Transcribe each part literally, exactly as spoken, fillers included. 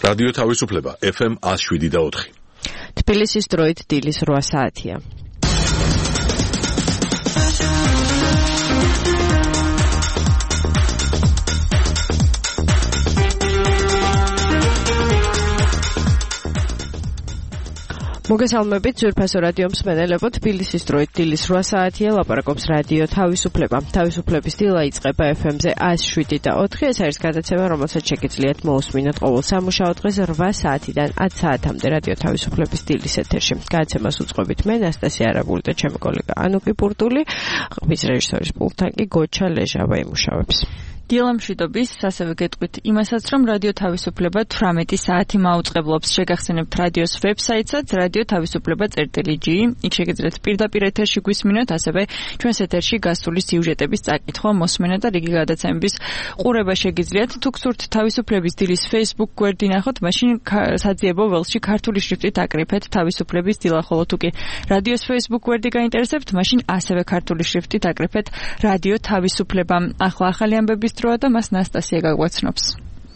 რადიო თავისუფლება ეფ ემ one oh seven და four. თბილისის დროით დილის რვა საათია. მოგესალმებით ძვირფასო რადიო მსმენელებო, თბილისის დროით დილის რვა საათია, ლაპარაკობს რადიო თავისუფლება. თავისუფლების დილა იწყება ეფ ემ-ზე one oh seven და four. ეს არის გადაცემა, რომელსაც შეგიძლიათ მოусმინოთ ყოველ სამუშაო დღეს რვა საათიდან ათი საათამდე რადიო თავისუფლების დილის ეთერში. გადაცემას უწყობით მე, ნასტასია არაბული და ჩემი კოლეგა ანუკი პურტული, ყბის რეჟისორის პულტთან კი გოჩა ლეჟავა იმუშავებს. დილამშვიდობის, ასევე გეტყვით იმასაც, რომ რადიო თავისუფლება თვრამეტი საათი მაუწყებლობს. შეგახსენებთ რადიოს ვებსაიტსაც რადიო თავისუფლება წერტილი ჯი. იქ შეგიძლიათ პირდაპირ ეთერში გვისმინოთ, ასევე ჩვენს ეთერში გასული სიუჟეტების წაკითხვა, მოსმენა და რიგი გადაცემების ყურება შეგიძლიათ. თუ გსურთ თავისუფლების დილის Facebook გვერდი ნახოთ, მაშინ საძიებო ველში ქართული შრიფტით აკრიფეთ თავისუფლების დილა, ხოლო თუ კი რადიოს Facebook გვერდი გაინტერესებთ, მაშინ ასევე ქართული შრიფტით აკრიფეთ რადიო თავისუფლება. ახლა ახალი ამბების დროა და მას ნასტასია გაგვაცნობს.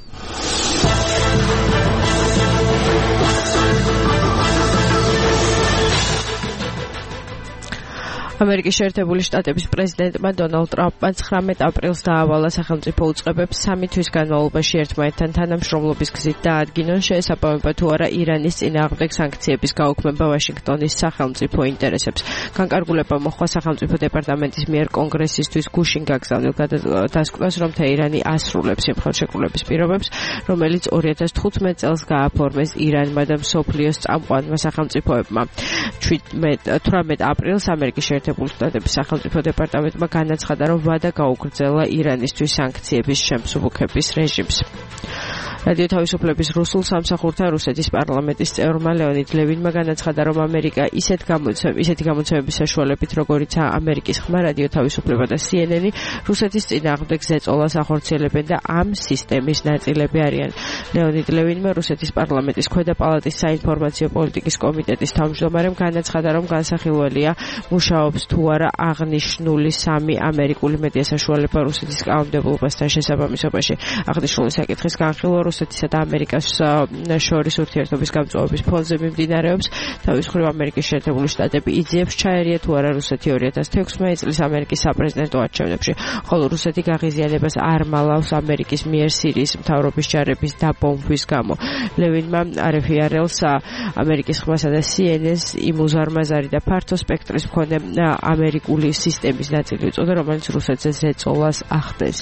ამერიკის შეერთებული შტატების პრეზიდენტმა დონალდ ტრამპმა ცხრამეტ აპრილს დაავალა სახელმწიფო უწყებებს სამი თვის განმავლობაში ერთმანეთთან თანამშრომლობის გზით დაადგინონ შეესაბამება თუ არა ირანის წინააღმდეგ სანქციების გაუქმება ვაშინგტონის სახელმწიფო ინტერესებს. განკარგულება მოხდა სახელმწიფო დეპარტამენტის მიერ კონგრესისთვის გუშინ გაგზავნილ დასკვნას, რომ თეირანი ასრულებს იმ ხელშეკრულების პირობებს, რომელიც ორი ათას თხუთმეტ წელს გააფორმეს ირანმა და მსოფლიოს წამყვანმა სახელმწიფოებმა. თვრამეტ აპრილს ამერიკის შეერთებული შტატების სახელმწიფო დეპარტამენტმა განაცხადა, რომ ვადა გაუგრძელა ირანისთვის სანქციების შემსუბუქების რეჟიმს. რადიო თავისუფლების რუსულ სამსახურთან რუსეთის პარლამენტის წევრმა ლეონიდ ლევინმა განაცხადა, რომ ამერიკა ისეთ გამოცემ, ისეთი გამოცემების საშუალებით, როგორიცაა ამერიკის ხმა, რადიო თავისუფლება და სი ენ ენი, რუსეთის წინააღმდეგ ზეწოლას ახორციელებენ და ამ სისტემის ნაწილები არიან. ლეონიდ ლევინმა რუსეთის პარლამენტის ქვედა პალატის საინფორმაციო პოლიტიკის კომიტეტის თავმჯდომარემ განაცხადა, რომ განსახილველია მუშაობს თუ არა აღნიშნული სამი ამერიკული მედია საშუალება რუსეთის კანონმდებლობასთან შესაბამისობაში. აღნიშნული საკითხის განხილვა რუსეთისა და ამერიკას შორის ურთიერთობის გამწვავების ფონზე მიმდინარეობს. თავის მხრივ ამერიკის შეერთებული შტატები იძიებს ჩაერია თუ არა რუსეთი ორი ათას თექვსმეტ წლის ამერიკის საპრეზიდენტო არჩევნებში, ხოლო რუსეთი გაღიზიანებას არ მალავს ამერიკის მიერ სირიის მთავრობის ჯარების დაბომბვის გამო. ლევინმა არ ეხიარებს ამერიკის ხმასა და სი ენ ენს იმ უზარმაზარი და ფართო სპექტრის მქონე ამერიკული სისტემის ნაწილი უწოდა, რომელიც რუსეთზე ზეწოლას ახდენს.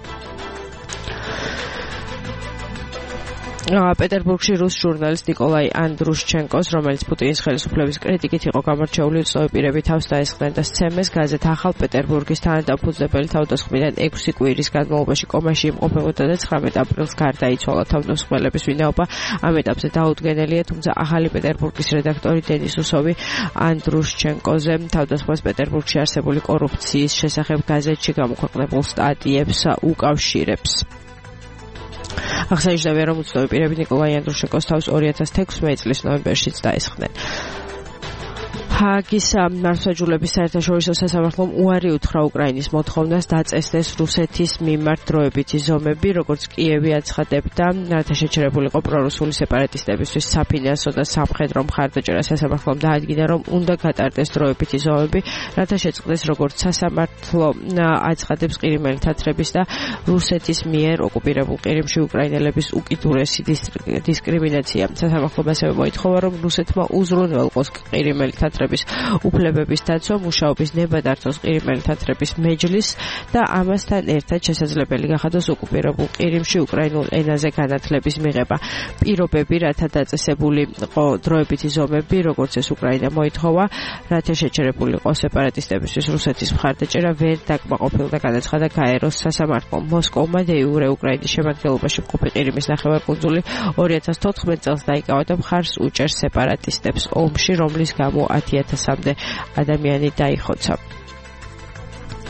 პეტერბურგში რუს ჟურნალისტ ნიკოლაი ანდრუშჩენკოს, რომელიც პუტინის ხელისუფლების კრიტიკით იყო გამორჩეული, უცხოური პირები თავს დაესხნენ და სცემეს. გაზეთ ახალ პეტერბურგის თანადამფუძნებელი თავდასხმიდან ექვსი კვირის განმავლობაში კომაში იმყოფებოდა და ცხრამეტ აპრილს გარდაიცვალა. თავდასხმელების ვინაობა ამ ეტაპზე დაუდგენელია, თუმცა ახალი პეტერბურგის რედაქტორი დენის უსოვი ანდრუშჩენკოზე თავდასხმას პეტერბურგში არსებული კორუფციის შესახებ გაზეთში გამოქვეყნებულ სტატიებს უკავშირებს. აღსანიშნავია, რომ უცნობი პირები ნიკოლაი ანდრუშჩენკოს თავს ორი ათას თექვსმეტ წლის ნოემბერშიც დაესხნენ. ჰააგის მართლმსაჯულების საერთაშორისო სასამართლომ უარი უთხრა უკრაინის მოთხოვნას დაწესდეს რუსეთის მიმართ დროებითი ზომები, როგორც კიევი აცხადებდა, რათა შეჩერებულიყო პრორუსული სეპარატისტებისთვის საფინანსო და სამხედრო მხარდაჭერა. სასამართლომ დაადგინა, რომ უნდა გატარდეს დროებითი ზომები, რათა შეწყდეს როგორც სასამართლო აცხადებს ყირიმელი თათრების და რუსეთის მიერ ოკუპირებულ ყირიმში უკრაინელების უკიდურესი დისკრიმინაცია. სასამართლომ ასევე მოითხოვა, რომ რუსეთმა უზრუნველყოს ყირიმელი თათრების უფლებების დაცვა, მუშაობის ნება დართოს ყირიმელი თათრების მეჯლისს და ამასთან ერთად შესაძლებელი გახადოს ოკუპირებულ ყირიმში უკრაინულ ენაზე განათლების მიღება. პირობები, რათა დაწესებული იყო დროებითი ზომები, როგორც ეს უკრაინა მოითხოვა, რათა შეჩერებულიყო სეპარატისტებისთვის რუსეთის მხარდაჭერა, ვერ დაკმაყოფილდა, განაცხადა გაეროს სასამართლომ. მოსკოვმა დე იურე უკრაინის შემადგენლობაში მყოფი ყირიმის ნახევარკუნძული ორი ათას თოთხმეტ წელს დაიკავა და მხარს უჭერს სეპარატისტებს ომში, რომლის გამო ათი ათასამდე ადამიანი დაიხოცა.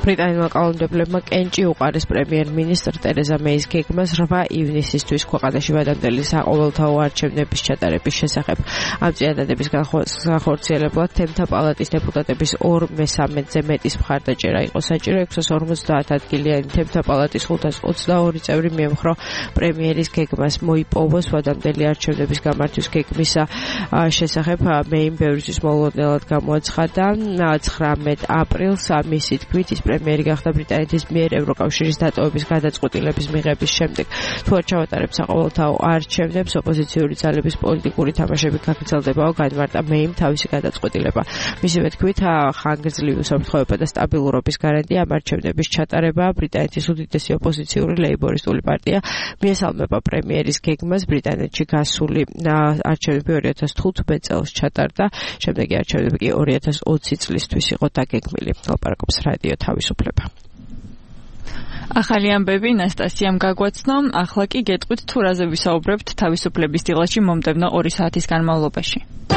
ბრიტანელმა კანონმდებლებმა კენჭი უყარეს პრემიერ-მინისტრ ტერეზა მეის გეგმას რვა ივნისისთვის ქვეყანაში ვადამდელი საყოველთაო არჩევნების ჩატარების შესახებ. ამ წინადადების განხორციელებლად თემთა პალატის დეპუტატების ორ მესამედზე მეტის მხარდაჭერა იყო საჭირო. ექვსას ორმოცდაათ ადგილიანი თემთა პალატის ხუთას ოცდაორი წევრი მიემხრო პრემიერის გეგმას მოიპოვოს ვადამდელი არჩევნების გამართვის გეგმის შესახებ. მეიმ ბევრისთვის მოულოდნელად გამოაცხადა. ცხრამეტ აპრილს მისი თქმით ის პრემიერი გახდა ბრიტანეთის მიერ ევროკავშირის დატოვების გადაწყვეტილების მიღების შემდეგ. თუ არ ჩავატარებს საყოველთაო არჩევნებს, ოპოზიციური ძალების პოლიტიკური თამაშები გაგრძელდებაო, განმარტა მეიმ თავისი გადაწყვეტილება. მისივე თქმით, ხანგრძლივი უსაფრთხოება და სტაბილურობის გარანტია ამ არჩევნების ჩატარება. ბრიტანეთის უდიდესი ოპოზიციური ლეიბორისტული პარტია მიესალმება პრემიერის გეგმას. ბრიტანეთში გასული არჩევნები ორი ათას თხუთმეტ წელს ჩატარდა. შემდეგი არჩევნები კი ორი ათას ოცი წლისთვის იყო დაგეგმილი. ლაპარაკობს რადიო თავისუფლება. ახალი ამბები ნასტასიამ გაგვაცნო. ახლა კი გეტყვით თუ რაზე ვისაუბრებთ თავისუფლების დილაში მომდევნო ორი საათის განმავლობაში.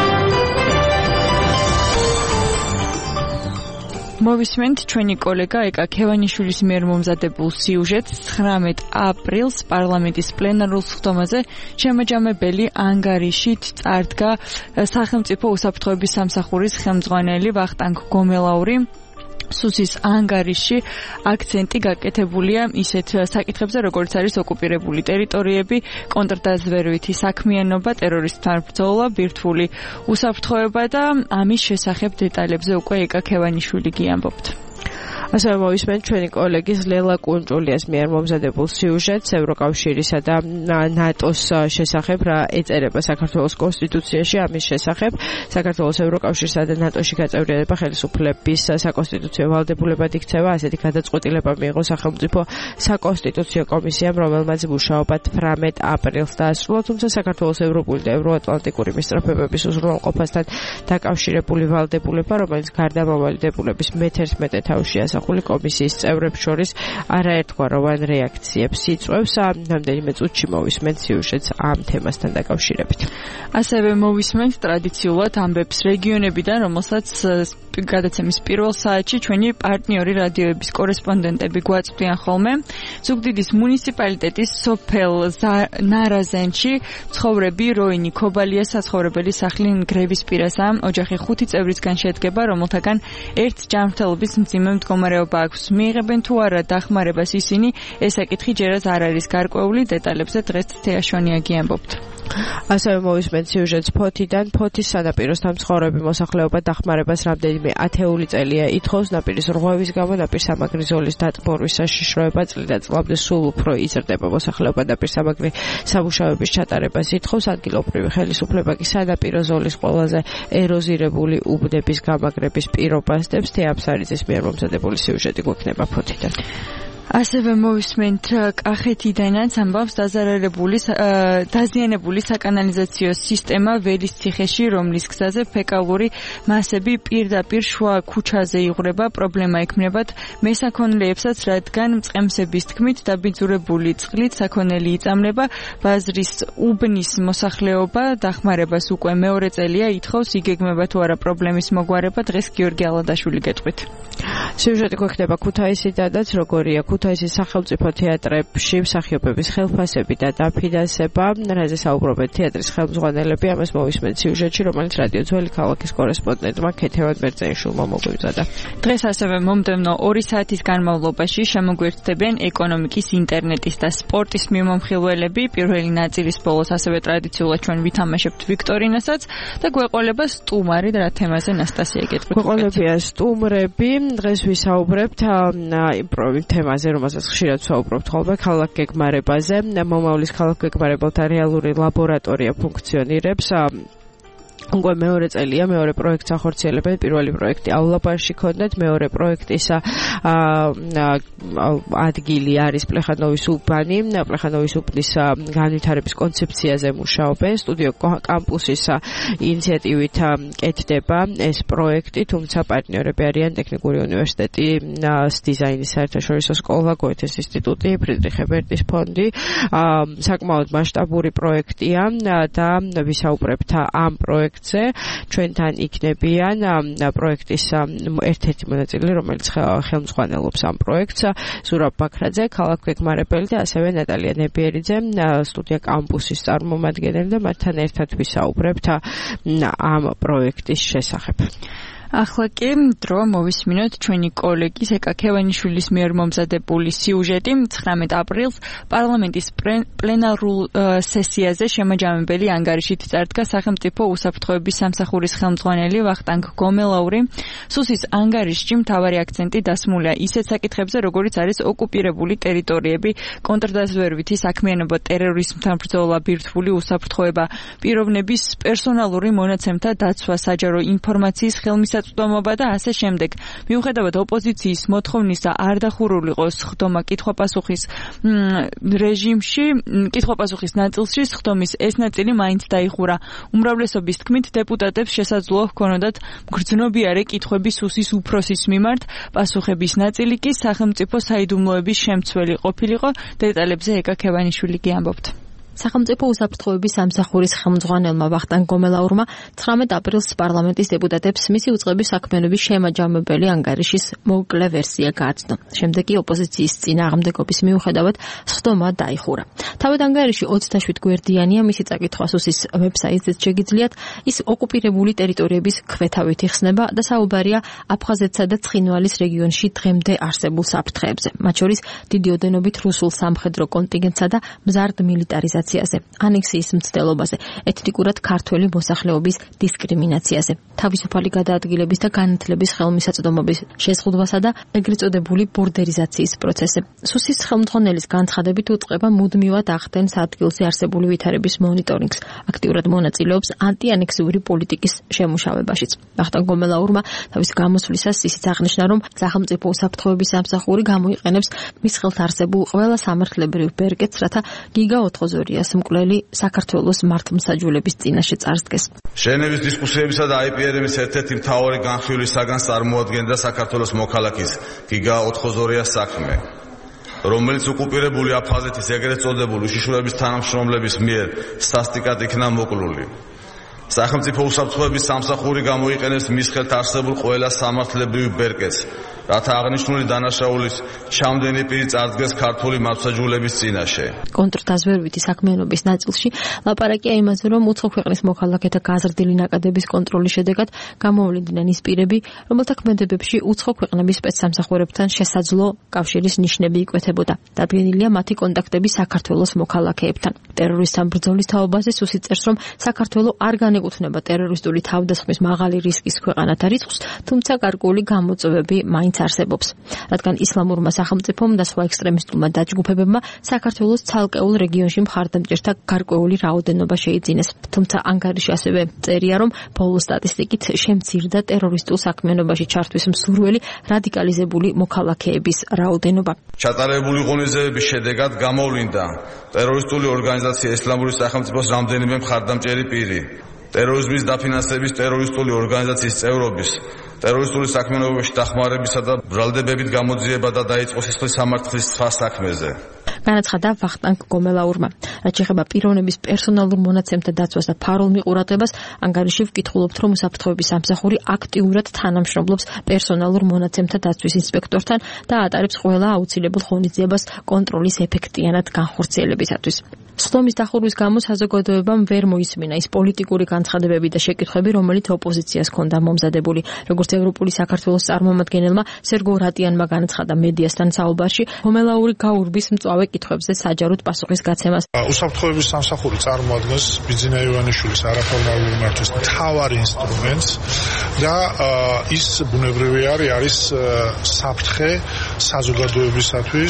მოვისმენთ ჩვენი კოლეგა ეკა ქევანიშვილის მიერ მომზადებულ სიუჟეტს. ცხრამეტ აპრილს პარლამენტის პლენარულ სხდომაზე შემაჯამებელი ანგარიშით წარდგა სახელმწიფო უსაფრთხოების სამსახურის ხელმძღვანელი ვახტანგ გომელაური. სუსის ანგარიში აქცენტი გაკეთებულია ისეთ საკითხებზე, როგორც არის ოკუპირებული ტერიტორიები, კონტრდაზვერვითი საქმიანობა, ტერორისტთან ბრძოლა, ბირთვული უსაფრთხოება და ამის შესახებ დეტალებზე უკვე ეკა ქევანიშვილი გიამბობთ. ასევე მოვისმენთ ჩვენი კოლეგის ლელა კუნჭულიას მიერ მომზადებულ სიუჟეტს ევროკავშირისა და ნატოს შესახებ, რა ეწერება საქართველოს კონსტიტუციაში ამის შესახებ. საქართველოს ევროკავშირსა და ნატოში გაწევრიანება ხელისუფლების საკონსტიტუციო ვალდებულებად იქცევა. ასეთი გადაწყვეტილება მიიღო სახელმწიფო საკონსტიტუციო კომისიამ, რომელმაც მუშაობა თვრამეტ აპრილს დაასრულა, თუმცა საქართველოს ევროპული და ევროატლანტიკური მისწრაფებების უზრუნველყოფასთან დაკავშირებული ვალდებულება, რომელიც გარდამავალი დებულების მეთერთმეტე თავში ასახული კომისიის წევრებს შორის არაერთგვაროვან რეაქციებს იწვევს. რამდენიმე წუთში მოვისმენთ სიუჟეტს ამ თემასთან დაკავშირებით. ასევე მოვისმენთ ტრადიციულად ამბებს რეგიონებიდან, რომელსაც გადაცემის პირველ საათში ჩვენი პარტნიორი რადიოების კორესპონდენტები გვაწვდიან ხოლმე. ზუგდიდის მუნიციპალიტეტის სოფელ ნარაზენში ცხოვრები როინი ქობალიას საცხოვრებელი სახლი გრევისპირასა. ოჯახი ხუთი წევრისგან შედგება, რომელთაგან ერთ ჯანმრთელობის მძიმე მდგომარეობა აქვს. მიიღებენ თუ არა დახმარებას ისინი, ეს საკითხი ჯერაც არ არის გარკვეული. დეტალებზე დღეს თეაშვანია გიამბობთ. ასევე მოვისმენთ სიუჟეტს ფოთიდან. ფოთის სანაპიროსთან მცხოვრები მოსახლეობა დახმარებას რამდენიმე ათეული წელია ითხოვს. ნაპირის რღვევის გამო ნაპირსამაგრი ზოლის დატბორვის საშიშროება წლიდან წლამდე სულ უფრო იზრდება. მოსახლეობა ნაპირსამაგრი სამუშაოების ჩატარებას ითხოვს. ადგილობრივი ხელისუფლება კი სანაპირო ზოლის ყველაზე ეროზირებული უბნების გამაგრების პირობას დებს. თეაფსარიძის მიერ მომზადებული სიუჟეტი გვექნება ფოთიდან. ასევე მოვისმენთ კახეთიდანაც ამბავს დაზარალებული დაზიანებული საკანალიზაციო სისტემა ველის ციხეში, რომლის გზაზე ფეკალური მასები პირდაპირ შუა ქუჩაზე იღვრება. პრობლემა ექმნებათ მესაქონლეებსაც, რადგან მწყემსების თქმით დაბინძურებული წყლით საქონელი იწამლება. ბაზრის უბნის მოსახლეობა დახმარებას უკვე მეორე წელია ითხოვს. იგეგმება თუ არა პრობლემის მოგვარება. დღეს გიორგი ალადაშვილი გეტყვით. სიუჟეტი გვექნება ქუთაისიდანაც, როგორია ქუთაისის სახელმწიფო თეატრებში მსახიობების ხელფასები და დაფინანსება. რაზე საუბრობენ თეატრის ხელმძღვანელები, ამას მოვისმენთ სიუჟეტში, რომელიც რადიო ძველი ქალაქის კორესპონდენტმა ქეთევან ბერძენიშვილმა მოგვიმზადა. დღეს ასევე მომდევნო ორი საათის განმავლობაში შემოგვერთდებიან ეკონომიკის, ინტერნეტის და სპორტის მიმომხილველები. პირველი ნაწილის ბოლოს ასევე ტრადიციულად ჩვენ ვითამაშებთ ვიქტორინასაც და გვეყოლება სტუმარი და რა თემაზე ნასტასია გეტყვით. გვეყოლებია სტუმრები. დღეს ვისაუბრებთ იმ თემაზე, რომელსაც ხშირად ვსაუბრობთ ხოლმე, ქალაქ გეგმარებაზე. მომავლის ქალაქ გეგმარებელთა რეალური ლაბორატორია ფუნქციონირებს. უკვე მეორე წელია მეორე პროექტს ახორციელებენ. პირველი პროექტი აულაბარში ქონდათ, მეორე პროექტის ადგილი არის პლეხანოვის უბანი. პლეხანოვის უბნის განვითარების კონცეფციაზე მუშაობენ. სტუდიო კამპუსის ინიციატივით კეთდება ეს პროექტი, თუმცა პარტნიორები არიან ტექნიკური უნივერსიტეტი, დიზაინის საერთაშორისო სკოლა, გოეთეს ინსტიტუტი, ფრიდრიხ ებერტის ფონდი. საკმაოდ მასშტაბური პროექტია და ვისაუბრებთ ამ პროექტს პროექტზე. ჩვენთან იქნებიან პროექტის ერთ-ერთი მონაწილე, რომელიც ხელმძღვანელობს ამ პროექტს, ზურაბ ბაქრაძე, ქალაქ გეგმარებელი და ასევე ნატალია ნებიერიძე, სტუდია კამპუსის წარმომადგენელი და მათთან ერთად ვისაუბრებთ ამ პროექტის შესახებ. ახლა კი დრო მოვისმინოთ ჩვენი კოლეგის ეკა ქევანიშვილის მიერ მომზადებული სიუჟეტი. ცხრამეტ აპრილს პარლამენტის პლენარულ სესიაზე შემაჯამებელი ანგარიშით წარდგა სახელმწიფო უსაფრთხოების სამსახურის ხელმძღვანელი ვახტანგ გომელაური. სუსის ანგარიშში მთავარი აქცენტი დასმულია ისეთ საკითხებზე, როგორიც არის ოკუპირებული ტერიტორიები, კონტრდაზვერვითი საქმიანობა, ტერორიზმთან ბრძოლა, ბირთვული უსაფრთხოება, პიროვნების პერსონალური მონაცემთა დაცვა, საჯარო ინფორმაციის ხელმისაწვდომობა და ასე შემდეგ. მიუხედავად ოპოზიციის მოთხოვნისა არ დახურულიყო სხდომა კითხვა-პასუხის რეჟიმში, კითხვა-პასუხის ნაწილში სხდომის ეს ნაწილი მაინც დაიხურა. უმრავლესობის თქმით, დეპუტატებს შესაძლოა ჰქონოდათ მგრძნობიარე კითხვები სუსის უფროსის მიმართ, პასუხების ნაწილი კი სახელმწიფო საიდუმლოების შემცველი ყოფილიყო. დეტალებზე ეკა ქევანიშვილი კი ამბობთ. სახელმწიფო უსაფრთხოების სამსახურის ხელმძღვანელმა ვახტანგ გომელაურმა ცხრამეტ აპრილს პარლამენტის დეპუტატებს მისი უწყების საქმიანობის შემაჯამებელი ანგარიშის მოკლე ვერსია გააცნო. შემდეგ კი ოპოზიციის წინააღმდეგობის მიუხედავად სხდომა დაიხურა. თავად ანგარიში ოცდაშვიდ გვერდიანია, მისი წაკითხვა სუსის ვებსაიტზეც შეგიძლიათ. ის ოკუპირებული ტერიტორიების ქვეთავით იხსნება და საუბარია აფხაზეთსა და ცხინვალის რეგიონში დღემდე არსებულ საფრთხეებზე, მათ შორის დიდი ოდენობით რუსულ სამხედრო კონტინგენტსა და მზარდ მილიტარიზაციაზე, ანექსიის მცდელობაზე, ეთნიკურად ქართველი მოსახლეობის დისკრიმინაციაზე, თავისუფალი გადაადგილების და განათლების ხელმისაწვდომობის შეზღუდვასა და ეგრეთ წოდებული ბორდერიზაციის პროცესზე. სუსის ხელმძღვანელის განცხადებით უწყება მუდმივად ახდენს ადგილზე არსებული ვითარების მონიტორინგს, აქტიურად მონაწილეობს ანტიანექსიური პოლიტიკის შემუშავებაშიც. ვახტანგ გომელაურმა თავის გამოსვლისას ისიც აღნიშნა, რომ სახელმწიფო უსაფრთხოების სამსახური გამოიყენებს მის ხელთ არსებულ ყველა სამართლებრივ ბერკეტს, რათა გიგა ოთხოზორიას მკვლელი საქართველოს მართლმსაჯულების წინაშე წარსდგეს. ჟენევის დისკუსიებისა და აი პი არ-ის ერთ-ერთი მთავარი განხილვის საგანს წარმოადგენდა საქართველოს მოქალაქის გიგა ოთხოზორიას საქმე, რომელიც ოკუპირებული აფხაზეთის ეგრეთ წოდებული უშიშროების თანამშრომლების მიერ სასტიკად იქნა მოკლული. სახელმწიფო უსაფრთხოების სამსახური გამოიყენებს მის ხელთ არსებულ ყველა სამართლებრივ ბერკეტს, რათა აღნიშნული დანაშაულის ჩამდენი პირი წარსდგეს ქართული მართლმსაჯულების წინაშე. კონტრდაზვერვითი საქმიანობის ნაწილში ლაპარაკია იმაზე, რომ უცხო ქვეყნის მოქალაქეთა გაზრდილი ნაკადების კონტროლის შედეგად გამოვლინდნენ ის პირები, რომელთა ქმედებებში უცხო ქვეყნების სპეცსამსახურებთან შესაძლო კავშირის ნიშნები იკვეთებოდა. დადგენილია მათი კონტაქტები საქართველოს მოქალაქეებთან. ტერორისტთან ბრძოლის თაობაზე სუსი წერს, რომ საქართველო არ განეკუთვნება ტერორისტული თავდასხმის მაღალი რისკის ქვეყანათა რიცხვს, თუმცა გარკვეული გამოწვევები მაინც არსებობს. რადგან ისლამურმა სახელმწიფომ და სხვა ექსტრემისტულმა დაჯგუფებებმა საქართველოს ცალკეულ რეგიონში მხარდამჭერთა გარკვეული რაოდენობა შეიძინეს. თუმცა ანგარიში ასევე წერია, რომ ბოლო სტატისტიკით შემცირდა ტერორისტულ საქმიანობაში ჩართვის მსურველი რადიკალიზებული მოქალაქეების რაოდენობა. ჩატარებული ღონისძიებების შედეგად გამოვლინდა ტერორისტული ორგანიზაცია ისლამური სახელმწიფოს რამდენიმე მხარდამჭერი პირი, ტერორიზმის დაფინანსების ტერორისტული ორგანიზაციის წევრობის, ტერორისტული საქმიანობაში დახმარებისა და ბრალდებებით გამოძიება და დაიწყო სისხლის სამართლის სხვა საქმეზე. განაცხადა ვახტანგ გომელაურმა. რაც შეეხება პიროვნების პერსონალურ მონაცემთა დაცვას და ფარულ მიყურადღებას, ანგარიში ვკითხულობთ, რომ უსაფრთხოების სამსახური აქტიურად თანამშრომლობს პერსონალურ მონაცემთა დაცვის ინსპექტორთან და ატარებს ყველა აუცილებელ ღონისძიებას კონტროლის ეფექტიანად განხორციელებისათვის. სხდომის დახურვის გამო საზოგადოებამ ვერ მოისმინა ის პოლიტიკური განცხადებები და შეკითხვები, რომელიც ოპოზიციას ჰქონდა მომზადებული. როგორც ევროპული საქართველოს წარმომადგენელმა სერგო რატიანმა განაცხადა მედიასთან საუბარში, გომელაური გაურბის მწვავე კითხვებზე საჯაროდ პასუხის გაცემას. უსაფრთხოების სამსახური წარმოადგენს ბიძინა ივანიშვილის არაფორმალური მართვის მთავარ ინსტრუმენტს და ის ბუნებრივი არის არის საფრთხე საზოგადოებისათვის,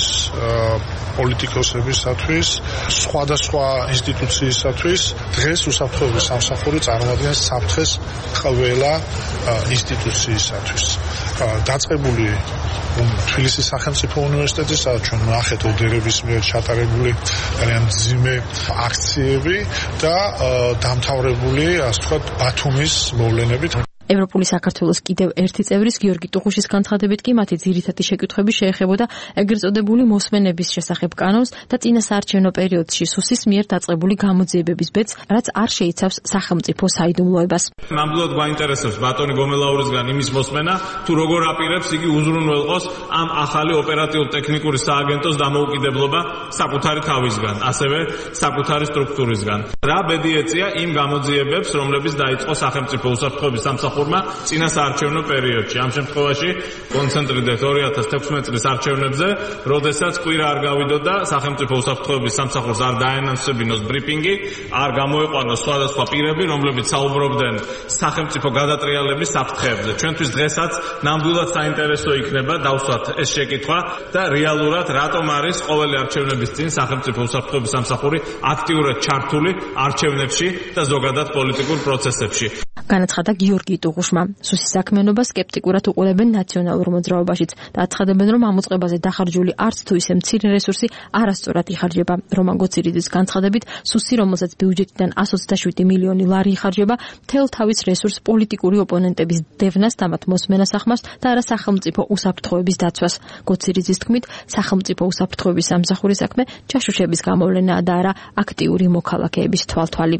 პოლიტიკოსებისათვის, სხვადასხვა ინსტიტუციისათვის. დღეს უსაფრთხოების სამსახური წარმოადგენს საფრთხეს ყველა ინსტიტუციისათვის. დაწყებული თბილისის სახელმწიფო უნივერსიტეტის, სადაც ჩვენ ნახეთ ოდერების მიერ ჩატარებული ძალიან მძიმე აქციები და დამთავრებული, ასე ვთქვათ, ბათუმის მოვლენებით. ევროპული საქართველოს კიდევ ერთი წევრის გიორგი ტუხუშის განცხადებით კი მათი ძირითადი შეკითხვები შეეხებოდა ეგრეთ წოდებული მოსმენების შესახებ კანონს და წინასაარჩევნო პერიოდში სუსის მიერ დაწყებული გამოძიებების ბედს, რაც არ შეიცავს სახელმწიფო საიდუმლოებას. ნამდვილად გვაინტერესებს ბატონი გომელაურისგან იმის მოსმენა, თუ როგორ აპირებს იგი უზრუნველყოს ამ ახალი ოპერატიულ-ტექნიკური სააგენტოს დამოუკიდებლობა საკუთარი თავისგან, ასევე საკუთარი სტრუქტურისგან. რა ბედი ეწია იმ გამოძიებებს, რომლებიც დაიწყო სახელმწიფო უსაფრთხოების სამსახურმა წინასაარჩევნო პერიოდში. ამ შემთხვევაში კონცენტრირდეთ ორი ათას თექვსმეტ წლის არჩევნებზე, როდესაც კვირა არ გავიდოდა სახელმწიფო უსაფრთხოების სამსახურს არ დაენაცვლებინოს ბრიფინგი, არ გამოიყვანოს სხვადასხვა პირები, რომლებიც საუბრობდნენ სახელმწიფო გადატრიალების საფრთხეებზე. ჩვენთვის დღესაც ნამდვილად საინტერესო იქნება დავსვათ ეს შეკითხვა და რეალურად რატომ არის ყოველი არჩევნების წინ სახელმწიფო უსაფრთხოების სამსახური აქტიურად ჩართული არჩევნებში და ზოგადად პოლიტიკურ პროცესებში. განაცხადა გიორგი ტუღუშმა. სუსის საქმიანობა სკეპტიკურად უყურებენ ნაციონალურ მოძრაობაშიც და აცხადებენ, რომ ამ უწყებაზე დახარჯული არც თუ ისე მცირე რესურსი არასწორად იხარჯება. რომან გოცირიძის განცხადებით, სუსი, რომელსაც ბიუჯეტიდან εκατს ოცდაშვიდი მილიონი ლარი იხარჯება, მთელ თავის რესურსს პოლიტიკური ოპონენტების დევნას და მათ მოსმენას ახმავს და არა სახელმწიფო უსაფრთხოების დაცვას. გოცირიძის თქმით, სახელმწიფო უსაფრთხოების სამსახურის საქმე ჯაშუშების გამოვლენაა და არა აქტიური მოქალაქეების თვალთვალი.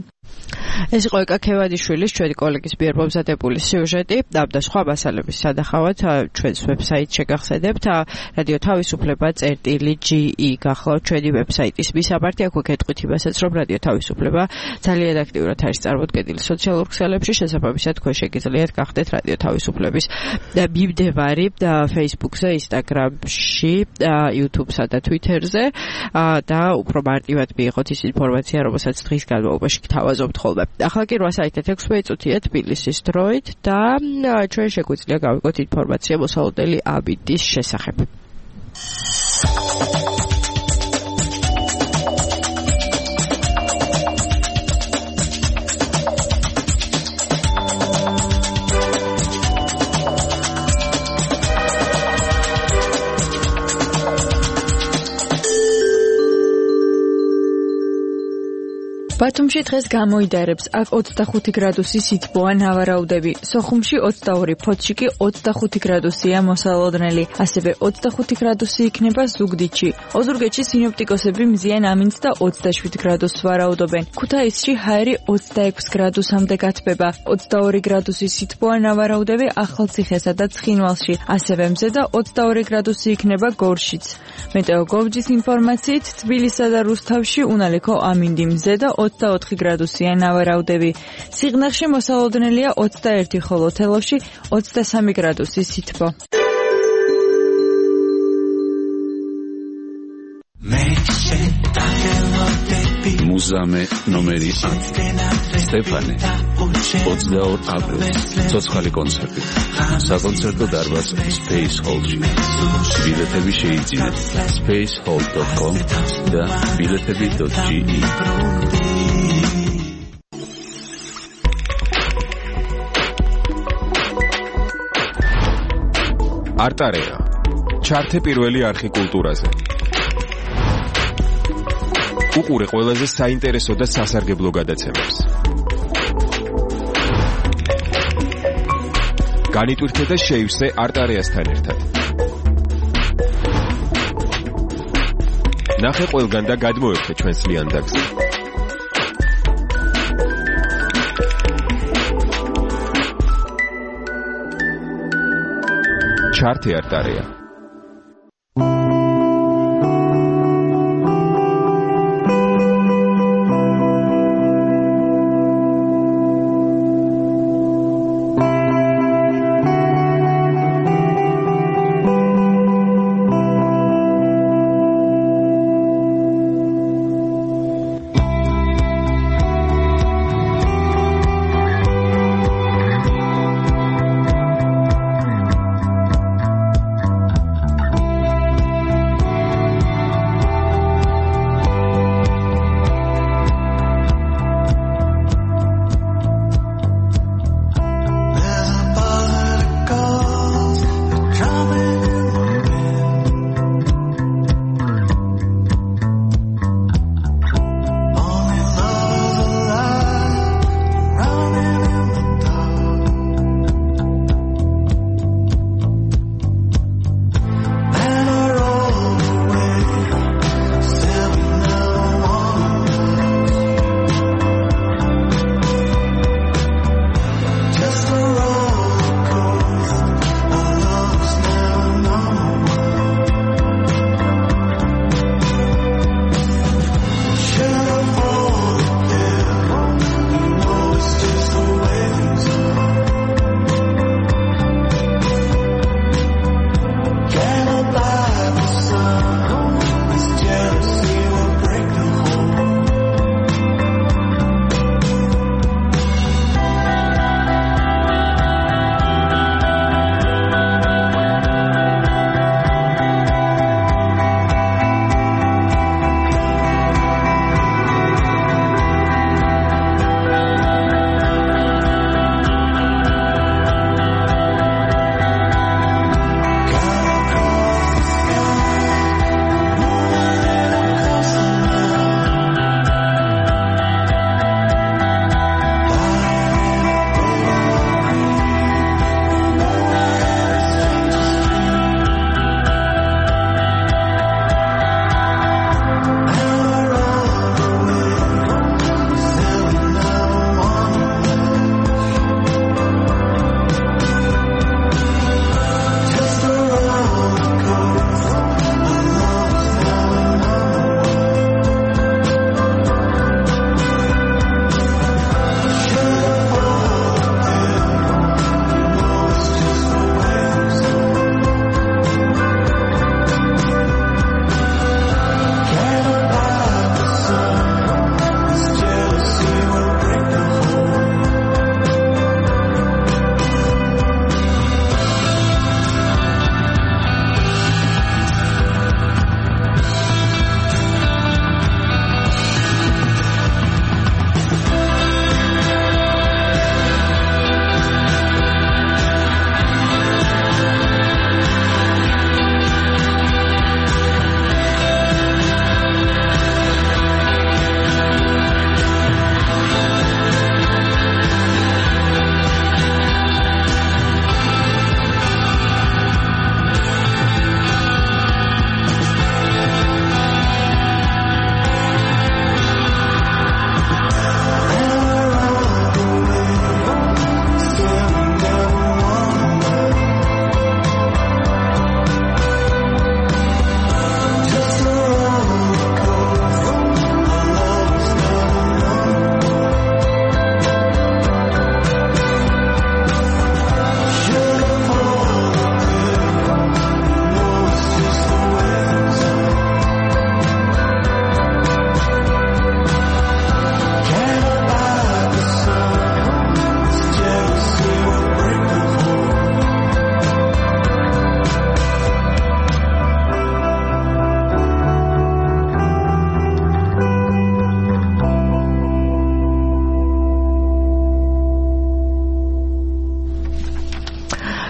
ეს იყო ეკა ქევადიშვილის ჩვენი კოლეგის მიერ მომზადებული სიუჟეტი და სხვა მასალების სადახავად ჩვენს ვებსაიტს შეგახსენებთ რადიო თავისუფლება წერტილი ჯი ი გახლავთ ჩვენი ვებსაიტის მისამართი. აქ ვეკეთყვით იმასაც, რომ რადიო თავისუფლება ძალიან აქტიურად არის წარმოდგენილი სოციალურ ქსელებში, შესაბამისად თქვენ შეგიძლიათ გახდეთ რადიო თავისუფლების მიმდევარი Facebook-ზე, Instagram-ში, YouTube-სა და Twitter-ზე და უფრო მარტივად მიიღოთ ის ინფორმაცია, რომელსაც დღის განმავლობაში გთავაზობთ ხოლმე. ახლა კი რვა საათით ექვსმეტ წუთია თბილისის დროით და ჩვენ შეგვიძლია გავიგოთ ინფორმაცია მოსალოდნელი აბიდის შესახებ. ბათუმში დღეს გამოიდარებს, აქ ოცდახუთი გრადუსი სითბოა, ნავარაუდები. სოხუმში ოცდაორი, ფოთში კი ოცდახუთი გრადუსია მოსალოდნელი. ასევე ოცდახუთი გრადუსი იქნება ზუგდიდში. ოზურგეთში სინოპტიკოსები მზიან ამინდს და ოცდაშვიდ გრადუსს ვარაუდობენ. ქუთაისში ჰაერი ოცდაექვსი გრადუსამდე გათბება. ოცდაორი გრადუსი სითბოა, ნავარაუდები ახალციხესა და ცხინვალში. ასევე მზე და ოცდაორი გრადუსი იქნება გორშიც. მეტეოგოლჯის ინფორმაციით თბილისსა და რუსთავში უნალიქო ამინდი, მზე და ოცდაოთხი გრადუსია ნავარაუდები. სიღნაღში მოსალოდნელია ოცდაერთი, ხოლო თელავში ოცდასამი გრადუსი სითბო. მუზამე ნომერი ათი სტეფანე ოცდაორი აპრილს ცოცხალი კონცერტი საკონცერტო დარბაზ Space Hall-ში. ბილეთები შეიძინეთ space hall dot com და biletები dot g e. არტარეა ჩართე პირველი არხი კულტურაზე. უყურე ყველაზე საინტერესო და სასარგებლო გადაცემებს. განიტვირთე და შეივსე არტარეასთან ერთად. ნახე ყველგან და გადმოერთე ჩვენს ლიანდაგზე. ჩართე არტარეა.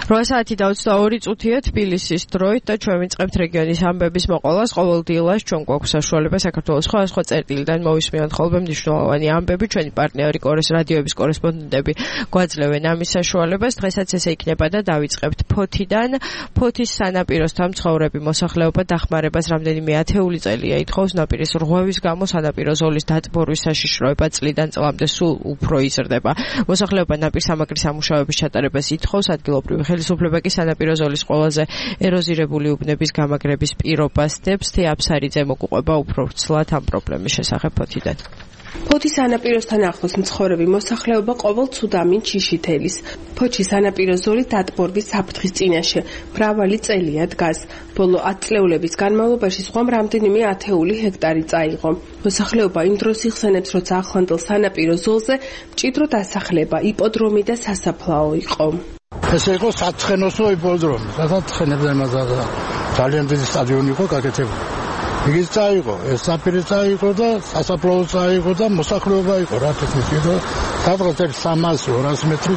რვა საათი და ოცდაორი წუთია თბილისის დროით და ჩვენ ვიწყებთ რეგიონის ამბების მოყოლას. ყოველ დილას ჩვენ გვაქვს საშუალება საქართველოს სხვადასხვა წერტილიდან მოვისმინოთ ხოლმე მნიშვნელოვანი ამბები. ჩვენი პარტნიორი კორეს რადიოების კორესპონდენტები გვაძლევენ ამის საშუალებას. დღესაც ესე იქნება და დავიწყებთ ფოთიდან. ფოთის სანაპიროსთან მცხოვრები მოსახლეობა დახმარებას რამდენიმე ათეული წელია ითხოვს ნაპირის რღვევის გამო. სანაპირო ზოლის დატბორვის საშიშროება წლიდან წლამდე სულ უფრო იზრდება. მოსახლეობა ნაპირსამაგრის სამუშაოების ჩატარებას ითხოვს. ადგილობრივი ხელისუფლება კი სანაპირო ზოლის ყველაზე ეროზირებული უბნების გამაგრების პირობას დებს. თეაფსარიძე მოგუყვება უფრო ვრცლად ამ პრობლემის შესახებ ფოთიდან. ფოთის სანაპიროსთან ახლოს მცხოვრები მოსახლეობა ყოველ ცუდ ამინდ შიშითელის. ფოთის სანაპირო ზოლი დატბორვის საფრთხის წინაშე მრავალი წელია დგას. ბოლო ათწლეულების განმავლობაში ზღვამ რამდენიმე ათეული ჰექტარი წაიღო. მოსახლეობა იმ დროს იხსენებს, როცა ახლანდელ სანაპირო ზოლზე მჭიდრო დასახლება, იპოდრომი და სასაფლაო იყო. ესე იყო საცხენოსო იპოდრომი, სადაც ცხენებზე მაგალითად ძალიან დიდი სტადიონი იყო გაკეთებული. იგიც წაიღო, ეს საპირე წაიღო და სასაფლაო წაიღო და მოსახლეობა იყო რა თქმა უნდა. სადღაც სამასი ორასი მეტრი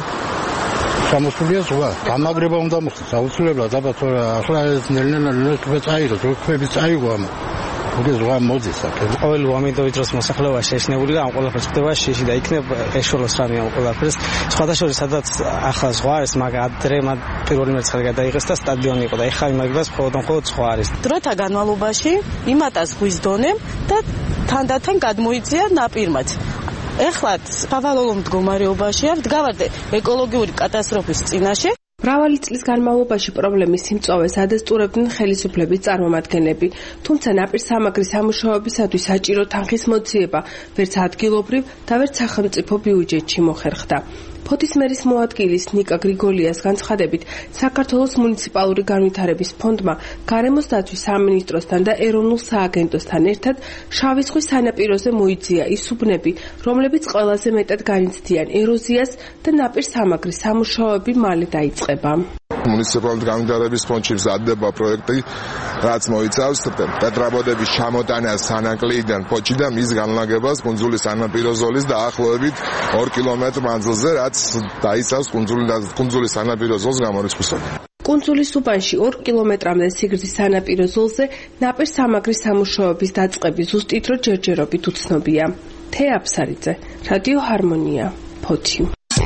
შემოსულია ზღვა. გამაგრება უნდა მოხდეს აუცილებლად, აბა თორე ახლა ეს ნელ-ნელა წაიღო, ზოგადად წაიღო ამ უკვე ზღვა მოდის აქ. ყოველ ამიტომ დროს მოსახლეობა შეშინებული და ამ ყველაფერს ხდება შეში და იქნებ ეშველოს რამე ამ ყველაფერს. სხვადასხვა სადაც ახლა ზღვა არის, მაგრამ ადრე მათ პირველი მერცხალი გადაიღეს და სტადიონი იყო და ეხლა იმაგრებას მხოლოდ მხოლოდ ზღვა არის. დროთა განმავლობაში იმატა ზღვის დონემ და თანდათან გადმოიწია ნაპირმაც. ეხლა სავალალო მდგომარეობაშია, დგავართ ეკოლოგიური კატასტროფის წინაშე. მრავალი წლის განმავლობაში პრობლემის სიმწოვეს ადასტურებდნენ ხელისუფლების წარმომადგენლები, თუმცა ნაპირსამაგრის სამუშაოებისათვის საჭირო თანხის მოძიება ვერც ადგილობრივ და ვერც სახელმწიფო ბიუჯეტში მოხერხდა. ფოთის მერის მოადგილის ნიკა გრიგოლიას განცხადებით, საქართველოს მუნიციპალური განვითარების ფონდმა გარემოს დაცვის სამინისტროსთან და ეროვნულ სააგენტოსთან ერთად შავი ზღვის სანაპიროზე მოიძია ის უბნები, რომლებიც ყველაზე მეტად განიცდიან ეროზიას და ნაპირსამაგრის სამუშაოები მალე დაიწყება. მუნიციპალური განვითარების ფონდში მზადდება პროექტი, რაც მოიცავს ტეტრაბოდების ჩამოტანას სანაკლიდან ფოთში და მის განლაგებას კუნძულის სანაპირო ზოლის დაახლოებით ორი კილომეტრი მანძილზე, რაც დაიცავს კუნძულის სანაპირო ზოლს გამორიცხვისად. კუნძულის უბანში ორი კილომეტრამდე სიგრძის სანაპირო ზოლზე ნაპირსამაგრის სამუშაოების დაწყების ზუსტი დრო ჯერჯერობით უცნობია. თეაფსარიძე, რადიო ჰარმონია, ფოთი.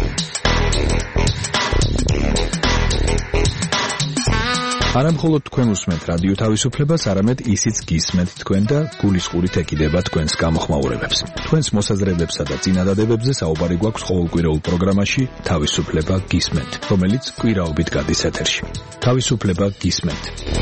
არა მხოლოდ თქვენ უსმენთ რადიო თავისუფლებას, არამედ ისიც გისმენთ თქვენ და გულისყურით ეკიდება თქვენს გამოხმაურებებს. თქვენს მოსაზრებებსა და წინადადებებზე საუბარი გვაქვს ყოველკვირეულ პროგრამაში თავისუფლება გისმენთ, რომელიც კვირაობით გადის ეთერში. თავისუფლება გისმენთ.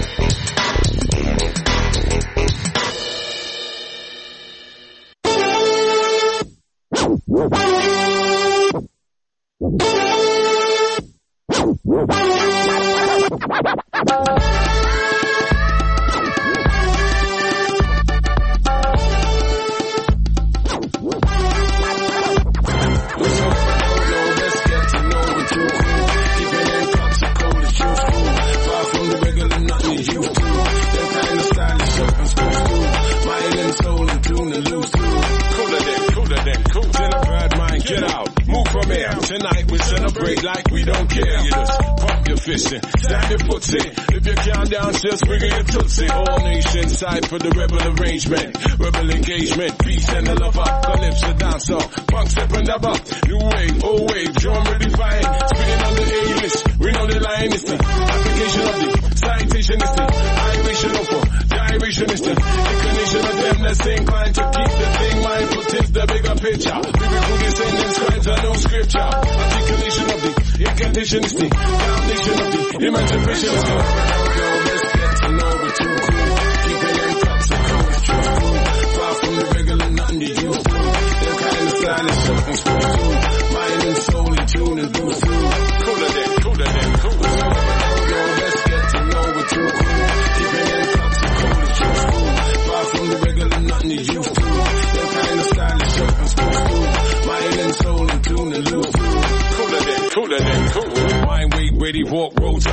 Tonight we celebrate like we don't care. You just pump your fist in, stamp your foot in. If you can't dance, just wiggle your tootsie. All nations side for the rebel arrangement, rebel engagement, peace and the love up. Calypso dancer, punk step and dab up. New wave, old wave, drum redefined. Spinning on the A-list, we know the line is the application of the citation is the iration of the gyration is the inclination of them that's inclined to keep the thing mindful is the bigger picture. Biblical descendants, scribes are no scripture. Articulation of the incantation is the foundation of the emancipation is the let's get to know what you cool. Keeping them cups and cold, true cool. Far from the regular, nothing to you do. Them kind of style is something supposed to. Mind and soul in tune and do through. Cooler than, cooler than, cooler. Let's get to know what you cool. Keeping them cups and cold, true cool. Far from the regular, nothing to you do. Them kind of style is something supposed to. Mind and soul in tune and do through. Cooler than, cooler than, cooler. Mind, weight, ready, walk, roads, I'm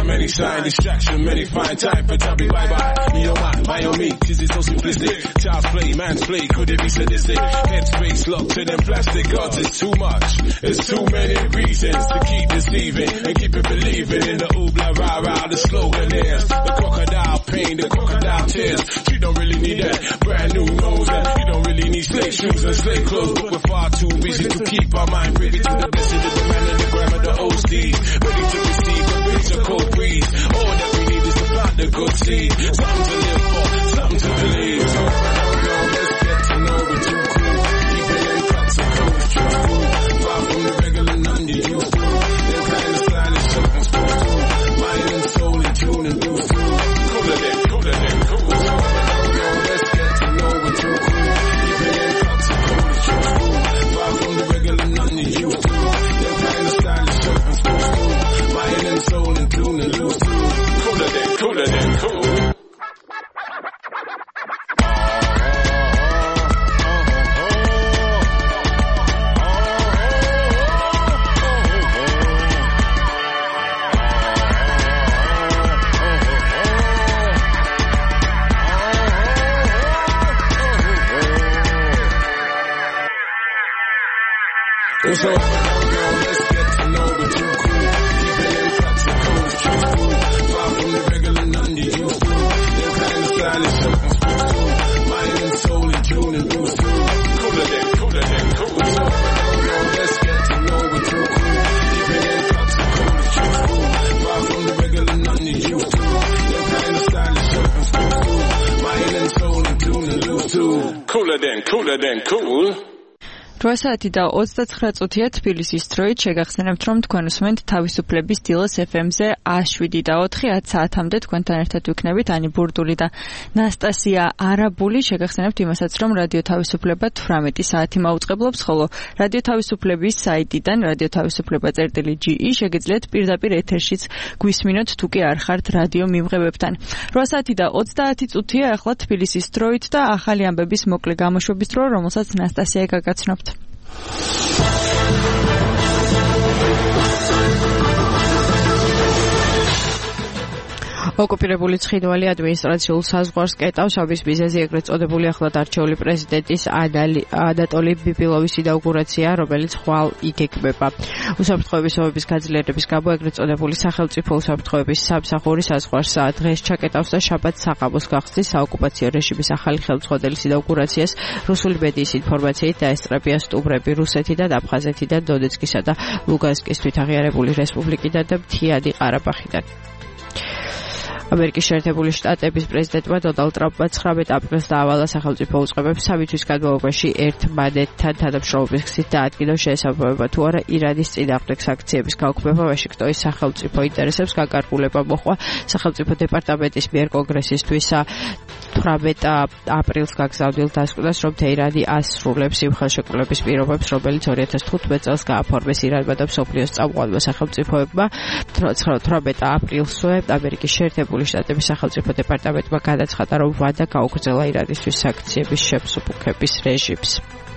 many sign distraction, many find time for chubby bye bye. Me or my, my or me, cause it's so simplistic. Child's play, man's play, could it be sadistic? Headspace locked to them plastic gods, it's too much. There's too many reasons to keep deceiving and keep it believing in the oobla rah rah, the slogan is the crocodile pain, the crocodile tears. You don't really need that brand new nose, and you don't really need slave shoes and slave clothes, but we're far too busy to keep our mind privy to the blessing of the man and the grammar, the O C, ready to receive a breeze, a cold breeze. All that we need is to plant the good seed, something to live for, something to believe. So let's get to know the true cool, keeping them cuts and codes, true cool, far from the regular none you used to. Them kind of stylish something supposed to, mind and soul in tune and loose too. Cooler than, cooler than cool. So let's get to know the true cool, keeping them cuts and codes, true cool, far from the regular none you used to. Them kind of stylish something supposed to, mind and soul in tune and loose too. Cooler than, cooler than cool. So, let's get to know the true cool, keeping them cuts and codes, true cool, far from the regular none you used to. Them kind of stylish something supposed to, mind and soul in tune and loose too. Cooler than, cooler than cool. So, let's get to know the true cool, keeping them cuts and codes, true cool, far from the regular none you used to. Them kind of stylish something supposed to, mind and soul in tune and loose too. Cooler than, cooler than cool. რვა საათი და ოცდაცხრა წუთია თბილისის დროით. შეგახსენებთ, რომ თქვენ უსმენთ თავისუფლების დილას ეფ ემ-ზე one seven და four ათ საათამდე თქვენთან ერთად ვიქნებით ანი ბურდული და ნასტასია არაბული. შეგახსენებთ იმასაც, რომ რადიო თავისუფლება eighteen საათი მაუწყებლობს, ხოლო რადიო თავისუფლების საიტიდან რადიო თავისუფლება წერტილი ჯი ი შეგიძლიათ პირდაპირ ეთერშიც გვისმინოთ თუ კი არ ხართ რადიო მიმღებებთან. რვა საათი და ოცდაათი წუთია ახლა თბილისის დროით და ახალი ამბების მოკლე გამოშვების დრო, რომელსაც ნასტასია გაგაცნობთ. ოკუპირებული ცხინვალი ადმინისტრაციულ საზღვარს კეტავს. ამის მიზეზი ეგრეთ წოდებული ახლად არჩეული პრეზიდენტის ანატოლი ბიბილოვის ინაუგურაცია, რომელიც ხვალ იგეგმება. უსაფრთხოების ომების გაძლიერების გამო ეგრეთ წოდებული სახელმწიფო უსაფრთხოების სამსახური საზღვარს დღეს ჩაკეტავს და შაბათს საღამოს გახსნის საოკუპაციო რეჟიმის ახალი ხელმძღვანელის ინაუგურაციას. რუსული მედიის ინფორმაციით დაესწრებიან სტუმრები რუსეთიდან, აფხაზეთიდან, დონეცკისა და ლუგანსკის თვითაღიარებული რესპუბლიკიდან და მთიანი ყარაბაღიდან. ამერიკის შეერთებული შტატების პრეზიდენტმა დონალდ ტრამპმა nineteen აპრილს დაავალა სახელმწიფო უწყებებს სამი თვის განმავლობაში ერთმანეთთან თანამშრომლობის გზით დაადგინოს შეესაბამება თუ არა ირანის წინააღმდეგ სანქციების გაუქმება. ვაშინგტონის სახელმწიფო ინტერესებს გაკარგულება მოჰყვა სახელმწიფო დეპარტამენტის მიერ კონგრესისთვის eighteen აპრილს გაგზავნილ დასკვნას, რომ თეირანი ასრულებს იმ ხელშეკრულების პირობებს, რომელიც two thousand fifteen წელს გააფორმეს ირანმა და მსოფლიოს წამყვანმა სახელმწიფოებმა. eighteen აპრილსვე ამერიკის შეერთებული შტატების სახელმწიფო დეპარტამენტმა განაცხადა, რომ ვადა გაუგრძელა ირანისთვის სანქციების შემსუბუქების რეჟიმს.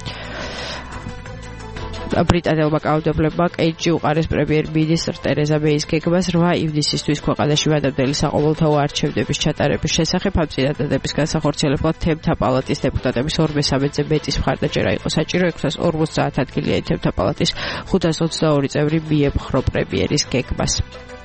ბრიტანელმა კანონმდებლებმა კეიჯი უყარეს პრემიერ-მინისტრ ტერეზა მეის გეგმას eight ივნისისთვის ქვეყანაში მანამდელი საყოველთაო არჩევნების ჩატარების შესახებ. ამ წინადადების განსახორციელებლად თემთა პალატის დეპუტატების two მესამედზე მეტის მხარდაჭერა იყო საჭირო. six hundred forty ადგილია თემთა პალატის five hundred twenty-two წევრი მიემხრო პრემიერის გეგმას.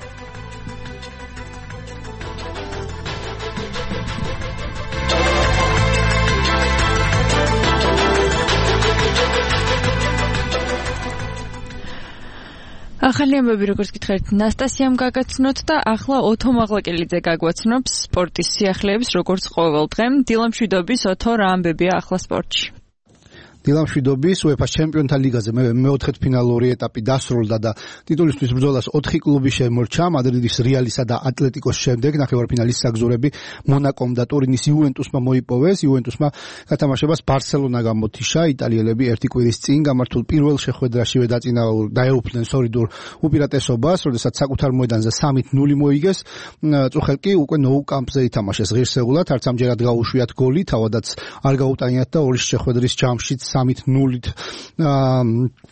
ახალი ამბები, როგორც გითხარით, ნასტასიამ გაგაცნოთ და ახლა ოთო მაღლაკელიძე გაგვაცნობს სპორტის სიახლეებს, როგორც ყოველ დღე. დილამშვიდობის ოთო, რა ამბებია ახლა სპორტში? დილამშვიდობის უეფა-ს ჩემპიონთა ლიგაზე მეოთხედფინალური ეტაპი დასრულდა და ტიტულისთვის ბრძოლას ოთხი კლუბი შემორჩა. მადრიდის რეალისა და ატლეტიკოს შემდეგ ნახევარფინალის საგზურები მონაკომ და ტურინის იუვენტუსმა მოიპოვეს. იუვენტუსმა გათამაშებას ბარსელონა გამოთიშა. იტალიელები ერთი კვირის წინ გამართულ პირველ შეხვედრაშივე დაეუფლნენ სოლიდურ უპირატესობას, როდესაც საკუთარ მოედანზე three nul მოიგეს. წუხელ კი უკვე ნოუ კამპზე ითამაშეს ღირსეულად, არც ამჯერად გაუშვიათ გოლი, თავადაც არ გაუტანიათ და ორი შეხვედრის ჯამშიც three nul-ით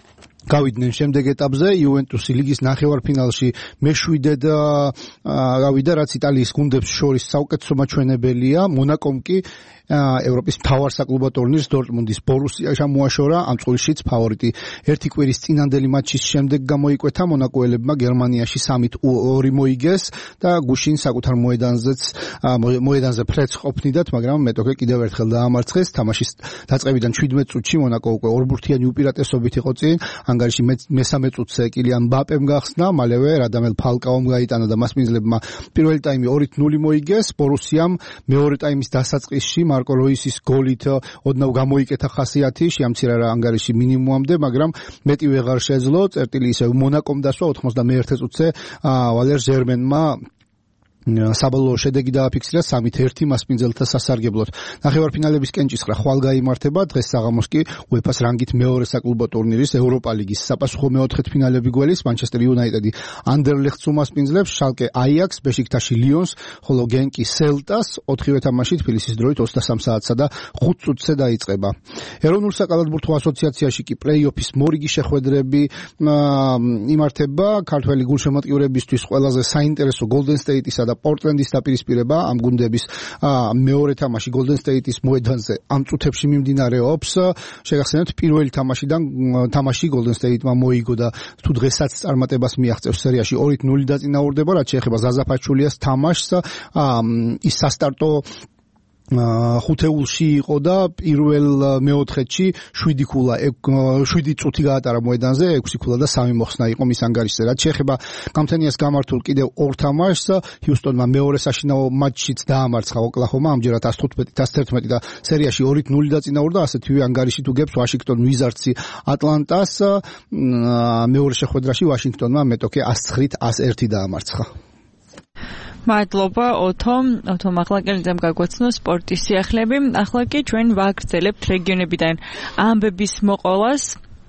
გავიდნენ შემდეგ ეტაპზე, იუვენტუსი ლიგის ნახევარფინალში მეშვიდედ გავიდა, რაც იტალიის გუნდებს შორის საუკეთესო მაჩვენებელია. მონაკომ კი ევროპის მთავარ საკლუბო ტურნირს დორტმუნდის ბორუსია შემოაშორა, ამ წყვილშიც ფავორიტი ერთი კვირის წინანდელი მატჩის შემდეგ გამოიკვეთა, მონაკოელებმა გერმანიაში სამით ორი მოიგეს და გუშინ საკუთარ მოედანზეც მოედანზე ფრეც ყოფნიდათ, მაგრამ მეტოქე კიდევ ერთხელ დაამარცხეს. თამაშის დაწყებიდან შვიდმეტ წუთში მონაკო უკვე ორბურთიანი უპირატესობით იყო წინ, ანგარიში მესამე წუთზე კილიან მბაპემ გახსნა, მალევე რადამელ ფალკაომ გაიტანა და მასპინძლებმა პირველი ტაიმი ორი ნული მოიგეს. ბორუსიამ მეორე ტაიმის დასაწყისში მარკო როისის გოლით ოდნავ გამოიკეთა ხასიათი, შეამცირა ანგარიში მინიმუმამდე, მაგრამ მეტი ვეღარ შეძლო. წერტილი ისევ მონაკომ დასვა ოთხმოცდამეერთე წუთზე ვალერ ჟერმენმა საბოლოო შედეგი დააფიქსირა სამით ერთი მასპინძელთა სასარგებლოდ. ნახევარფინალების კენჭისყრა ხვალ გაიმართება, დღეს საღამოს კი უეფას რანგით მეორე საკლუბო ტურნირის ევროპა ლიგის საპასუხო მეოთხედფინალები გველის მანჩესტერ იუნაიტედი ანდერლეხტს უმასპინძლებს, შალკე აიაქს, ბეშიქტაში ლიონს, ხოლო გენკი სელტას. ოთხივე თამაში თბილისის დროით ოცდასამ საათსა და ხუთ წუთზე დაიწყება. ეროვნულ საკალათბურთო ასოციაციაში კი პლეი-ოფის მორიგი შეხვედრები იმართება. ქართველი გულშემატკივრებისთვის ყველაზე საინტერესო გოლდენ სტეიტისა და პორტლენდის დაპირისპირება, ამ გუნდების მეორე თამაში გოლდენ სტეიტის მოედანზე ამ წუთებში მიმდინარეობს. შეგახსენებთ, პირველი თამაშიდან თამაში გოლდენ სტეიტმა მოიგო და თუ დღესაც წარმატებას მიაღწევს სერიაში ორი ნული დაწინაურდება, რაც შეეხება ზაზა ფაჩულიას თამაშს. ის სასტარტო ხუთეულში იყო და პირველ მეოთხედში შვიდი ქულა შვიდი წუთი გაატარა მოედანზე, ექვსი ქულა და სამი მოხსნა იყო მის ანგარიშზე. რაც შეეხება გამთენიას გამართულ კიდევ ორ თამაშს, ჰიუსტონმა მეორე საშინაო მატჩშიც დაამარცხა ოკლაჰომა, ამჯერად ას თხუთმეტი ას თერთმეტი და სერიაში ორი ნული დაწინაურდა. ასეთივე ანგარიშით უგებს ვაშინგტონ ვიზარდსი ატლანტას. მეორე შეხვედრაში ვაშინგტონმა მეტოქე ას ცხრით ას ერთი დაამარცხა. მადლობა ოთო, ოთო მაღლაკელიძემ გაგვაცნო სპორტის სიახლეები. ახლა კი ჩვენ ვაგრძელებთ რეგიონებიდან ამბების მოყოლას.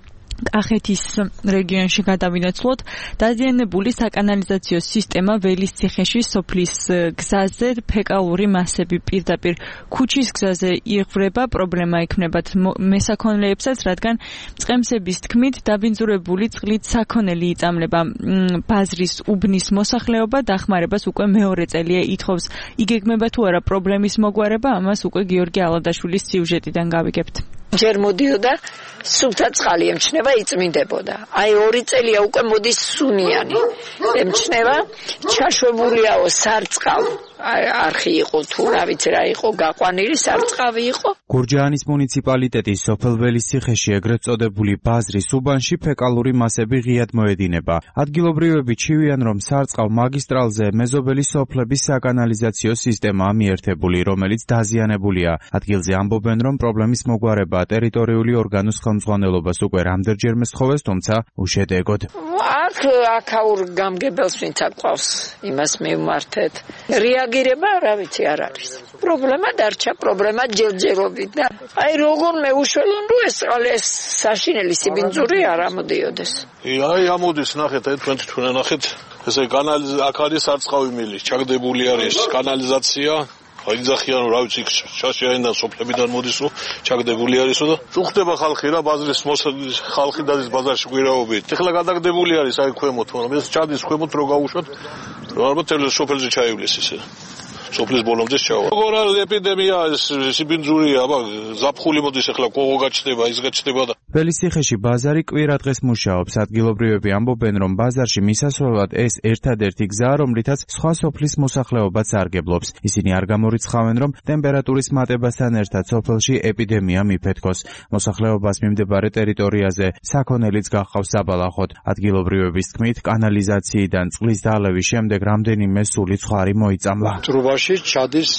კახეთის რეგიონში გადავინაცვლოთ. დაზიანებული საკანალიზაციო სისტემა ველისციხეში სოფლის გზაზე ფეკალური მასები პირდაპირ ქუჩის გზაზე იღვრება, პრობლემა ექმნებათ მესაქონლეებსაც, რადგან წყემსების თქმით დაბინძურებული წყლით საქონელი იწამლება. ბაზრის უბნის მოსახლეობა დახმარებას უკვე მეორე წელია ითხოვს. იგეგმება თუ არა პრობლემის მოგვარება, ამას უკვე გიორგი ალადაშვილის სიუჟეტიდან გავიგებთ. ჯერ მოდიოდა სუფთა წყალი ემჩნევა, იწმინდებოდა. აი ორი წელია უკვე მოდის სუნიანი. ემჩნევა, ჩაშვებულია სარწყავ. არხი იყო თუ რა ვიცი რა იყო, გაყვანილი სარწყავი იყო. გურჯაანის მუნიციპალიტეტის სოფელ ველისციხეში ეგრეთ წოდებული ბაზრის უბანში ფეკალური მასები ღიად მოედინება. ადგილობრივები ჩივიან, რომ სარწყავ მაგისტრალზე მეზობელი სოფლების საკანალიზაციო სისტემაა მიერთებული, რომელიც დაზიანებულია. ადგილზე ამბობენ, რომ პრობლემის მოგვარება ტერიტორიული ორგანოს ხელმძღვანელობას უკვე რამდენჯერმე სთხოვეს, თუმცა უშედეგოდ. აქ აქაურ გამგებელს ვინც აკყავს, იმას მივმართეთ. რეაგირება, რა ვიცი, არ არის. პრობლემა დარჩა, პრობლემა ჯერჯერობით და აი როგორ მეუშველონ, რომ ეს ეს საშინელი სიბინძური არ ამოდიოდეს. აი ამოდის, ნახეთ, აი თქვენ თვითონ ნახეთ, ესე კანალიზაცია აქ არის სარწყავი მილის, ჩაგდებული არის კანალიზაცია. აიძახიან რომ რა ვიცი შაშიანიდან სოფლებიდან მოდის რომ ჩაგდებული არისო და უხდება ხალხი რა ბაზრის ხალხი დადის ბაზარში კვირაობით. ეხლა გადაგდებული არის აი ქვემოთ, მაგრამ ეს ჩადის ქვემოთ რო გაუშვათ ალბათ ეს სოფელზე ჩაივლეს ისე. სოფლის ბოლომდე ჩავა. როგორ არის ეპიდემია, სიბინძურია, აბა ზაფხული მოდის ეხლა ყოღო გაჩნდება, ის გაჩნდება და ველისციხეში ბაზარი კვირადღეს მუშაობს. ადგილობრივები ამბობენ, რომ ბაზარში მისასვლელად ეს ერთადერთი გზაა, რომლითაც სხვა სოფლის მოსახლეობაც სარგებლობს. ისინი არ გამორიცხავენ, რომ ტემპერატურის მატებასთან ერთად სოფელში ეპიდემია მიფეთქოს. მოსახლეობას მიმდებარე ტერიტორიაზე საქონელიც გახავს საბალახოდ. ადგილობრივების თქმით, კანალიზაციიდან წყლის დალევის შემდეგ რამდენიმე სული ცხარი მოიწამლა. ჩადის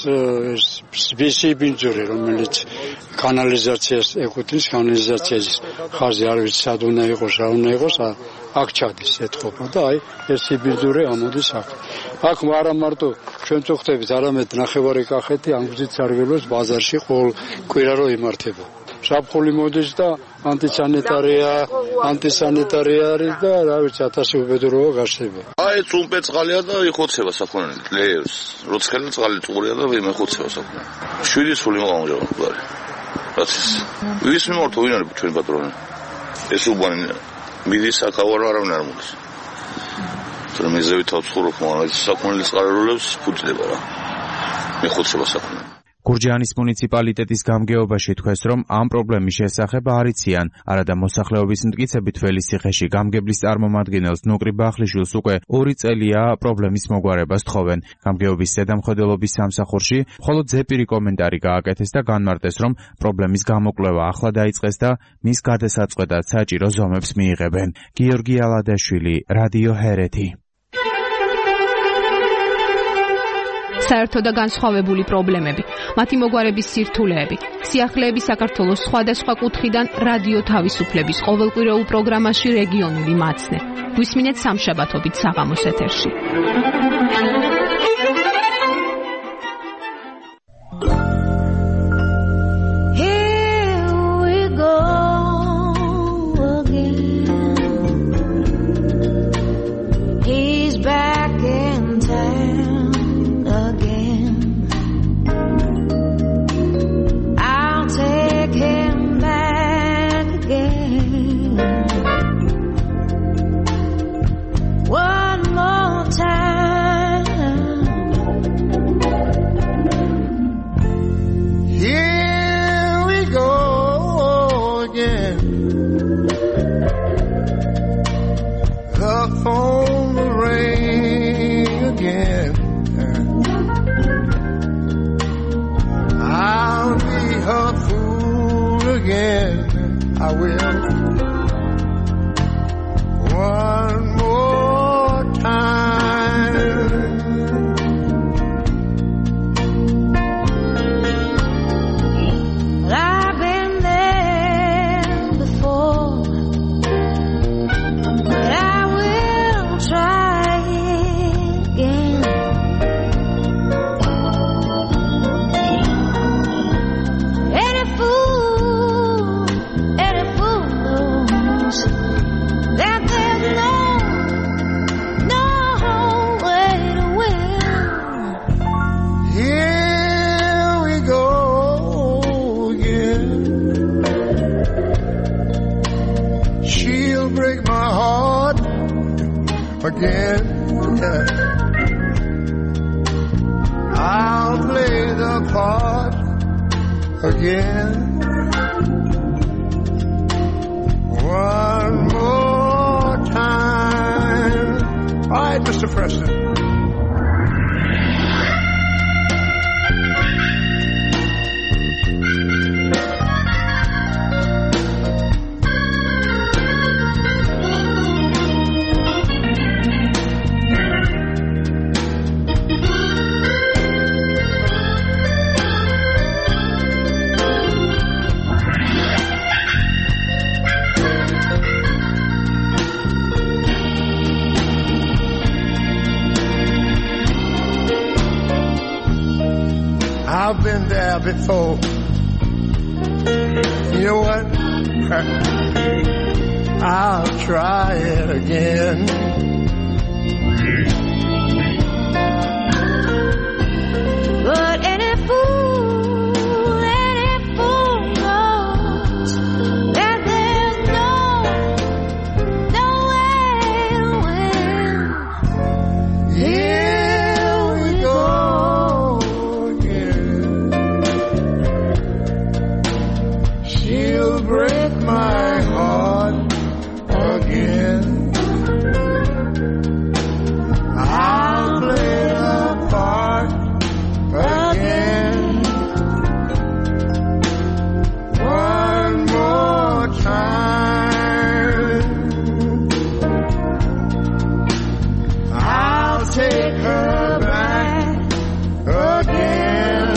სვისი ბინძური, რომელიც კანალიზაციას ეკუთვნის, კანალიზაციის ხაზი არ ვიცი სად უნდა იყოს, რა უნდა იყოს, აქ ჩადის ეთქობა და აი ეს სიბინძური ამოდის აქ. აქ არა მარტო ჩვენ წუხდებით, არამედ ნახევარი კახეთი ამ გზით სარგებლობს ბაზარში ყოველ კვირა რო იმართება. საფხული მოდის და ანტისანიტარია, ანტისანიტარია არის და რა ვიცი ათასი უბედურობა გაშლება. აი წუმპე წყალია და იხოცება საქონელი, ლეერს. როცხელი წყალი წურია და იმეხოცება საქონელი. შვიდი სული მოამჟავდა. რაც ის ვის მიმართო ვინ არის ჩვენ პატრონი? ეს უბანი მიდის საკავარო არავინ არ მოდის. თუმცა მეზევი თავცხოვრობ მაგრამ საკმარის ყარარულებს ფუძდება რა. მეხუთრება საქმე. გურჯაანის მუნიციპალიტეტის გამგეობაში თქვეს, რომ ამ პრობლემის შესახებ არ იციან. არადა მოსახლეობის მტკიცებით ველისციხეში გამგებლის წარმომადგენელს ნუკრი ბახლიშვილს უკვე ორი წელია პრობლემის მოგვარებას თხოვენ. გამგეობის ზედამხედველობის სამსახურში მხოლოდ ზეპირი კომენტარი გააკეთეს და განმარტეს, რომ პრობლემის გამოკვლევა ახლა დაიწყეს და მის გადასაწყვეტად საჭირო ზომებს მიიღებენ. გიორგი ალადაშვილი, რადიო ჰერეთი. საერთო და განსხვავებული პრობლემები, მათი მოგვარების სირთულეები, სიახლეები საქართველოს სხვადასხვა კუთხიდან რადიო თავისუფლების ყოველკვირეულ პროგრამაში რეგიონული მაცნე. გვისმინეთ სამშაბათობით საღამოს ეთერში. I will one more time. I've been there before, but I will try again. Any fool that there's no, no way to win. Here we go again. She'll break my heart again. Yeah. I'll play the part again. One more time. All right, Mister Preston. I've been there before. You know what? I'll try it again. But any fool, any fool knows that there's no, no way to win. Here we go. She'll break my heart again. I'll play the part again. One more time. I'll take her back again.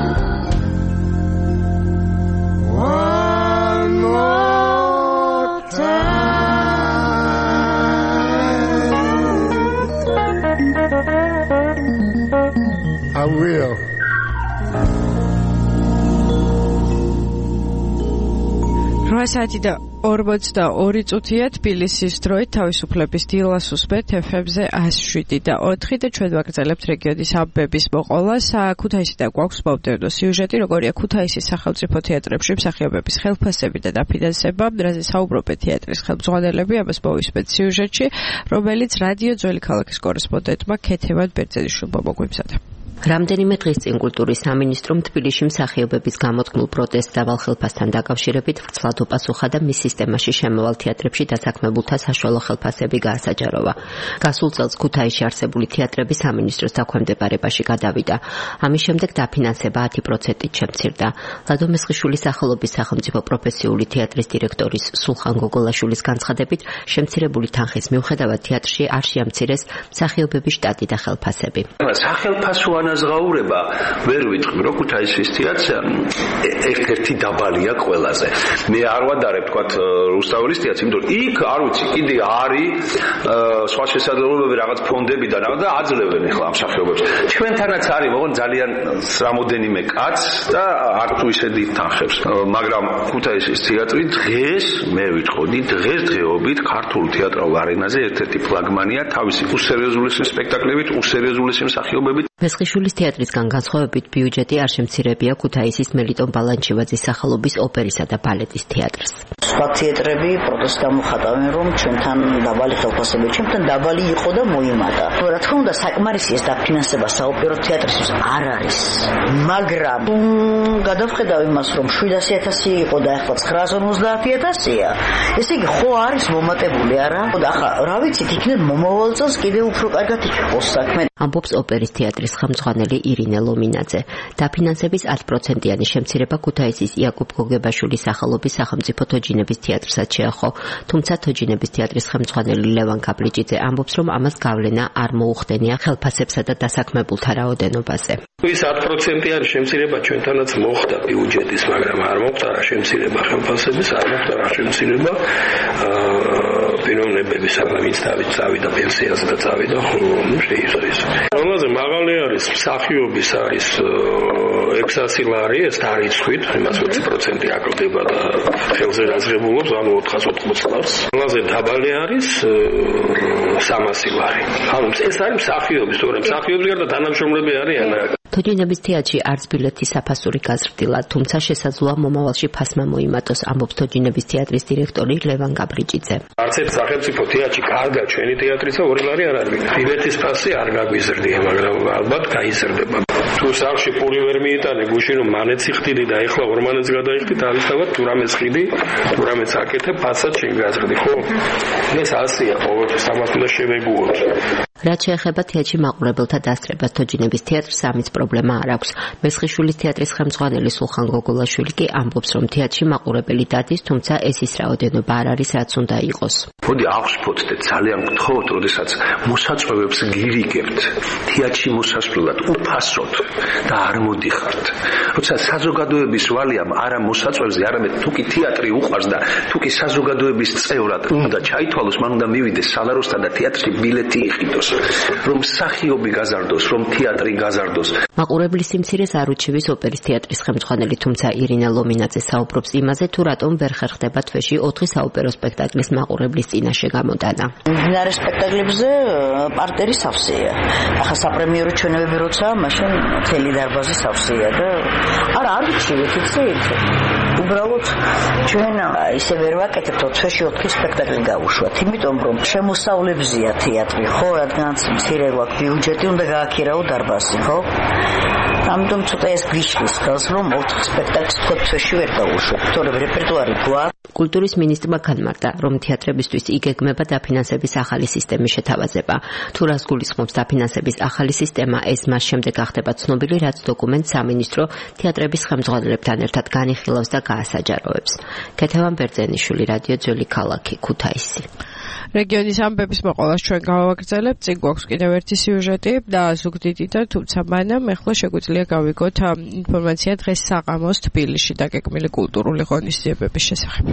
One more time. I will. რვა საათი და ორმოცდაორი წუთია თბილისის დროით თავისუფლების დილას უსმენთ ეფ ემ-ზე ათი შვიდი და ოთხი და ჩვენ ვაგრძელებთ რეგიონის ამბების მოყოლას. ქუთაისიდან გვაქვს მომდევნო სიუჟეტი, როგორია ქუთაისის სახელმწიფო თეატრებში მსახიობების ხელფასები და დაფინანსება, რაზე საუბრობენ თეატრის ხელმძღვანელები, ამას მოვისმენთ სიუჟეტში, რომელიც რადიო ძველი ქალაქის კორესპონდენტმა ქეთევან ბერძენიშვილმა მოგვიმზადა. რამდენიმე დღის წინ კულტურის სამინისტრომ თბილისში მსახიობების გამოთქმულ პროტესტს დავალ ხელფასთან დაკავშირებით ვრცლად უპასუხა და მის სისტემაში შემოვალ თეატრებში დასაქმებულთა საშუალო ხელფასები გაასაჯაროვა. გასულ წელს ქუთაისში არსებული თეატრები სამინისტროს დაქვემდებარებაში გადავიდა. ამის შემდეგ დაფინანსება ათი პროცენტით შემცირდა. ლადო მესხიშვილის სახელობის სახელმწიფო პროფესიული თეატრის დირექტორის სულხან გოგოლაშვილის განცხადებით, შემცირებული თანხის მიუხედავად თეატრში არ შეამცირეს მსახიობების შტატი და ხელფასები. სახელფასოვან ზღაურება ვერ ვიტყვი, რომ ქუთაისის თეატრს ერთ-ერთი დაბალია ყველაზე. მე არ ვადარებ თქვა რუსთაველის თეატრს, იმიტომ რომ იქ არ ვიცი, კიდე არის სხვა შესაძლებლობები რაღაც ფონდები და რაღაც და აძლევენ ახლა ამ მსახიობებს. ჩვენთანაც არის, მოყოლ ძალიან რამოდენიმე კაც და არ თუ ისე დიდ თანხებს. მაგრამ ქუთაისის თეატრი დღეს მე ვიტყოდი, დღეს დღეობით ქართულ თეატრალურ არენაზე ერთ-ერთი ფლაგმანია თავისი უსერიოზულესი სპექტაკლებით, უსერიოზულესი მსახიობებით. მესხიშვილის თეატრისგან განსხვავებით ბიუჯეტი არ შემცირებია ქუთაისის მელიტონ ბალანჩივაძის სახელობის ოპერისა და ბალეტის თეატრს. სხვა თეატრები პროტესტს გამოხატავენ, რომ ჩვენთან დაბალი ხელფასები, ჩვენთან დაბალი იყო და მოიმატა. რა თქმა უნდა, საკმარისი ეს დაფინანსება საოპერო თეატრისთვის არ არის. მაგრამ გადავხედავ იმას, რომ შვიდასი ათასი იყო და ახლა ცხრაასი ორმოცდაათი ათასია. ესე იგი, ხო არის მომატებული, არა? და ახლა რა ვიცით, იქნებ მომავალ წელს კიდევ უფრო კარგად იქნებს საქმე. ამბობს ოპერის თეატრის ხელმძღვანელი ირინე ლომინაძე. დაფინანსების ათი პროცენტიანი შემცირება ქუთაისის იაკუბ გოგებაშვილის სახელობის სახელმწიფო თოჯინების თეატრსაც შეახო. თუმცა თოჯინების თეატრის ხელმძღვანელი ლევან კაპლიჭიძე ამბობს, რომ ამას გავლენა არ მოუხდენია ხელფასებსა და დასაქმებულთა რაოდენობაზე. ის ათი პროცენტიანი შემცირება ჩვენთანაც მოხდა ბიუჯეტის, მაგრამ არ მოხდა რა შემცირება ხელფასების, არ მოხდა რა შემცირება პიროვნებების, ვინც წავიდა პენსიაზე და წავიდა, ნუ შეიზარეს. ყველაზე მაღალი არის მსახიობის არის ექვსასი ლარი, ეს დარიცხვით, იმას ოცი პროცენტი აკლდება და ხელზე გაძღებულობს, ანუ ოთხას ოთხმოცი ლარს. ყველაზე დაბალი არის სამასი ლარი. ანუ ეს არის მსახიობის, თორემ მსახიობის გარდა თანამშრომლები არიან. თოჯინების თეატრში არც ბილეთის საფასური გაზრდილა, თუმცა შესაძლოა მომავალში ფასმა მოიმატოს, ამბობს თოჯინების თეატრის დირექტორი ლევან კაპლიჭიძე. არც ერთ სახელმწიფო თეატრში კარგა ჩვენი თეატრისა ორი ლარი არ არის. ბილეთის ფასი არ გაგვიზრდია, მაგრამ ალბათ გაიზრდება. თუ სახში პური ვერ მიიტანე, გუშინ რომ მანეცი ხდიდი და ეხლა ორმანეც გადაიხდი, თავისთავად თუ რამეს ხიდი, თუ რამეს აკეთებ, ფასად შენ გაზრდი, ხო? ეს ასია, ყოველთვის ამას უნდა შევეგუოთ. რაც შეეხება თეატრში მაყურებელთა დასწრებას, თოჯინების თეატრს ამის პრობლემა არ აქვს. მესხიშვილის თეატრის ხელმძღვანელი სულხან გოგოლაშვილი კი ამბობს, რომ თეატრში მაყურებელი დადის, თუმცა ეს ის რაოდენობა არ არის, რაც უნდა იყოს. მოდი აღშფოთდეთ, ძალიან გთხოვთ, როდესაც მოსაწვევებს გირიგებთ, თეატრში მოსასვლელად უფასოდ და არ მოდიხართ. როცა საზოგადოების ვალია არა მოსაწვევზე, არამედ თუ კი თეატრი უყვარს და თუ კი საზოგადოების წევრად უნდა ჩაითვალოს, მან უნდა მივიდეს სალაროსთან და თეატრში ბილეთი იყიდოს. რომ მსახიობი გაზარდოს, რომ თეატრი გაზარდოს. მაყურებლის სიმცირეს არ უჩივის ოპერის თეატრის ხელმძღვანელი, თუმცა ირინე ლომინაძე საუბრობს იმაზე, თუ რატომ ვერ ხერხდება თვეში ოთხი საოპერო სპექტაკლის მაყურებლის წინაშე გამოტანა. მდინარე სპექტაკლებზე პარტერი სავსეა. ახლა საპრემიერო ჩვენებები როცა, მაშინ მთელი დარბაზი სავსეა და არა არ უჩივით, იცით? უბრალოდ ჩვენ ისე ვერ ვაკეთებთ თვეში ოთხი სპექტაკლი გავუშვათ, იმიტომ რომ შემოსავლებზია თეატრი, ხო, რადგანაც მცირე გვაქვს ბიუჯეტი, უნდა გააქირავო დარბაზი, ხო? ამიტომ ცოტა ეს გვიშლის ხელს, რომ ოთხ სპექტაკლს თვეში ვერ გავუშვათ, თორემ რეპერტუარი გვაქვს. კულტურის მინისტრმა განმარტა, რომ თეატრებისთვის იგეგმება დაფინანსების ახალი სისტემის შეთავაზება. თუ რას გულისხმობს დაფინანსების ახალი სისტემა, ეს მას შემდეგ გახდება ცნობილი, რაც დოკუმენტს სამინისტრო თეატრების ხელმძღვანელებთან ერთად განიხილავს და გაასაჯაროებს. ქეთევან ბერძენიშვილი, რადიო ძველი ქალაქი, ქუთაისი. რეგიონის ამბების მოყოლას ჩვენ გავაგრძელებთ, წინ გვაქვს კიდევ ერთი სიუჟეტი და ზუგდიდი და თუმცა მანამ ეხლა შეგვიძლია გავიგოთ ინფორმაცია დღეს საღამოს თბილისში დაგეგმილი კულტურული ღონისძიებების შესახებ.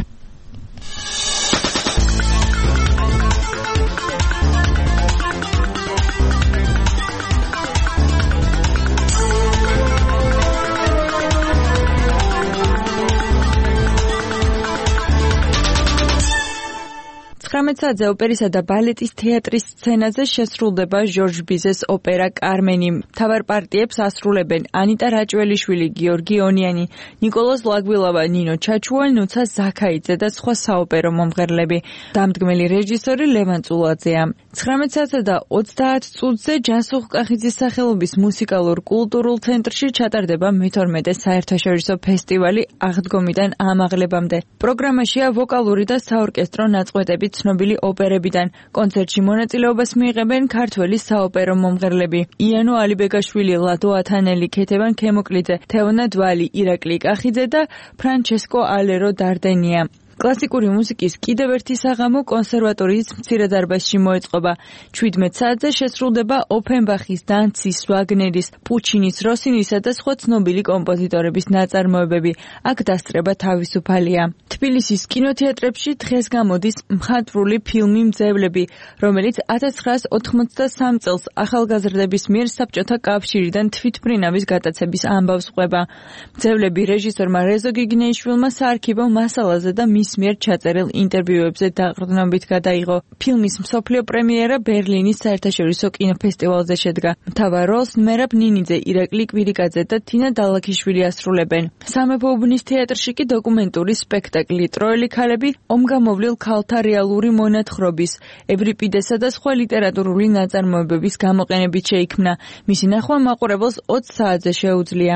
ცხრამეტ საათზე ოპერისა და ბალეტის თეატრის სცენაზე შესრულდება ჟორჟ ბიზეს ოპერა კარმენი. მთავარ პარტიებს ასრულებენ ანიტა რაჭველიშვილი, გიორგი ონიანი, ნიკოლოზ ლაგვილავა, ნინო ჩაჩუა, ნუცა ზაქაიძე და სხვა საოპერო მომღერლები. დამდგმელი რეჟისორი ლევან წულაძეა. ცხრამეტ საათსა და ოცდაათ წუთზე ჯანსუღ კახიძის სახელობის მუსიკალურ კულტურულ ცენტრში ჩატარდება მეთორმეტე საერთაშორისო ფესტივალი აღდგომიდან ამაღლებამდე. პროგრამაშია ვოკალური და საორკესტრო ნაწყვეტები ცნობილი ოპერებიდან. კონცერტში მონაწილეობას მიიღებენ ქართველი საოპერო მომღერლები: იანო ალიბეგაშვილი, ლადო ათანელი, ქეთევან ქემოკლიძე, თეონა დვალი, ირაკლი კახიძე და ფრანჩესკო ალერო დარდენია. კლასიკური მუსიკის კიდევ ერთი საღამო კონსერვატორიის მცირე დარბაზში მოეწყობა. ჩვიდმეტ საათზე შესრულდება ოფენბახის, დანცის, ვაგნერის, პუჩინის, როსინისა და სხვა ცნობილი კომპოზიტორების ნაწარმოებები. აქ დასწრება თავისუფალია. თბილისის კინოთეატრებში დღეს გამოდის მხატვრული ფილმი მძევლები, რომელიც ათას ცხრაას ოთხმოცდასამ წელს ახალგაზრდების მიერ საბჭოთა კავშირიდან თვითმფრინავის გატაცების ამბავს ყვება. მძევლები რეჟისორმა რეზო გიგნეიშვილმა საარქივო მასალაზე და მის მიერ ჩაწერილ ინტერვიუებზე დაყრდნობით გადაიღო. ფილმის მსოფლიო პრემიერა ბერლინის საერთაშორისო კინოფესტივალზე შედგა. მთავარ როლს მერაბ ნინიძე, ირაკლი კვირიკაძე და თინა დალაქიშვილი ასრულებენ. სამეფო უბნის თეატრში კი დოკუმენტური სპექტაკლი ტროელი ქალები ომგამოვლილ ქალთა რეალური მონათხრობის, ევრიპიდესა და სხვა ლიტერატურული ნაწარმოებების გამოყენებით შეიქმნა. მისი ნახვა მაყურებელს ოცს საათზე შეუძლია.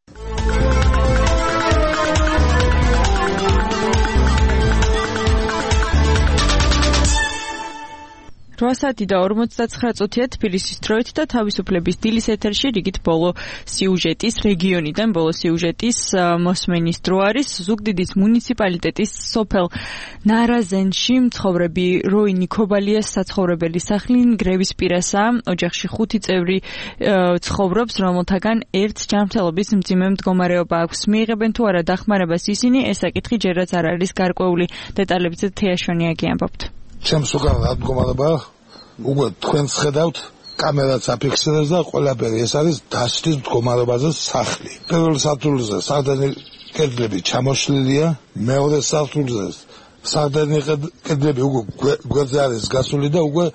რვა საათი და ორმოცდაცხრა წუთია თბილისის დროით და თავისუფლების დილის ეთერში რიგით ბოლო სიუჟეტის, რეგიონიდან ბოლო სიუჟეტის მოსმენის დრო არის. ზუგდიდის მუნიციპალიტეტის სოფელ ნარაზენში მცხოვრები როინი ქობალიას საცხოვრებელი სახლი გრევის პირასაა. ოჯახში ხუთი წევრი ცხოვრობს, რომელთაგან ერთს ჯანმრთელობის მძიმე მდგომარეობა აქვს. მიიღებენ თუ არა დახმარებას ისინი, ეს საკითხი ჯერაც არ არის გარკვეული. დეტალებიც თეაშვანი აგიამბობთ. ჩემს უკან რა მდგომარეობა, უკვე თქვენს ხედავთ, კამერაც აფიქსირებს და ყველაფერი ეს არის დასჯის მდგომარეობაზე სახლი. პირველ სართულზე სარდენი კედლები ჩამოშლილია, მეორე სართულზე სარდენი კედლები უკვე გვერდზე არის გასული და უკვე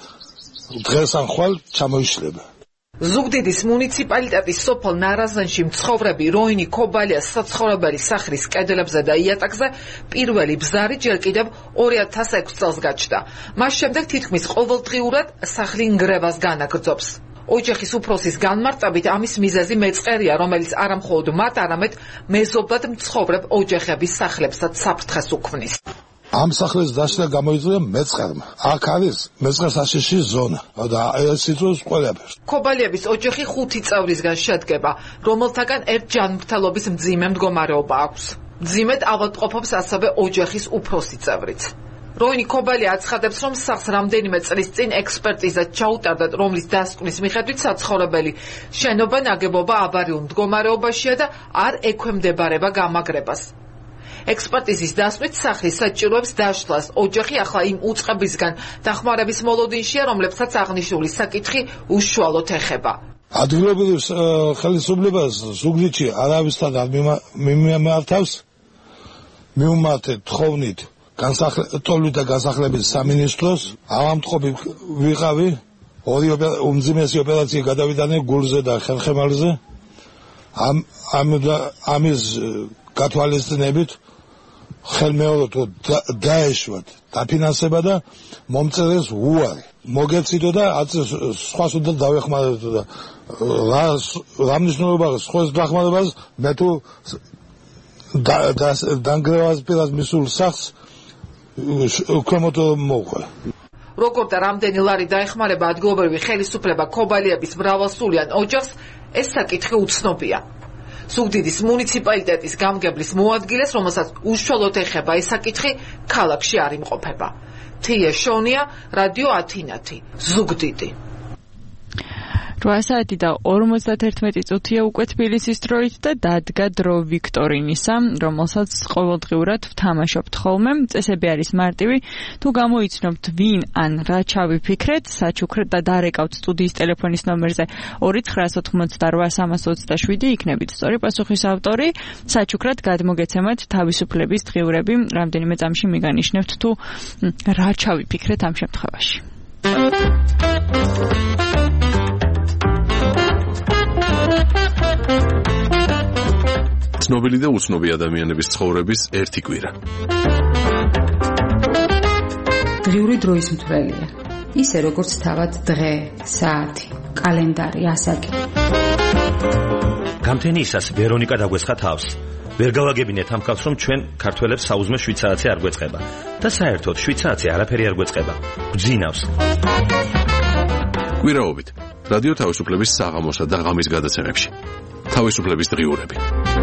დღეს ან ხვალ ჩამოიშლება. ზუგდიდის მუნიციპალიტეტის სოფელ ნარაზანში მცხოვრები როინი ქობალიას საცხოვრებელი სახლის კედლებზე და იატაკზე პირველი ბზარი ჯერ კიდევ ორი ათას ექვსი წელს გაჩნდა. მას შემდეგ თითქმის ყოველდღიურად სახლი ნგრევას განაგრძობს. ოჯახის უფროსის განმარტებით ამის მიზეზი მეწყერია, რომელიც არა მხოლოდ მათ, არამედ მეზობლად მცხოვრებ ოჯახების სახლებსაც საფრთხეს უქმნის. ამ სახლის დაშლა გამოიწვია მეწყერმა. აქ არის მეწყერ საშიში ზონა და ეს იწვევს ყველაფერს. ქობალიების ოჯახი ხუთი წევრისგან შედგება, რომელთაგან ერთ ჯანმრთელობის მძიმე მდგომარეობა აქვს. მძიმედ ავადმყოფობს ასევე ოჯახის უფროსი წევრიც. როინი ქობალია აცხადებს, რომ სახლს რამდენიმე წლის წინ ექსპერტიზა ჩაუტარდათ, რომლის დასკვნის მიხედვით საცხოვრებელი შენობა ნაგებობა ავარიულ მდგომარეობაშია და არ ექვემდებარება გამაგრებას. ექსპერტიზის დასკვნით სახლის საჭიროებს დაშლას. ოჯახი ახლა იმ უწყებისგან დახმარების მოლოდინშია, რომლებსაც აღნიშნული საკითხი უშუალოდ ეხება. ადგილობრივ ხელისუფლებას ზუგდიდში არავისთან არ მიმართავს. მიუმართეთ თხოვნით განსახლებით და განსახლების სამინისტროს. ავამტყობი ვიყავი, ორი უმძიმესი ოპერაცია გადავიდანე გულზე და ხერხემალზე. ამ ამის გათვალისწინებით ხელმეოროდ დაეშვათ დაფინანსება და მომწერეს უარი. მოგეციდო და სხვა სუდად დავეხმარებოდო და რა მნიშვნელობა სხვა დახმარებას მე თუ დანგრევას პირას მისულ სახლს ქვემოთ მოუხვა. როგორ და რამდენი ლარი დაეხმარება ადგილობრივი ხელისუფლება ქობალიების მრავალსულიან ოჯახს, ეს საკითხი უცნობია. ზუგდიდის მუნიციპალიტეტის გამგებლის მოადგილეს, რომელსაც უშუალოდ ეხება ეს საკითხი, ქალაქში არ იმყოფება. თია შონია, რადიო ათინათი, ზუგდიდი. რვა საათი და ორმოცდათერთმეტი წუთია უკვე თბილისის დროით და დადგა დრო ვიქტორინისა, რომელსაც ყოველდღიურად ვთამაშობთ ხოლმე. წესები არის მარტივი. თუ გამოიცნობთ ვინ ან რა ჩავიფიქრეთ, საჩუქრად და დარეკავთ სტუდიის ტელეფონის ნომერზე ორი ცხრაას ოთხმოცდარვა სამას ოცდაშვიდი იქნებით სწორი პასუხის ავტორი. საჩუქრად გადმოგეცემათ თავისუფლების დღიურები. რამდენიმე წამში მიგანიშნებთ თუ რა ჩავიფიქრეთ ამ შემთხვევაში. ცნობილი და უცნობი ადამიანების ცხოვრების ერთი კვირა. დღიური დროის მთვრელია. ისე როგორც თავად დღე, საათი, კალენდარი, ასაკი. გამთენიისას ვერონიკა დაგვესხა თავს. ვერ გავაგებინეთ ამ ხალხს, რომ ჩვენ ქართველებს საუზმე შვიდ საათზე არ გვეწყება და საერთოდ შვიდ საათზე არაფერი არ გვეწყება. გძინავს. კვირაობით რადიო თავისუფლების საღამოსა და ღამის გადაცემებში. თავისუფლების დღიურები.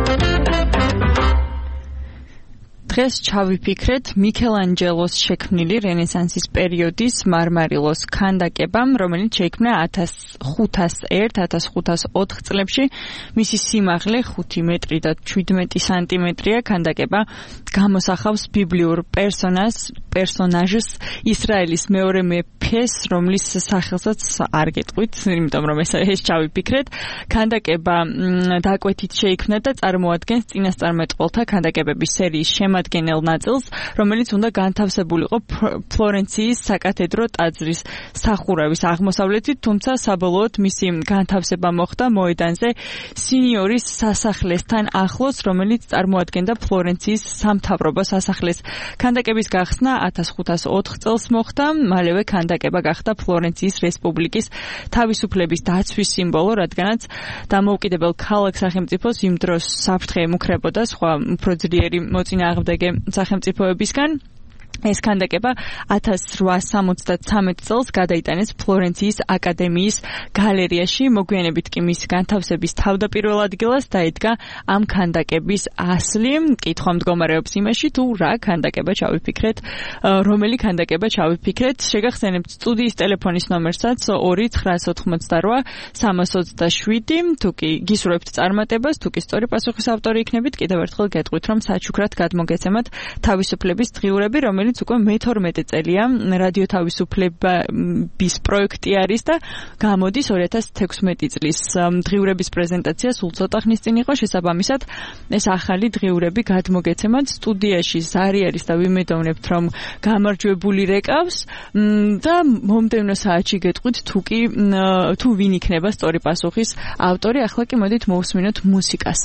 დღეს ჩავიფიქრეთ მიქელანჯელოს შექმნილი რენესანსის პერიოდის მარმარილოს ქანდაკებამ, რომელიც შეიქმნა ათას ხუთას ერთ - ათას ხუთას ოთხ წლებში. მისი სიმაღლე ხუთი მეტრი და შვიდმეტი სანტიმეტრია. ქანდაკება გამოსახავს ბიბლიურ პერსონაჟს, პერსონაჟს ისრაელის მეორე მეფეს, რომლის სახელსაც არ გეტყვით, იმიტომ რომ ეს ეს ჩავიფიქრეთ. ქანდაკება დაკვეთით შეიქმნა და წარმოადგენს წინასწარმეტყველთა ქანდაკებების სერიის შემადგენელ ნაწილს, რომელიც უნდა განთავსებულიყო ფლორენციის საკათედრო ტაძრის სახურავის აღმოსავლეთით, თუმცა საბოლოოდ მისი განთავსება მოხდა მოედანზე სინიორის სასახლესთან ახლოს, რომელიც წარმოადგენდა ფლორენციის სამთავრობო სასახლეს. ქანდაკების გახსნა ათას ხუთას ოთხ წელს მოხდა, მალევე ქანდაკება გახდა ფლორენციის რესპუბლიკის თავისუფლების დაცვის სიმბოლო, რადგანაც დამოუკიდებელ ქალაქ სახელმწიფოს იმ დროს საფრთხე ემუქრებოდა სხვა უფრო ძლიერი მოწინააღმდეგე სახელმწიფოებისგან. ეს ქანდაკება ათას რვაას სამოცდათრამეტ წელს გადაიტანეს ფლორენციის აკადემიის გალერეაში. მოგვიანებით კი მის განთავსების თავდაპირველ ადგილას დაედგა ამ ქანდაკების ასლი. კითხვა მდგომარეობს იმაში, თუ რა ქანდაკება ჩავიფიქრეთ, რომელი ქანდაკება ჩავიფიქრეთ. შეგახსენებთ სტუდიის ტელეფონის ნომერსაც ორი ცხრაას ოთხმოცდარვა სამას ოცდაშვიდი. თუ კი გისურვებთ წარმატებას, თუ კი სწორი პასუხის ავტორი იქნებით, კიდევ ერთხელ გეტყვით, რომ საჩუქრად გადმოგეცემათ თავისუფლების დღიურები, რომელიც უკვე მეთორმეტე წელია რადიო თავისუფლების პროექტი არის და გამოდის ორი ათას თექვსმეტი წლის. დღიურების პრეზენტაცია სულ ცოტა ხნის წინ იყო, შესაბამისად ეს ახალი დღიურები გადმოგეცემათ სტუდიაში. ზარი არის და ვიმედოვნებთ, რომ გამარჯვებული რეკავს და მომდევნო საათში გეტყვით თუ კი თუ ვინ იქნება სწორი პასუხის ავტორი. ახლა კი მოდით მოვუსმინოთ მუსიკას.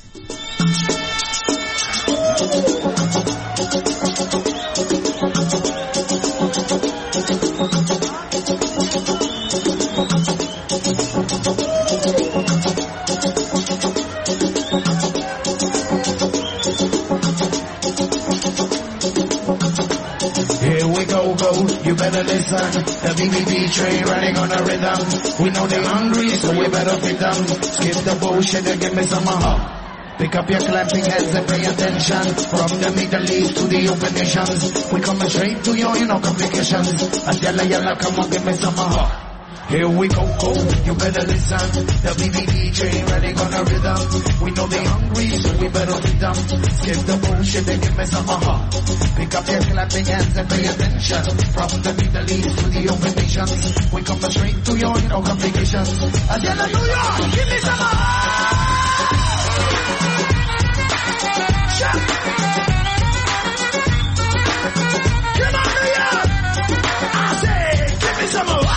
You better listen, the B B B train running on a rhythm. We know they're hungry, so we better feed them. Skip the bullshit and give me some uh-huh. Pick up your clapping hands and pay attention. From the Middle East to the open nations, we coming straight to you, you know complications. And yalla yalla, come on, give me some uh-huh. Here we go, go, you better listen. The B B B train running on a rhythm. We know they hungry, so we better feed them. Skip the bullshit and give me some uh-huh. Pick up your clapping hands and pay attention. From the Middle East to the open nations, we come straight to you, you know complications. And yalla, New York, give me some uh-huh. Shut. Come on, New York. I say, give me some more.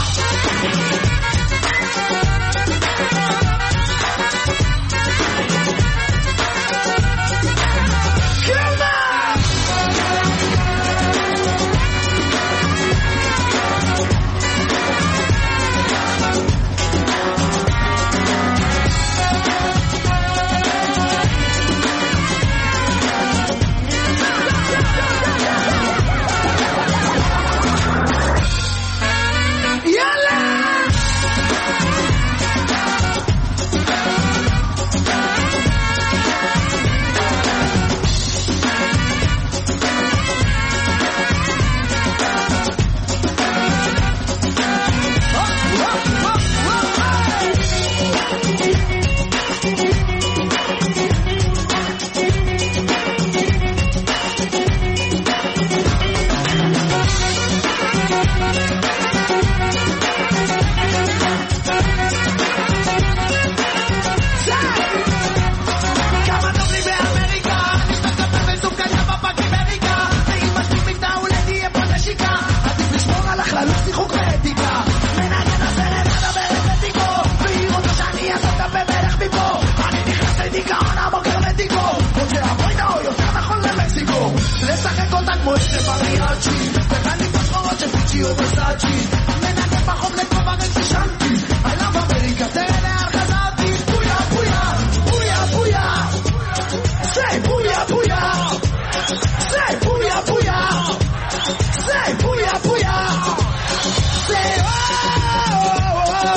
este mariachi Pegani pa' coche, Gucci o Versace Nena que pa' home le coman el Shanti I love America, tene Argazati Puya, puya, puya, puya Say puya, puya Say puya, puya Say puya, puya Say oh, oh, oh,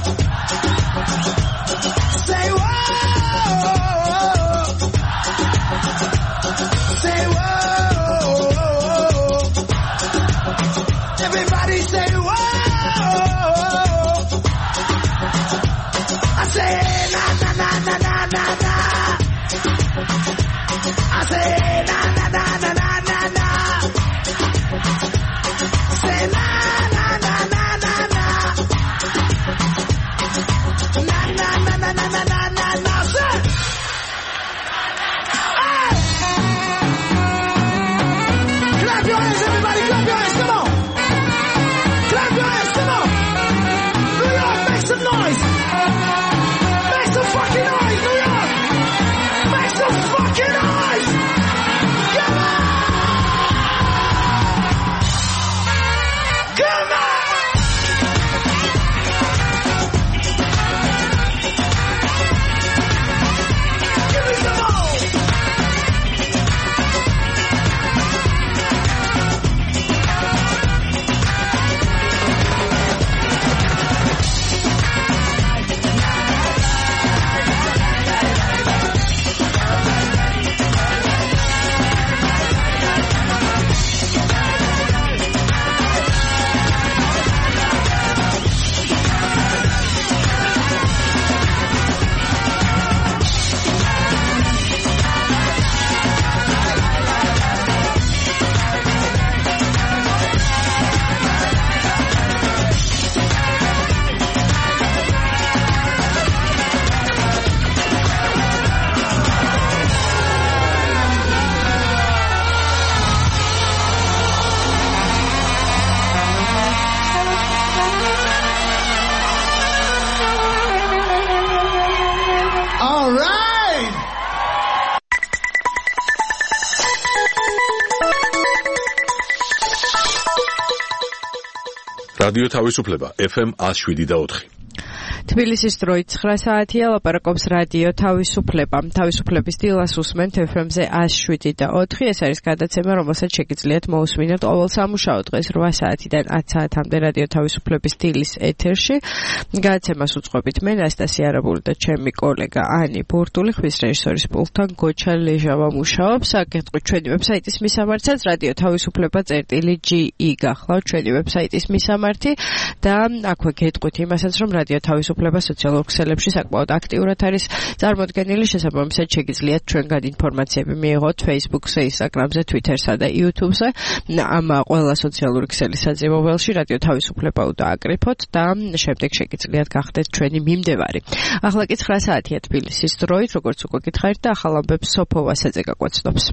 oh. Say oh, oh, oh. Say oh. Everybody say whoa. I say na na na na na na na. I say na na na na na na na. Say na na na na na na. Na na na na na na na na. Say. Clap your hands, everybody! Clap your hands! Come on! Clap your hands, come on! New York, make some noise! Make some fucking noise, New York! Make some fucking noise! Come on! Come on! Give me some more! All right. რადიო თავისუფლება F M one oh seven და four. თბილისის დროით ცხრა საათია, ლაპარაკობს რადიო თავისუფლება. თავისუფლების დილას უსმენთ F M-ზე one oh seven და four. ეს არის გადაცემა, რომელსაც შეგიძლიათ მოусმინოთ ყოველ სამუშაო დღეს eight საათიდან ten საათამდე რადიო თავისუფლების დილის ეთერში. გადაცემას უწყობთ მე, ნასტასია არაბული და ჩემი კოლეგა ანი ბურდული, ხმის რეჟისორის პულტთან გოჩა ლეჟავა მუშაობს. აგეთყვით ჩვენი ვებსაიტის მისამართსაც რადიო თავისუფლება წერტილი G E გახლავთ ჩვენი ვებსაიტის მისამართი და აქვე გეტყვით იმასაც, რომ რადიო თავისუფლება სოციალურ ქსელებში საკმაოდ აქტიურად არის წარმოდგენილი, შესაბამისად შეგიძლიათ ჩვენგან ინფორმაციები მიიღოთ Facebook-ზე, Instagram-ზე, Twitter-სა და YouTube-ზე. ამ ყველა სოციალური ქსელის საძიებელში რადიო თავისუფლება უდააკრიფოთ და შემდეგ შეგიძლიათ გახდეთ ჩვენი მიმდევარი. ახლა კი ცხრა საათია თბილისის დროით, როგორც უკვე გითხარით და ახალ ამბებს სოფო ვასაძე გაგვაცნობს.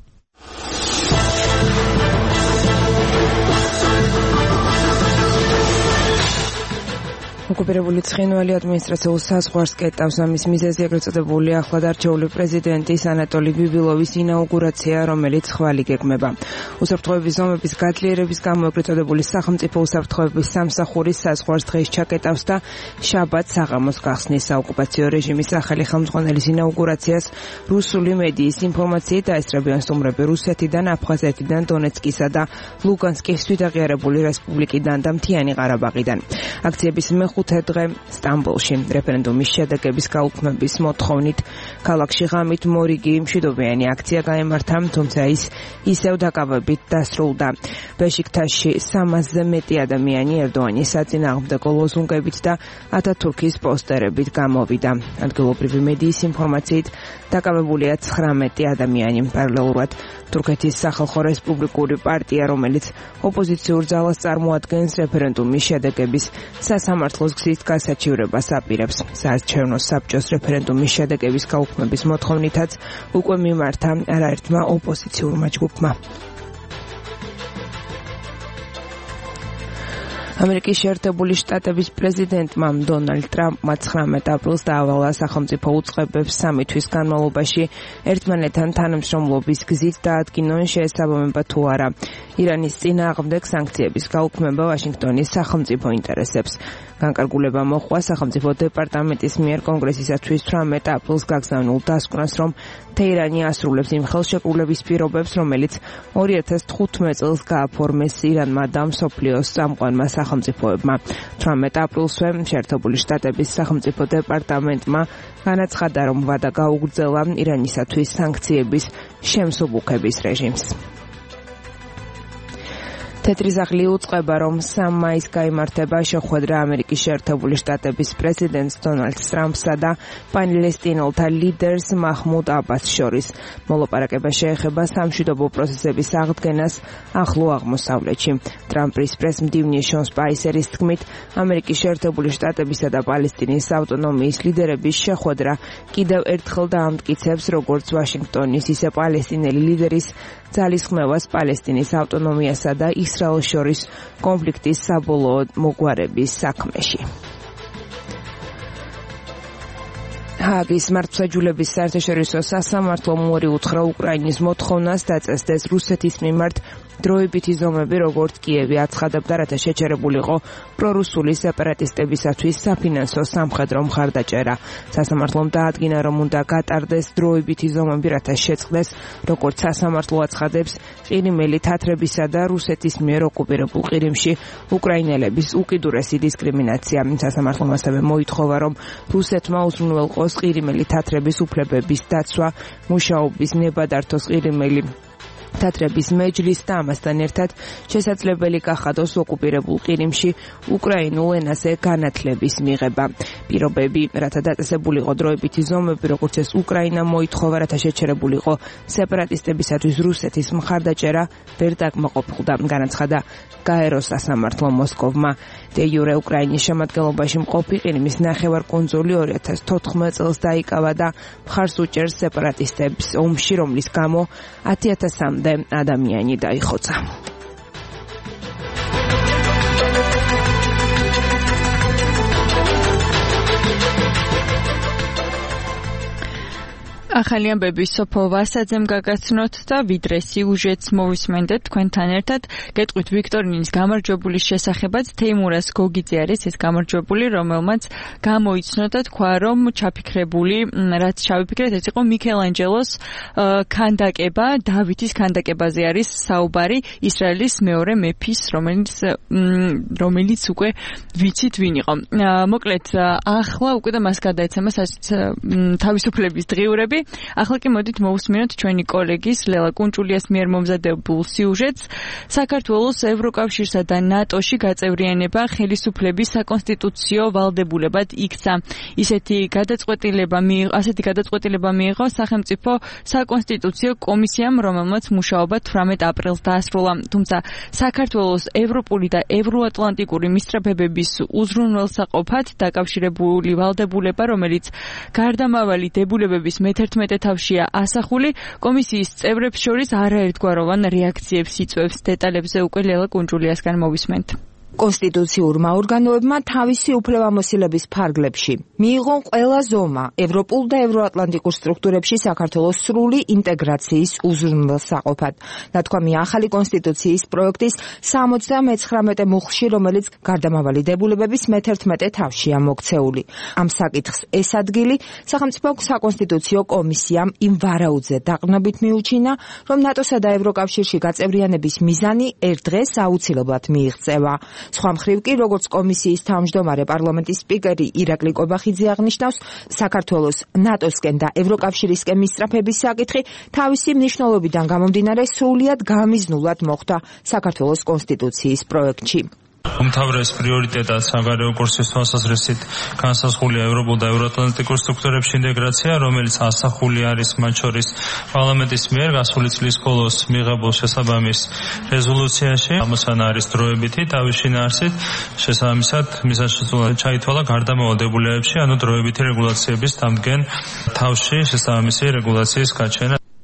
ოკუპირებული ცხინველი ადმინისტრაციულ საზღვარს კეტავს. ამის მიზეზი ეგრეთ წოდებული ახლად არჩეული პრეზიდენტის ანატოლი ბიბილოვის ინაუგურაცია, რომელიც ხვალ იგეგმება. უსაფრთხოების ზომების გაძლიერების გამო ეგრეთ წოდებული სახელმწიფო უსაფრთხოების სამსახურის საზღვარს დღეს ჩაკეტავს და შაბათს საღამოს გახსნის. საოკუპაციო რეჟიმის ახალი ხელმძღვანელის ინაუგურაციას რუსული მედიის ინფორმაციით დაესწრებიან სტუმრები რუსეთიდან, აფხაზეთიდან, დონეცკისა და ლუგანსკის აღიარებული რესპუბლიკიდან და მთიანი ყარაბაღიდან. აქციების მეხუთე დღე სტამბოლში რეფერენდუმის შედეგების გაუქმების მოთხოვნით ქალაქში ღამით მორიგი მშვიდობიანი აქცია გაემართა, თუმცა ის ისევ დაკავებით დასრულდა. ბეშიქტაშში სამასზე მეტი ადამიანი ერდოანის საწინააღმდეგო ლოზუნგებით და ათათურქის პოსტერებით გამოვიდა. ადგილობრივი მედიის ინფორმაციით დაკავებულია ცხრამეტი ადამიანი. პარალელურად თურქეთის სახალხო რესპუბლიკური პარტია, რომელიც ოპოზიციურ ძალას წარმოადგენს, რეფერენდუმის შედეგების სასამართლოს გზით გასაჩივრებას აპირებს. საარჩევნო საბჭოს რეფერენდუმის შედეგების გაუქმების მოთხოვნითაც უკვე მიმართა არაერთმა ოპოზიციურმა ჯგუფმა. ამერიკის შეერთებული შტატების პრეზიდენტმა დონალდ ტრამპმა ცხრამეტ აპრილს დაავალა სახელმწიფო უწყებებს სამი თვის განმავლობაში ერთმანეთთან თანამშრომლობის გზით დაადგინონ შეესაბამება თუ არა ირანის წინააღმდეგ სანქციების გაუქმება ვაშინგტონის სახელმწიფო ინტერესებს. განკარგულება მოჰყვა სახელმწიფო დეპარტამენტის მიერ კონგრესისათვის თვრამეტ აპრილს გაგზავნულ დასკვნას, რომ თეირანი ასრულებს იმ ხელშეკრულების პირობებს, რომელიც ორი ათას თხუთმეტ წელს გააფორმეს ირანმა და მსოფლიოს წამყვანმა სახელმწიფოებმა. თვრამეტ აპრილსვე შეერთებული შტატების სახელმწიფო დეპარტამენტმა განაცხადა, რომ ვადა გაუგრძელა ირანისათვის სანქციების შემსუბუქების რეჟიმს. თეთრი ზაღლი უწყება, რომ სამ მაისს გაიმართება შეხვედრა ამერიკის შეერთებული შტატების პრეზიდენტ დონალდ ტრამპსა და პალესტინელთა ლიდერს მაჰმუდ აბასს შორის. მოლაპარაკება შეეხება სამშვიდობო პროცესების აღდგენას ახლო აღმოსავლეთში. ტრამპის პრეს-მდივნის შონ სპაისერის თქმით, ამერიკის შეერთებული შტატებისა და პალესტინის ავტონომიის ლიდერების შეხვედრა კიდევ ერთხელ დაამტკიცებს როგორც ვაშინგტონის, ისე პალესტინელი ლიდერის ძალისხმევას პალესტინის ავტონომიასა და ისრაელს შორის კონფლიქტის საბოლოო მოგვარების საქმეში. ჰააგის მართლმსაჯულების საერთაშორისო სასამართლომ უარი უთხრა უკრაინის მოთხოვნას დაწესდეს რუსეთის მიმართ დროებითი ზომები, როგორც კიევი აცხადებდა, რათა შეჩერებულიყო პრორუსული სეპარატისტებისათვის საფინანსო სამხედრო მხარდაჭერა. სასამართლომ დაადგინა, რომ უნდა გატარდეს დროებითი ზომები, რათა შეწყდეს, როგორც სასამართლო აცხადებს, ყირიმელი თათრებისა და რუსეთის მიერ ოკუპირებულ ყირიმში უკრაინელების უკიდურესი დისკრიმინაცია. სასამართლომ ასევე მოითხოვა, რომ რუსეთმა უზრუნველყოს ყირიმელი თათრების უფლებების დაცვა, მუშაობის ნებადართოს ყირიმელი თათრების მეჯლისს და ამასთან ერთად შესაძლებელი გახადოს ოკუპირებულ ყირიმში უკრაინულ ენაზე განათლების მიღება. პირობები, რათა დაწესებულიყო დროებითი ზომები, როგორც ეს უკრაინა მოითხოვა, რათა შეჩერებულიყო სეპარატისტებისათვის რუსეთის მხარდაჭერა, ვერ დაკმაყოფილდა, განაცხადა გაეროს სასამართლო მოსკოვმა. დე იურე უკრაინის შემადგენლობაში მყოფი ყირიმის ნახევარკუნძული ორი ათას თოთხმეტ წელს დაიკავა და მხარს უჭერს სეპარატისტებს ომში, რომლის გამო ათი ათასამდე ადამიანი დაიხოცა. ახალი ამბები სოფო ვასაძემ გაგაცნოთ და ვიდრე სიუჟეტს მოვისმენდეთ თქვენთან ერთად. გეტყვით ვიქტორინის გამარჯვებულის შესახებაც. თეიმურას გოგიძე არის ეს გამარჯვებული, რომელმაც გამოიცნო და თქვა, რომ ჩაფიქრებული, რაც ჩავიფიქრეთ, ეს იყო მიქელანჯელოს ქანდაკება, დავითის ქანდაკებაზე არის საუბარი, ისრაელის მეორე მეფის, რომელიც რომელიც უკვე ვიცით ვინ იყო. მოკლედ, ახლა უკვე და მას გადაეცემა თავისუფლების დღიურები. ახლა კი მოდით მოვუსმინოთ ჩვენი კოლეგის ლელა კუნჭულიას მიერ მომზადებულ სიუჟეტს. საქართველოს ევროკავშირსა და ნატოში გაწევრიანება ხელისუფლების საკონსტიტუციო ვალდებულებად იქცა. ისეთი გადაწყვეტილება მიიღო, ასეთი გადაწყვეტილება მიიღო სახელმწიფო საკონსტიტუციო კომისიამ, რომელმაც მუშაობა თვრამეტ აპრილს დაასრულა. თუმცა საქართველოს ევროპული და ევროატლანტიკური მისწრაფებების უზრუნველსაყოფად დაკავშირებული ვალდებულება, რომელიც გარდამავალი დებულებების მეთერთმეტე თავშია ასახული, კომისიის წევრებს შორის არაერთგვაროვან რეაქციებს იწვევს. დეტალებზე უკვე ლელა კუნჭულიასგან მოვისმენთ. კონსტიტუციურმა ორგანოებმა თავისი უფლებამოსილების ფარგლებში მიიღო ყველა ზომა ევროპულ და ევროატლანტიკურ სტრუქტურებში საქართველოს სრული ინტეგრაციის უზრუნველსაყოფად. ნათქვამი ახალი კონსტიტუციის პროექტის სამოცდამეცხრამეტე მუხლში, რომელიც გარდამავალი დებულებების მეთერთმეტე თავშია მოქცეული. ამ საკითხს ეს ადგილი სახელმწიფო საკონსტიტუციო კომისიამ იმ ვარაუდზე დაყრდნობით მიუჩინა, რომ ნატოსა და ევროკავშირში გაწევრიანების მიზანი ერთ დღეს აუცილებლად მიიღწევა. სხვა მხრივ კი, როგორც კომისიის თავმჯდომარე პარლამენტის სპიკერი ირაკლი კობახიძე აღნიშნავს, საქართველოს ნატოსკენ და ევროკავშირისკენ მისწრაფების საკითხი თავისი მნიშვნელობიდან გამომდინარე სრულიად გამიზნულად მოხვდა საქართველოს კონსტიტუციის პროექტში. უმთავრეს პრიორიტეტად საგარეო კურსის თვალსაზრისით განსაზღვრულია ევროპულ და ევროატლანტიკურ სტრუქტურებში ინტეგრაცია, რომელიც ასახული არის მათ შორის პარლამენტის მიერ გასული წლის ბოლოს მიღებულ შესაბამის რეზოლუციაში. ამასთან არის დროებითი თავის შინაარსით შესაბამისად მიზანშეწონილად ჩაითვალა გარდამავალ დებულებებში, ანუ დროებითი რეგულაციების დამდგენ თავში შესაბამისი რეგულაციის გაჩენა.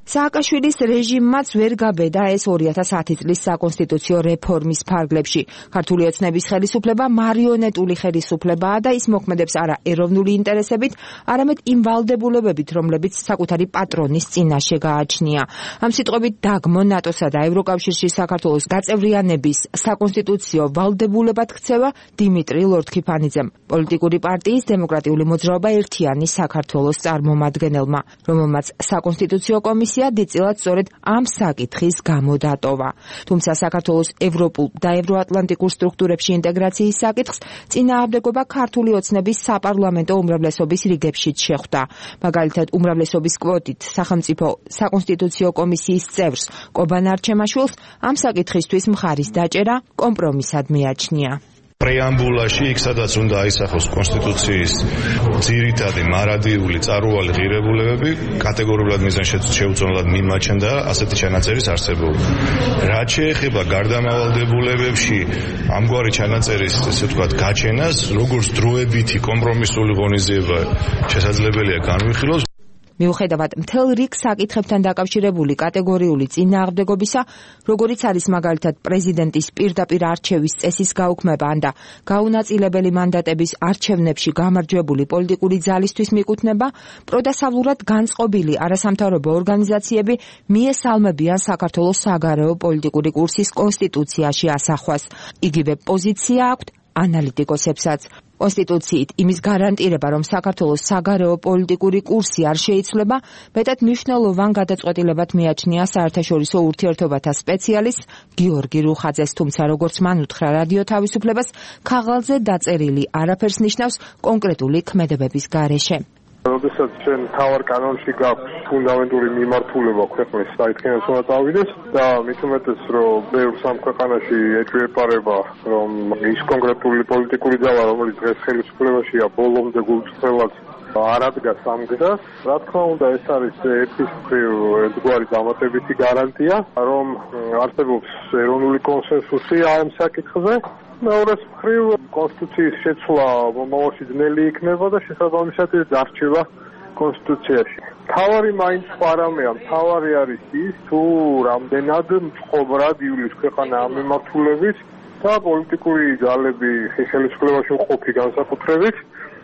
სააკაშვილის რეჟიმმაც ვერ გაბედა ეს ორი ათას ათი წლის საკონსტიტუციო რეფორმის ფარგლებში. ქართული ოცნების ხელისუფლება მარიონეტული ხელისუფლებაა და ის მოქმედებს არა ეროვნული ინტერესებით, არამედ იმ ვალდებულებებით, რომლებიც საკუთარი პატრონის წინაშე გააჩნია. ამ სიტყვებით დაგმო ნატოსა და ევროკავშირში საქართველოს გაწევრიანების საკონსტიტუციო ვალდებულებად ქცევა დიმიტრი ლორთქიფანიძემ, პოლიტიკური პარტიის დემოკრატიული მოძრაობა ერთიანი საქართველოს წარმომადგენელმა, რომელმაც საკონსტიტუციო კომისია დიდწილად სწორედ ამ საკითხის გამო დატოვა. თუმცა საქართველოს ევროპულ და ევროატლანტიკურ სტრუქტურებში ინტეგრაციის საკითხს წინააღმდეგობა ქართული ოცნების საპარლამენტო უმრავლესობის რიგებშიც შეხვდა. მაგალითად, უმრავლესობის კვოტით სახელმწიფო საკონსტიტუციო კომისიის წევრს კობან არჩემაშვილს ამ საკითხისთვის მხარის დაჭერა კომპრომისად მიაჩნია. პრეამბულაში, იქ სადაც უნდა აისახოს კონსტიტუციის ძირითადი მარადიული წარუვალი ღირებულებები, კატეგორიულად მიზანშეწონილად მიმაჩნდა ასეთი ჩანაწერის არსებობა. რაც შეეხება გარდამავალდებულებებში ამგვარი ჩანაწერის, ესე ვთქვათ, გაჩენას, როგორც დროებითი კომპრომისული ღონისძიება შესაძლებელია განვიხილოს. მიუხედავად მთელ რიგ საკითხებთან დაკავშირებული კატეგორიული წინააღმდეგობისა, როგორიც არის მაგალითად პრეზიდენტის პირდაპირ არჩევის წესის გაუქმება ან და გაუნაწილებელი მანდატების არჩევნებში გამარჯვებული პოლიტიკური ძალისთვის მიკუთვნება, პროდასავლურად განწყობილი არასამთავრობო ორგანიზაციები მიესალმებიან საქართველოს საგარეო პოლიტიკური კურსის კონსტიტუციაში ასახვას. იგივე პოზიცია აქვთ ანალიტიკოსებსაც. კონსტიტუციით იმის გარანტირება, რომ საქართველოს საგარეო პოლიტიკური კურსი არ შეიცვლება, მეტად მნიშვნელოვან გადაწყვეტილებად მიაჩნია საერთაშორისო ურთიერთობათა სპეციალისტ გიორგი რუხაძეს, თუმცა როგორც მან უთხრა რადიო თავისუფლებას, ქაღალდზე დაწერილი არაფერს ნიშნავს კონკრეტული ქმედებების გარეშე. როდესაც ჩვენ თავარ კანონში გაქვს ფუნდამენტური მიმართულება ქვეყნის საერთიანოს უნდა წავიდეს და მით უმეტეს რომ ბევრ სამ ქვეყანაში ეჭვეპარება რომ ის კონკრეტული პოლიტიკური ძალა რომელიც დღეს ხელისუფლებაშია ბოლომდე გულწრფელად არ ადგას ამ გზას. რა თქმა უნდა ეს არის ერთის მხრივ ერთგვარი დამატებითი გარანტია რომ არსებობს ეროვნული კონსენსუსი ამ საკითხზე. მეორეს მხრივ კონსტიტუციის შეცვლა მომავალში ძნელი იქნება და შესაბამისად ის დარჩება კონსტიტუციაში. თავარი მაინც პარამეა, თავარი არის ის თუ რამდენად მწყობრად ივლის ქვეყანა ამ მიმართულებით და პოლიტიკური ძალები ხელისუფლებაში მყოფი განსაკუთრებით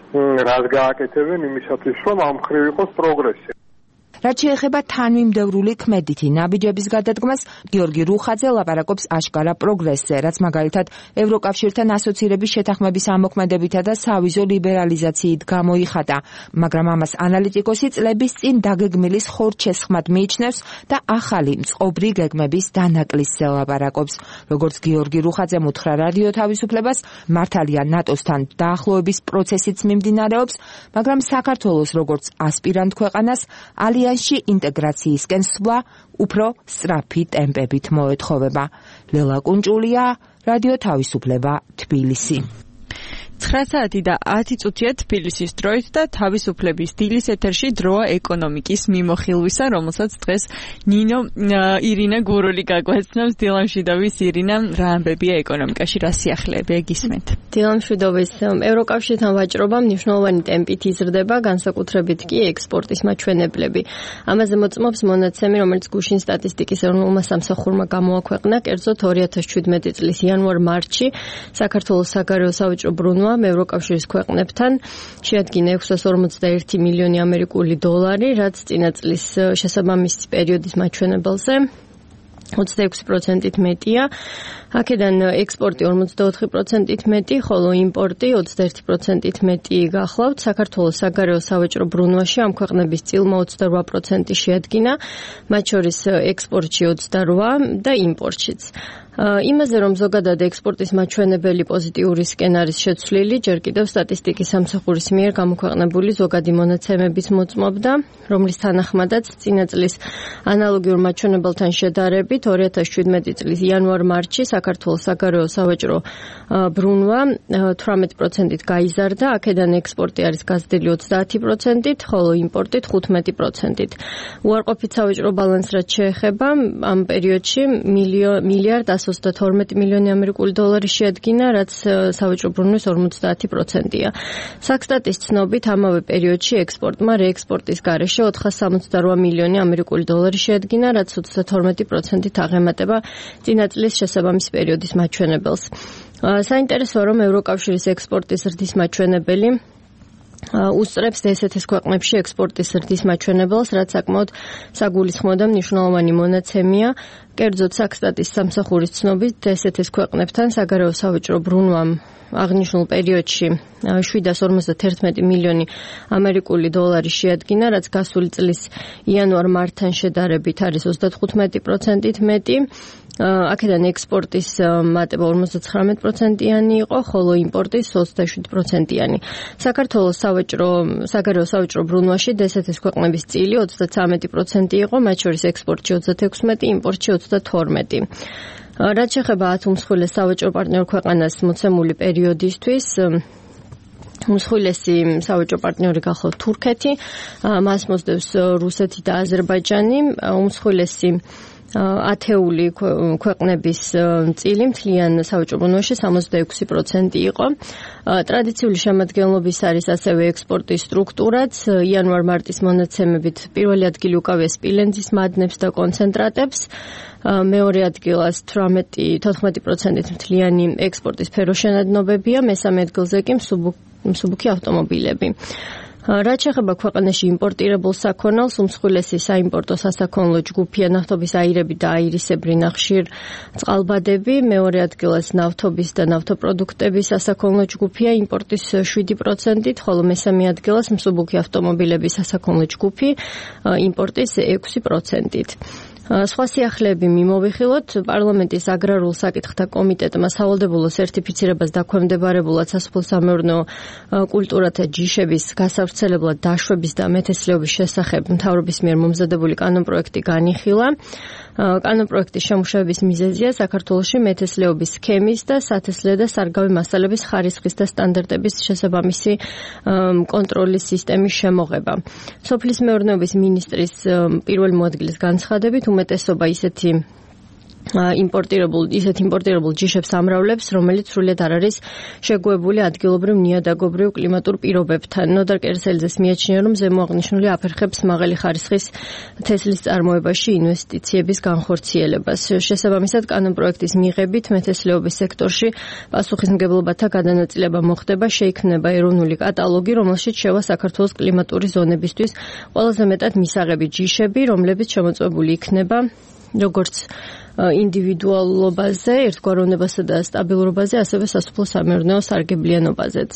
რაც გააკეთებენ იმისათვის რომ ამ მხრივ იყოს პროგრესი. რაც შეეხება თანმიმდევრული ქმედითი ნაბიჯების გადადგმას, გიორგი რუხაძე ლაპარაკობს აშკარა პროგრესზე, რაც მაგალითად ევროკავშირთან ასოცირების შეთანხმების ამოქმედებითა და სავიზო ლიბერალიზაციით გამოიხატა, მაგრამ ამას ანალიტიკოსი წლების წინ დაგეგმილის ხორჩესხმად მიიჩნევს და ახალი მწყობრი გეგმების დანაკლისზე ლაპარაკობს. როგორც გიორგი რუხაძემ უთხრა რადიო თავისუფლებას, მართალია ნატოსთან დაახლოების პროცესიც მიმდინარეობს, მაგრამ საქართველოს როგორც ასპირანტ ქვეყანას ალიანსში ინტეგრაციისკენ სვლა უფრო სწრაფი ტემპებით მოეთხოვება. ლელა კუნჭულია, რადიო თავისუფლება, თბილისი. ცხრა საათი და ათი წუთია თბილისის დროით და თავისუფლების დილის ეთერში დროა ეკონომიკის მიმოხილვისა, რომელსაც დღეს ნინო ირინა გურული გაგვაცნობს. დილამშვიდობის ირინა, რა ამბებია ეკონომიკაში, რა სიახლეებია გისმენთ? დილამშვიდობის. ევროკავშირთან ვაჭრობა მნიშვნელოვანი ტემპით იზრდება, განსაკუთრებით კი ექსპორტის მაჩვენებლები. ამაზე მოწმობს მონაცემი, რომელიც გუშინ სტატისტიკის ეროვნულმა სამსახურმა გამოაქვეყნა, კერძოდ ორი ათას შვიდმეტი წლის იანვარ-მარტში საქართველოს საგარეო სავაჭრო ბრუნვა ევროკავშირის ქვეყნებთან შეადგინა ექვსას ორმოცდაერთი მილიონი ამერიკული დოლარი, რაც წინა წლის შესაბამისი პერიოდის მაჩვენებელზე ოცდაექვსი პროცენტით მეტია. აქედან ექსპორტი ორმოცდაოთხი პროცენტით მეტი, ხოლო იმპორტი ოცდაერთი პროცენტით მეტი გახლავთ. საქართველოს საგარეო სავაჭრო ბრუნვაში ამ ქვეყნების წილმა ოცდარვა პროცენტი შეადგინა, მათ შორის ექსპორტში ოცდარვა და იმპორტშიც. იმაზე რომ ზოგადად ექსპორტის მაჩვენებელი პოზიტიურისკენ არის შეცვლილი, ჯერ კიდევ სტატისტიკის სამსახურის მიერ გამოქვეყნებული ზოგადი მონაცემების მოწმობდა, რომლის თანახმადაც წინა წლის ანალოგიურ მაჩვენებელთან შედარებით ორი ათას შვიდმეტი წლის იანვარ-მარტში საქართველოს საგარეო სავაჭრო ბრუნვა თვრამეტი პროცენტით გაიზარდა, აქედან ექსპორტი არის გაზრდილი ოცდაათი პროცენტით, ხოლო იმპორტი თხუთმეტი პროცენტით. უარყოფით სავაჭრო ბალანს რაც შეეხება, ამ პერიოდში მილიარდ ოცდათორმეტი მილიონი ამერიკული დოლარი შეადგინა, რაც სავაჭრო ბრუნვის ორმოცდაათი პროცენტია. საქსტატის ცნობით, ამავე პერიოდში ექსპორტმა რეექსპორტის გარეშე ოთხას სამოცდარვა მილიონი ამერიკული დოლარი შეადგინა, რაც ოცდათორმეტი პროცენტით აღემატება წინა წლის შესაბამის პერიოდის მაჩვენებელს. საინტერესოა, რომ ევროკავშირის ექსპორტის ზრდის მაჩვენებელი უსწრებს ესეთის ქვეყნებში ექსპორტის ზრდის მაჩვენებელს, რაც საკმაოდ საგულისხმო და მნიშვნელოვანი მონაცემია. კერძოდ, საქსტატის სამსახურის ცნობით ესეთის ქვეყნებთან საგარეო სავაჭრო ბრუნვამ აღნიშნულ პერიოდში შვიდას ორმოცდაერთმეტი მილიონი ამერიკული დოლარი შეადგინა, რაც გასული წლის იანვარ-მარტთან შედარებით არის ოცდათხუთმეტი პროცენტით მეტი. აქედან ექსპორტის მატება ორმოცდაცხრამეტი პროცენტიანი იყო, ხოლო იმპორტის ოცდაშვიდი პროცენტიანი. საქართველოს სავაჭრო საგარეო სავაჭრო ბრუნვაში ესეთის ქვეყნების წილი ოცდათვრამეტი პროცენტი იყო, მათ შორის ექსპორტში ოცდათექვსმეტი, იმპორტში ოცდათორმეტი. რაც შეეხება ათ უმსხვილეს სავაჭრო პარტნიორ ქვეყანას მოცემული პერიოდისთვის, უმსხვილესი სავაჭრო პარტნიორი გახლავთ თურქეთი, მას მოსდევს რუსეთი და აზერბაიჯანი. უმსხვილესი ათეული ქვეყნების წილი მთლიან სავაჭრო ბრუნვაში სამოცდაექვსი პროცენტი იყო. ტრადიციული შემადგენლობის არის ასევე ექსპორტის სტრუქტურაც. იანვარ-მარტის მონაცემებით პირველი ადგილი უკავია სპილენძის მადნებს და კონცენტრატებს. მეორე ადგილას თოთხმეტი პროცენტით მთლიანი ექსპორტის სფეროშენადნობებია, მესამე ადგილზე კი მსუბუქი ავტომობილები. რაც შეეხება ქვეყანაში იმპორტირებულ საქონელს, უმსხვილესი საიმპორტო სასაქონლო ჯგუფია ნავთობის აირები და აირისებრი ნახშირ წყალბადები, მეორე ადგილას ნავთობის და ნავთობპროდუქტების სასაქონლო ჯგუფია იმპორტის შვიდი პროცენტით, ხოლო მესამე ადგილას მსუბუქი ავტომობილების სასაქონლო ჯგუფი იმპორტის ექვსი პროცენტით. სხვა სიახლეები მიმოვიხილოთ, პარლამენტის აგრარულ საკითხთა კომიტეტმა სავალდებულო სერტიფიცირებას დაქვემდებარებულად სასოფლო-სამეურნეო კულტურათა ჯიშების გასავრცელებლად დაშვების და მეთესლეობის შესახებ მთავრობის მიერ მომზადებული კანონპროექტი განიხილა. კანონპროექტის შემუშავების მიზეზია საქართველოში მეთესლეობის სქემის და სათესლე და სარგავი მასალების ხარისხის და სტანდარტების შესაბამისი კონტროლის სისტემის შემოღება. სოფლის მეურნეობის მინისტრის პირველი მოადგილის განცხადებით, უმეტესობა ისეთი იმპორტირებულ ისეთ იმპორტირებულ ჯიშებს ამრავლებს, რომელიც სრულად არ არის შეგუებული ადგილობრივ ნიადაგობრივ კლიმატურ პირობებთან. ნოდარ კერესელიძეს მიაჩნია, რომ ზემოაღნიშნული აფერხებს მაღალი ხარისხის თესლის წარმოებაში ინვესტიციების განხორციელებას. შესაბამისად, კანონპროექტის მიღებით მეთესლეობის სექტორში პასუხისმგებლობათა გადანაწილება მოხდება, შეიქმნება ეროვნული კატალოგი, რომელშიც შევა საქართველოს კლიმატური ზონებისთვის ყველაზე მეტად მისაღები ჯიშები, რომლებიც შემოწმებული იქნება როგორც ინდივიდუალობაზე, ერთგვაროვნებასა და სტაბილურობაზე, ასევე სასოფლო-სამეურნეო სარგებლიანობაზეც.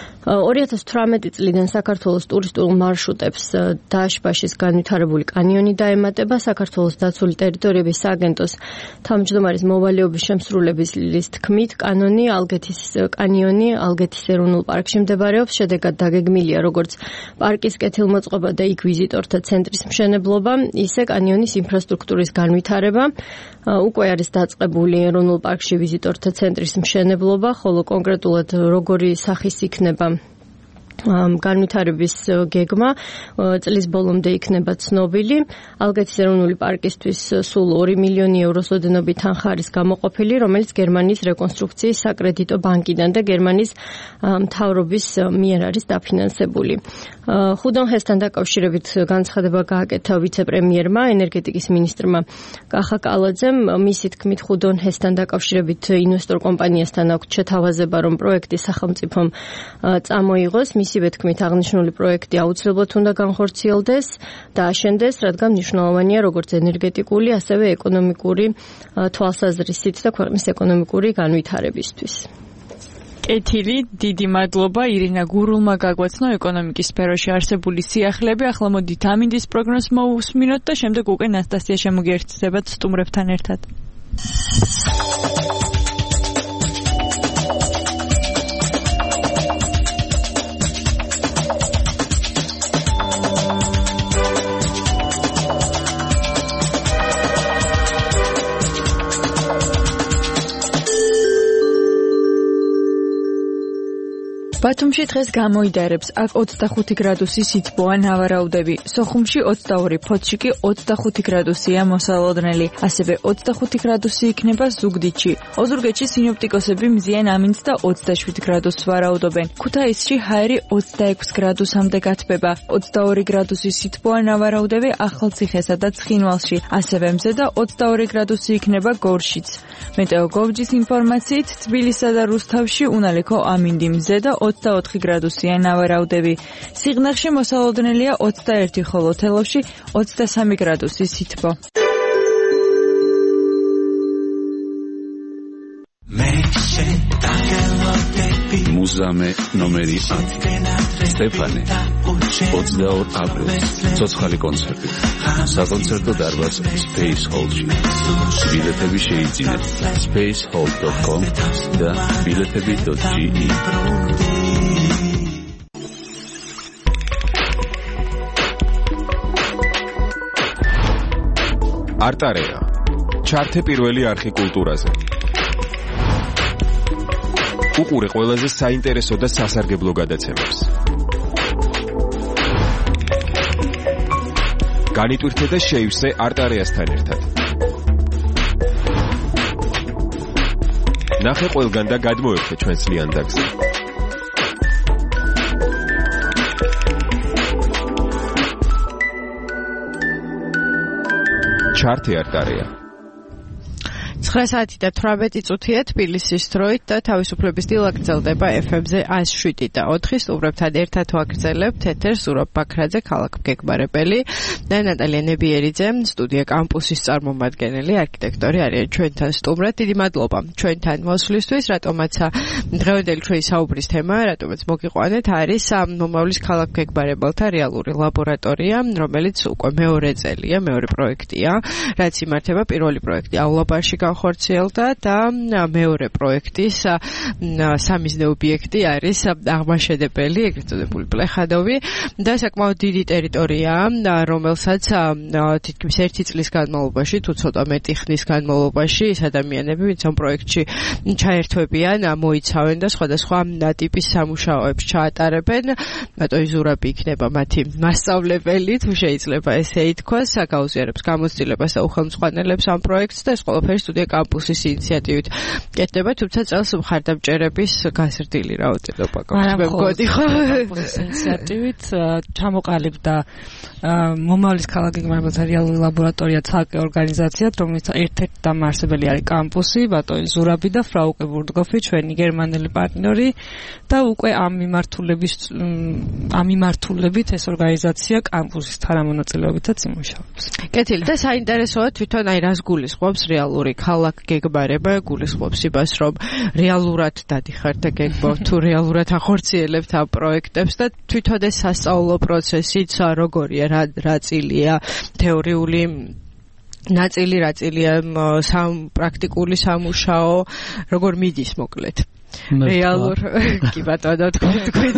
ორი ათას თვრამეტი წლიდან საქართველოს ტურისტულ მარშრუტებს დააშბაშის განვითარებული კანიონი დაემატება. საქართველოს დაცული ტერიტორიების სააგენტოს თავმჯდომარის მოვალეობის შემსრულებლის თქმით, კანონი ალგეთის კანიონი ალგეთის ეროვნულ პარკში მდებარეობს. შედეგად დაგეგმილია როგორც პარკის კეთილმოწყობა და იქ ვიზიტორთა ცენტრის მშენებლობა, ისე კანიონის ინფრასტრუქტურის განვითარება. უკვე არის დაწყებული ეროვნულ პარკში ვიზიტორთა ცენტრის მშენებლობა, ხოლო კონკრეტულად როგორი სახის იქნება განვითარების გეგმა წლის ბოლომდე იქნება ცნობილი. ალგეთის ეროვნული პარკისთვის სულ ორი მილიონი ევროს ოდენობით თანხა არის გამოყოფილი, რომელიც გერმანიის რეკონსტრუქციის საკრედიტო ბანკიდან და გერმანიის მთავრობის მიერ არის დაფინანსებული. ხუდონჰესთან დაკავშირებით განცხადება გააკეთა ვიცე-პრემიერმა, ენერგეტიკის მინისტრმა კახა კალაძემ. მისი თქმით, ხუდონჰესთან დაკავშირებით ინვესტორ კომპანიასთან აქვს შეთავაზება, რომ პროექტი სახელმწიფომ წამოიღოს. მისივე თქმით, აღნიშნული პროექტი აუცილებლად უნდა განხორციელდეს და აშენდეს, რადგან მნიშვნელოვანია როგორც ენერგეტიკული, ასევე ეკონომიკური თვალსაზრისით და ქვეყნის ეკონომიკური განვითარებისთვის. კეთილი, დიდი მადლობა ირინა გურულმა გაგვაცნო ეკონომიკის სფეროში არსებული სიახლეები. ახლა მოდით ამინდის პროგნოზს მოусმინოთ და შემდეგ უკვე ნასტასია შემოგიერთდებათ სტუმრებთან ერთად. ბათუმში დღეს გამოიდარებს, აქ ოცდახუთი გრადუსი სითბოა, ნავარაუდები. სოხუმში ოცდაორი, ფოთში კი ოცდახუთი გრადუსია მოსალოდნელი. ასევე ოცდახუთი გრადუსი იქნება ზუგდიდში. ოზურგეთში სინოპტიკოსები მზიან ამინდს და ოცდაშვიდ გრადუსს ვარაუდობენ. ქუთაისში ჰაერი ოცდაექვსი გრადუსამდე გათბება. ოცდაორი გრადუსი სითბოა, ნავარაუდები ახალციხესა და ცხინვალში. ასევე მზე და ოცდაორი გრადუსი იქნება გორშიც. მეტეოგორჯის ინფორმაციით თბილისსა და რუსთავში უნალიქო ამინდი მზე და ოცდაოთხი გრადუსია ნავარაუდები. სიღნაღში მოსალოდნელია ოცდაერთი, ხოლო თელავში ოცდასამი გრადუსი სითბო. მუზამე ნომერი ათი სტეფანე ოცდაორი აპრილს ცოცხალი კონცერტი საკონცერტო დარბაზ Space Hall-ში ბილეთები შეიძინეთ space hall dot com და biletები dot g e არტარეა ჩართე პირველი არხი კულტურაზე უყურე ყველაზე საინტერესო და სასარგებლო გადაცემებს. განიტვირთე და შეივსე არტარეასთან ერთად. ნახე ყველგან და გადმოერთე ჩვენს ლიანდაგზე. ჩართე არტარეა. ცხრა საათი და თვრამეტი წუთია თბილისის დროით და თავისუფლების დილა გრძელდება ეფ ემ-ზე ას შვიდი და ოთხი. სტუმრებთან ერთად ვაგრძელებთ ეთერს ზურაბ ბაქრაძე, ქალაქ გეგმარებელი და ნატალია ნებიერიძე, სტუდია კამპუსის წარმომადგენელი, არქიტექტორი არიან ჩვენთან სტუმრად. დიდი მადლობა ჩვენთან მოსვლისთვის, რატომაც დღევანდელი ჩვენი საუბრის თემა, რატომაც მოგიყვანეთ, არის მომავლის ქალაქ გეგმარებელთა რეალური ლაბორატორია, რომელიც უკვე მეორე წელია, მეორე პროექტია, რაც იმართება. პირველი პროექტი აულაბარში ხორციელდა და მეორე პროექტის სამიზნე ობიექტი არის აღმაშენებელი, ეგრეთ წოდებული პლეხადოვი და საკმაოდ დიდი ტერიტორიაა, რომელსაც თითქმის ერთი წლის განმავლობაში, თუ ცოტა მეტი ხნის განმავლობაში ის ადამიანები, ვინც ამ პროექტში ჩაერთვებიან, მოიცავენ და სხვადასხვა ტიპის სამუშაოებს ჩაატარებენ. ბატონი ზურაბი იქნება მათი მასწავლებელი, თუ შეიძლება ესე ითქვას, გაუზიარებს გამოცდილებას და უხელმძღვანელებს ამ პროექტს და ეს ყველაფერი სტუდია კამპუსის ინიციატივით კეთდება, თუმცა წელს მხარდამჭერების გაზრდილი რაოდენობა გვაქვს. მე მგონი ხო კამპუსის ინიციატივით ჩამოყალიბდა მომავლის ქალაქ გეგმარებელთა რეალური ლაბორატორია ცალკე ორგანიზაციად, რომელიც ერთ-ერთი დამაარსებელი არის კამპუსი, ბატონი ზურაბი და ფრაუკე ბურდგოფი, ჩვენი გერმანელი პარტნიორი და უკვე ამ მიმართულების ამ მიმართულებით ეს ორგანიზაცია კამპუსის თანამონაწილეობითაც იმუშავებს. კეთილი და საინტერესოა თვითონ აი რას გულისხმობს რეალური ქალაქ გეგმარება, გულისხმობს იმას, რომ რეალურად დადიხართ და გეგმავთ თუ რეალურად ახორციელებთ ამ პროექტებს და თვითონ ეს სასწავლო პროცესიც როგორია, რა რა წილია თეორიული ნაწილი, რა წილია სამ პრაქტიკული სამუშაო, როგორ მიდის მოკლედ? რეალურ კი ბატონო თქვით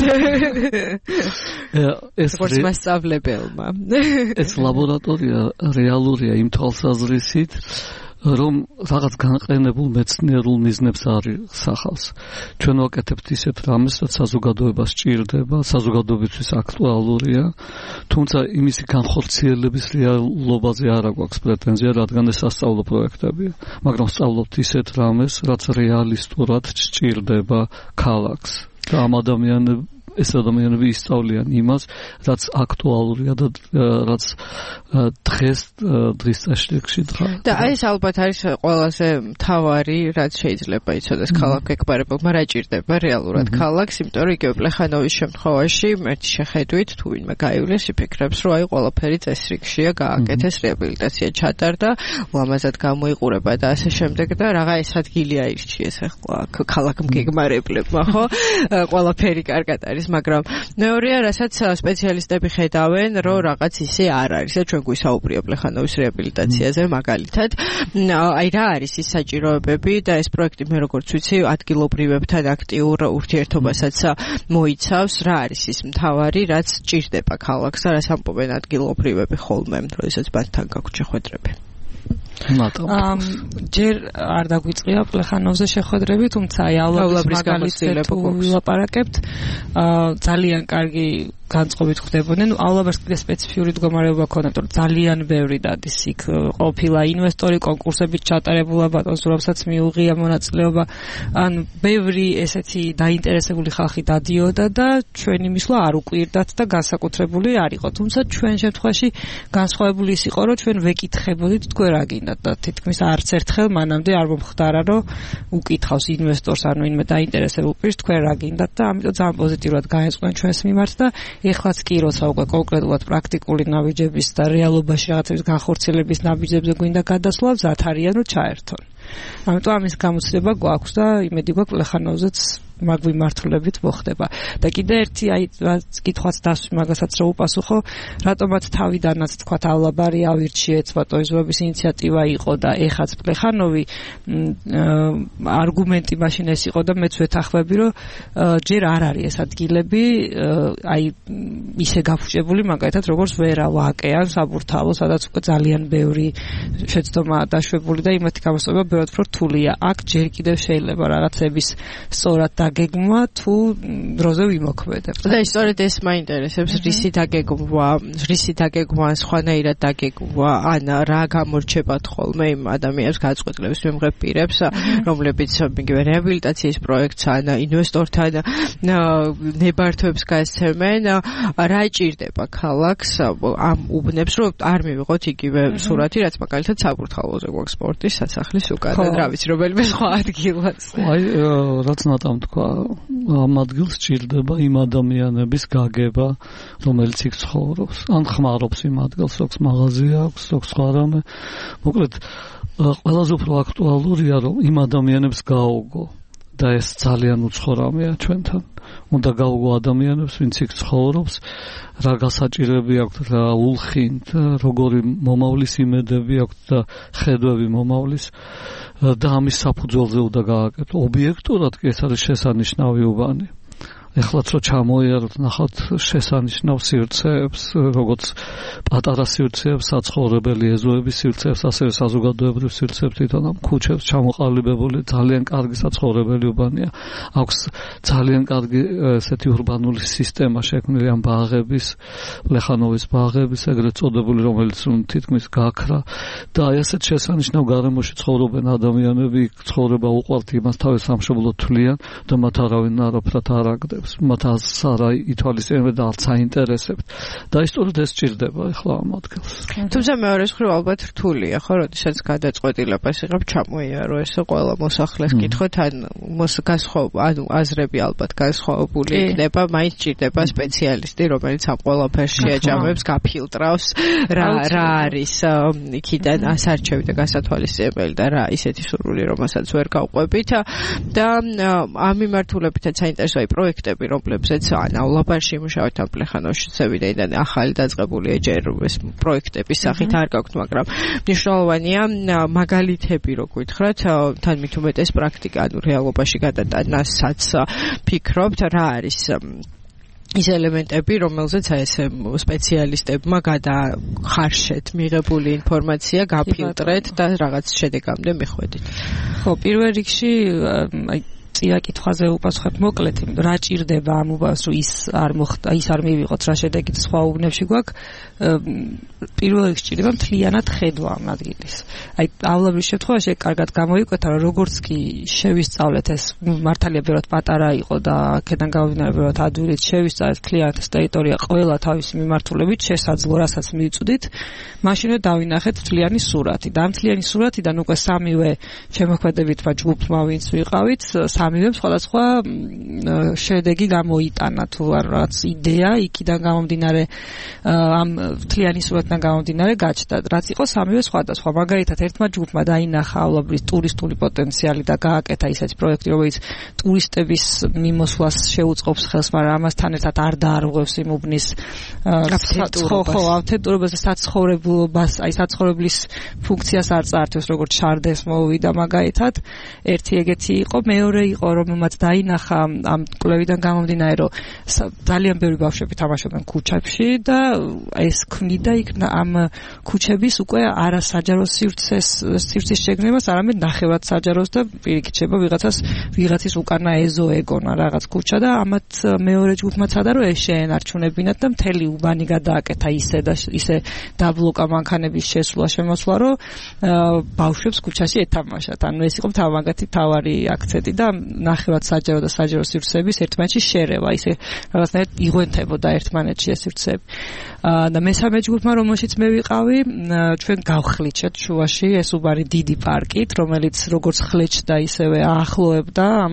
ეს მასწავლებელმა ეს ლაბორატორია რეალურია იმ თვალსაზრისით რომ რაღაც განყენებულ მეცნიერულ მიზნებს არის სახავს. ჩვენ ვაკეთებთ ისეთ რამეს, რაც საზოგადოებას სჭირდება, საზოგადოებისთვის აქტუალურია, თუმცა იმისი განხორციელების რეალობაზე არ აქვს პრეტენზია, რადგან ეს სასწავლო პროექტებია, მაგრამ ვსწავლობთ ისეთ რამეს, რაც რეალისტურად სჭირდება ქალაქს. და ამ ადამიანებს ეს ადამიანები ისწავლიან იმას, რაც აქტუალურია და რაც დღეს დღის წესრიგში დგას. და ეს ალბათ არის ყველაზე მთავარი, რაც შეიძლება იცოდეს ქალაქ გეგმარებელმა, რა ჭირდება რეალურად ქალაქს, იმიტომ რომ იგივე პლეხანოვის შემთხვევაში ერთი შეხედვით თუ ვინმე გაივლეს, იფიქრებს, რომ აი ყველაფერი წესრიგშია, გააკეთეს, რეაბილიტაცია ჩატარდა, ლამაზად გამოიყურება და ასე შემდეგ და რაღა ეს ადგილი აირჩიეს ახლა ქალაქ გეგმარებლებმა, ხო? ყველაფერი კარგად არის, მაგრამ მეორეა, რასაც სპეციალისტები ხედავენ, რომ რაღაც ისე არ არის და ჩვენ გვისაუბრია პლეხანოვის რეაბილიტაციაზე მაგალითად. აი რა არის ის საჭიროებები და ეს პროექტი მე როგორც ვიცი, ადგილობრივებთან აქტიურ ურთიერთობასაც მოიცავს, რა არის ის მთავარი, რაც ჭირდება ქალაქს და რას ამბობენ ადგილობრივები ხოლმე, როდესაც მათთან გაქვთ შეხვედრები. ამ ჯერ არ დაგვიწყია პლეხანოვზე შეხვედრები, თუმცა აი აულაბრის მაგალითზე თუ ვილაპარაკებთ, ძალიან კარგი განწყობით ხდებოდნენ. აულაბერს კიდე სპეციფიური მდგომარეობა ქონდა, რომ ძალიან ბევრი დადის იქ ყოფილა ინვესტორი, კონკურსებით ჩატარებულა, ბატონ ზურაბსაც მიუღია მონაწილეობა. ან ბევრი ესეთი დაინტერესებული ხალხი დადიოდა და ჩვენი მისვლა არ უკვირდათ და განსაკუთრებული არ იყო. თუმცა ჩვენ შემთხვევაში განსხვავებული ის იყო, რომ ჩვენ ვეკითხებოდით თქვენ რა გინდათ და თითქმის არც ერთხელ მანამდე არ მომხდარა, რომ უკითხავს ინვესტორს ან ვინმე დაინტერესებულ პირს თქვენ რა გინდათ და ამიტომ ძალიან პოზიტიურად გაეწყვნენ ჩვენს მიმართ და ეხლაც კი როცა უკვე კონკრეტულად პრაქტიკული ნაბიჯების და რეალობაში რაღაცების განხორციელების ნაბიჯებზე გვინდა გადასვლა, მზად არიან რომ ჩაერთონ. ამიტომ ამის გამოცდილება გვაქვს და იმედი გვაქვს პლეხანოვზეც მაგ მიმართულებით მოხდება. და კიდე ერთი აი კითხვაც დასვი მაგასაც რო უპასუხო, რატომაც თავიდანაც თქვათ აულაბარი ავირჩიეთ, ბატონი ზურაბის ინიციატივა იყო და ეხაც პლეხანოვი არგუმენტი მაშინ ეს იყო და მეც ვეთანხმები, რომ ჯერ არ არის ეს ადგილები აი ისე გაფუჭებული, მაგალითად როგორც ვერა ვაკე ან საბურთალო, სადაც უკვე ძალიან ბევრი შეცდომაა დაშვებული და იმათი გამოსწორება ბევრად უფრო რთულია. აქ ჯერ კიდევ შეიძლება რაღაცების სწორად გეგმვა თუ დროზე ვიმოქმედებთ. და ისტორიად ეს მაინტერესებს, რისი დაგეგმვა, რისი დაგეგმვა, სხვანაირად დაგეგმვა, ან რა გამორჩებათ ხოლმე იმ ადამიანებს გადაწყვეტილების მიმღებ პირებს, რომლებიც მიგივე რეაბილიტაციის პროექტს ან ინვესტორთან ნებართვებს გასცემენ, რა ჭირდება ქალაქს ამ უბნებს, რომ არ მივიღოთ იგივე სურათი, რაც მაგალითად საბურთალოზე გვაქვს სპორტის სასახლის უკან, რა ვიცი, რომელიმე სხვა ადგილას. აი, რაც ნატამ თქვა, ამ ადგილს ჭირდება იმ ადამიანების გაგება, რომელიც იქ ცხოვრობს, ან ხმარობს იმ ადგილს, აქვს მაღაზია აქვს, აქვს სხვა რამე. მოკლედ, ყველაზე უფრო აქტუალურია, რომ იმ ადამიანებს გაუგო და ეს ძალიან უცხო რამეა ჩვენთან. უნდა გაუგო ადამიანებს, ვინც იქ ცხოვრობს, რა გასაჭირები აქვთ, რა ულხინთ, როგორი მომავლის იმედები აქვთ და ხედვები მომავლის და ამის საფუძველზე უნდა გააკეთო. ობიექტურად კი ეს არის შესანიშნავი უბანი. ეხლაც რო ჩამოიაროთ, ნახავთ შესანიშნავ სივრცეებს, როგორც პატარა სივრცეებს, საცხოვრებელი ეზოების სივრცეებს, ასევე საზოგადოებრივ სივრცეებს, თვითონ ამ ქუჩებს ჩამოყალიბებული ძალიან კარგი საცხოვრებელი უბანია. აქვს ძალიან კარგი ესეთი ურბანული სისტემა შექმნილი ამ ბაღების, პლეხანოვის ბაღების, ეგრეთ წოდებული, რომელიც თითქმის გაქრა და აი ასეთ შესანიშნავ გარემოში ცხოვრობენ ადამიანები, ცხოვრება უყვართ, იმას თავის სამშობლოდ თვლიან და მათ არავინ არაფრად არ აგდებს. მათ არა ითვალისწინებენ და არც აინტერესებთ. და ისტორიად ეს ჭირდება ახლა ამ ადგილს. თუმცა მეორე მხრივ ალბათ რთულია, ხო, როდესაც გადაწყვეტილებას იღებ ჩამოიარო ესე ყველა მოსახლეს კითხოთ, ან მოსგასხოვ, ანუ აზრები ალბათ განსხვავებული იქნება, მაინც ჭირდება სპეციალისტი, რომელიც ამ ყველაფერს შეაჯამებს, გაფილტრავს, რა რა არის იქიდან ასარჩევი და გასათვალისწინებელი და რა ისეთი სურვილი, რომელსაც ვერ გავყვებით და ამ მიმართულებითაც საინტერესოა პროექტი რომლებზეც ან აულაბარში იმუშავეთ ამ პლეხანოვში წევიდაიდან ახალი დაწყებულია ჯერ ეს პროექტების სახით არ გაქვთ, მაგრამ მნიშვნელოვანია მაგალითები რო გითხრათ, თან მით უმეტეს პრაქტიკა, ანუ რეალობაში გადატანასაც ფიქრობთ, რა არის ის ელემენტები, რომელზეც ეს სპეციალისტებმა გადახარშეთ მიღებული ინფორმაცია, გაფილტრეთ და რაღაც შედეგამდე მიხვედით. ხო, პირველ რიგში აი წინა კითხვაზე უპასუხებ მოკლედ, რა ჭირდება ამ უბანს, რომ ის არ მოხდა, ის არ მივიღოთ, რა შედეგით სხვა უბნებში გვაქვს. პირველ რიგში ჭირდება მთლიანად ხედვა ამ ადგილის. აი აულაბრის შემთხვევაში კარგად გამოიკვეთა, რომ როგორც კი შევისწავლეთ ეს მართალია ბევრად პატარა იყო და აქედან გამომდინარე ბევრად ადვილად შევისწავლეთ მთლიანად ეს ტერიტორია ყველა თავისი მიმართულებით შესაძლო, რასაც მივწვდით, მაშინვე დავინახეთ მთლიანი სურათი. და ამ მთლიანი სურათიდან უკვე სამივე შემოქმედებითმა ჯგუფმა ვინც ვიყავით, სამივემ სხვადასხვა შედეგი გამოიტანა თუ რაღაც იდეა იქიდან გამომდინარე ამ მთლიანი სურათიდან გამომდინარე გაჩნდა, რაც იყო სამივე სხვადასხვა. მაგალითად, ერთმა ჯგუფმა დაინახა აულაბრის ტურისტული პოტენციალი და გააკეთა ისეთი პროექტი, რომელიც ტურისტების მიმოსვლას შეუწყობს ხელს, მაგრამ ამასთან ერთად არ დაარღვევს იმ უბნის ავთენტურობას და საცხოვრებლობას, აი საცხოვრებლის ფუნქციას არ წაართვევს, როგორც შარდეს მოვიდა მაგალითად. ერთი ეგეთი იყო, მეორე იყო, რომელმაც დაინახა ამ კვლევიდან გამომდინარე, რომ ძალიან ბევრი ბავშვები თამაშობენ ქუჩებში და ეს ქმნიდა იქ ამ ქუჩების უკვე არასაჯარო სივრცეს სივრცის შეგნებას, არამედ ნახევრად საჯაროს და პირიქით შეება ვიღაცას ვიღაცის უკანა ეზო ეგონა რაღაც ქუჩა და ამათ მეორე ჯგუფმა ცადა რომ ეს შეენარჩუნებინათ და მთელი უბანი გადააკეთა ისე და ისე დაბლოკა მანქანების შესვლა შემოსვლა რომ ბავშვებს ქუჩაში ეთამაშათ. ანუ ეს იყო თავაგათი თავარი აქცენტი და ნახევრად საჯარო და საჯარო სივრცეების ერთმანეთში შერევა, ისე რაღაცნაირად იღონთებოდა ერთმანეთში ეს სივრცეები. და მესამე ჯგუფმა რომელშიც მე ვიყავი, ჩვენ გავხლიჩეთ შუაში ეს უბანი დიდი პარკით, რომელიც როგორც ხლეჩდა ისევე აახლოებდა ამ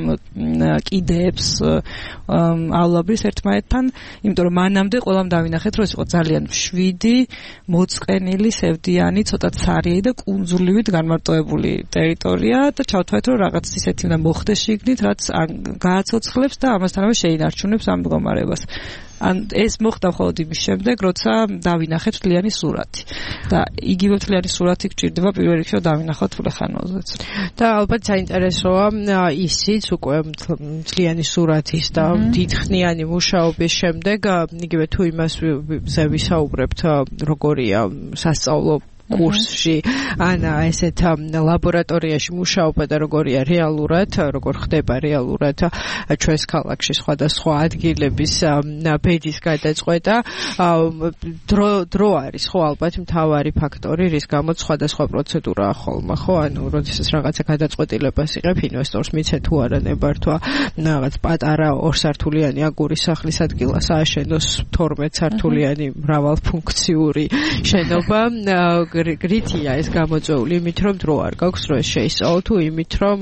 კიდეებსავლაბრის ერთმანეთთან, იმიტომ რომ მანამდე ყველამ დავინახეთ რომ ეს იყო ძალიან მშვიდი, მოწყენილი, სევდიანი, ცოტა ცარიელი და კუნძულივით განმარტოებული ტერიტორია და ჩავთვალეთ რომ რაღაც ისეთი უნდა მოხდეს შიგნით, რაც გააცოცხლებს და ამასთანავე შეინარჩუნებს ამ მდგომარეობას. ან ეს მოხდა მხოლოდ იმის შემდეგ, როცა დავინახეთ მთლიანი სურათი. და იგივე მთლიანი სურათი გჭირდება პირველ რიგში დავინახოთ ფულეხანოზეც. და ალბათ საინტერესოა ისიც უკვე მთლიანი სურათის და დიდხნიანი მუშაობის შემდეგ, იგივე თუ იმასზე ვისაუბრებთ, როგორია სასწავლო კურსში, ან ესეთ ლაბორატორიაში მუშაობა და როგორია რეალურად, როგორ ხდება რეალურად ჩვენს ქალაქში სხვადასხვა ადგილების ბედის გადაწყვეტა, დრო დრო არის ხო ალბათ მთავარი ფაქტორი, რის გამოც სხვადასხვა პროცედურაა ხოლმე, ხო? ანუ როდესაც რაღაცა გადაწყვეტილებას იღებ ინვესტორს მიცე თუ არა ნებართვა რაღაც პატარა ორსართულიანი აგურის სახლის ადგილას ააშენოს თორმეტ სართულიანი მრავალფუნქციური შენობა, გრითია ეს გამოწვეული იმით რომ დრო არ გაქვს რომ ეს შეისწავლო თუ იმით რომ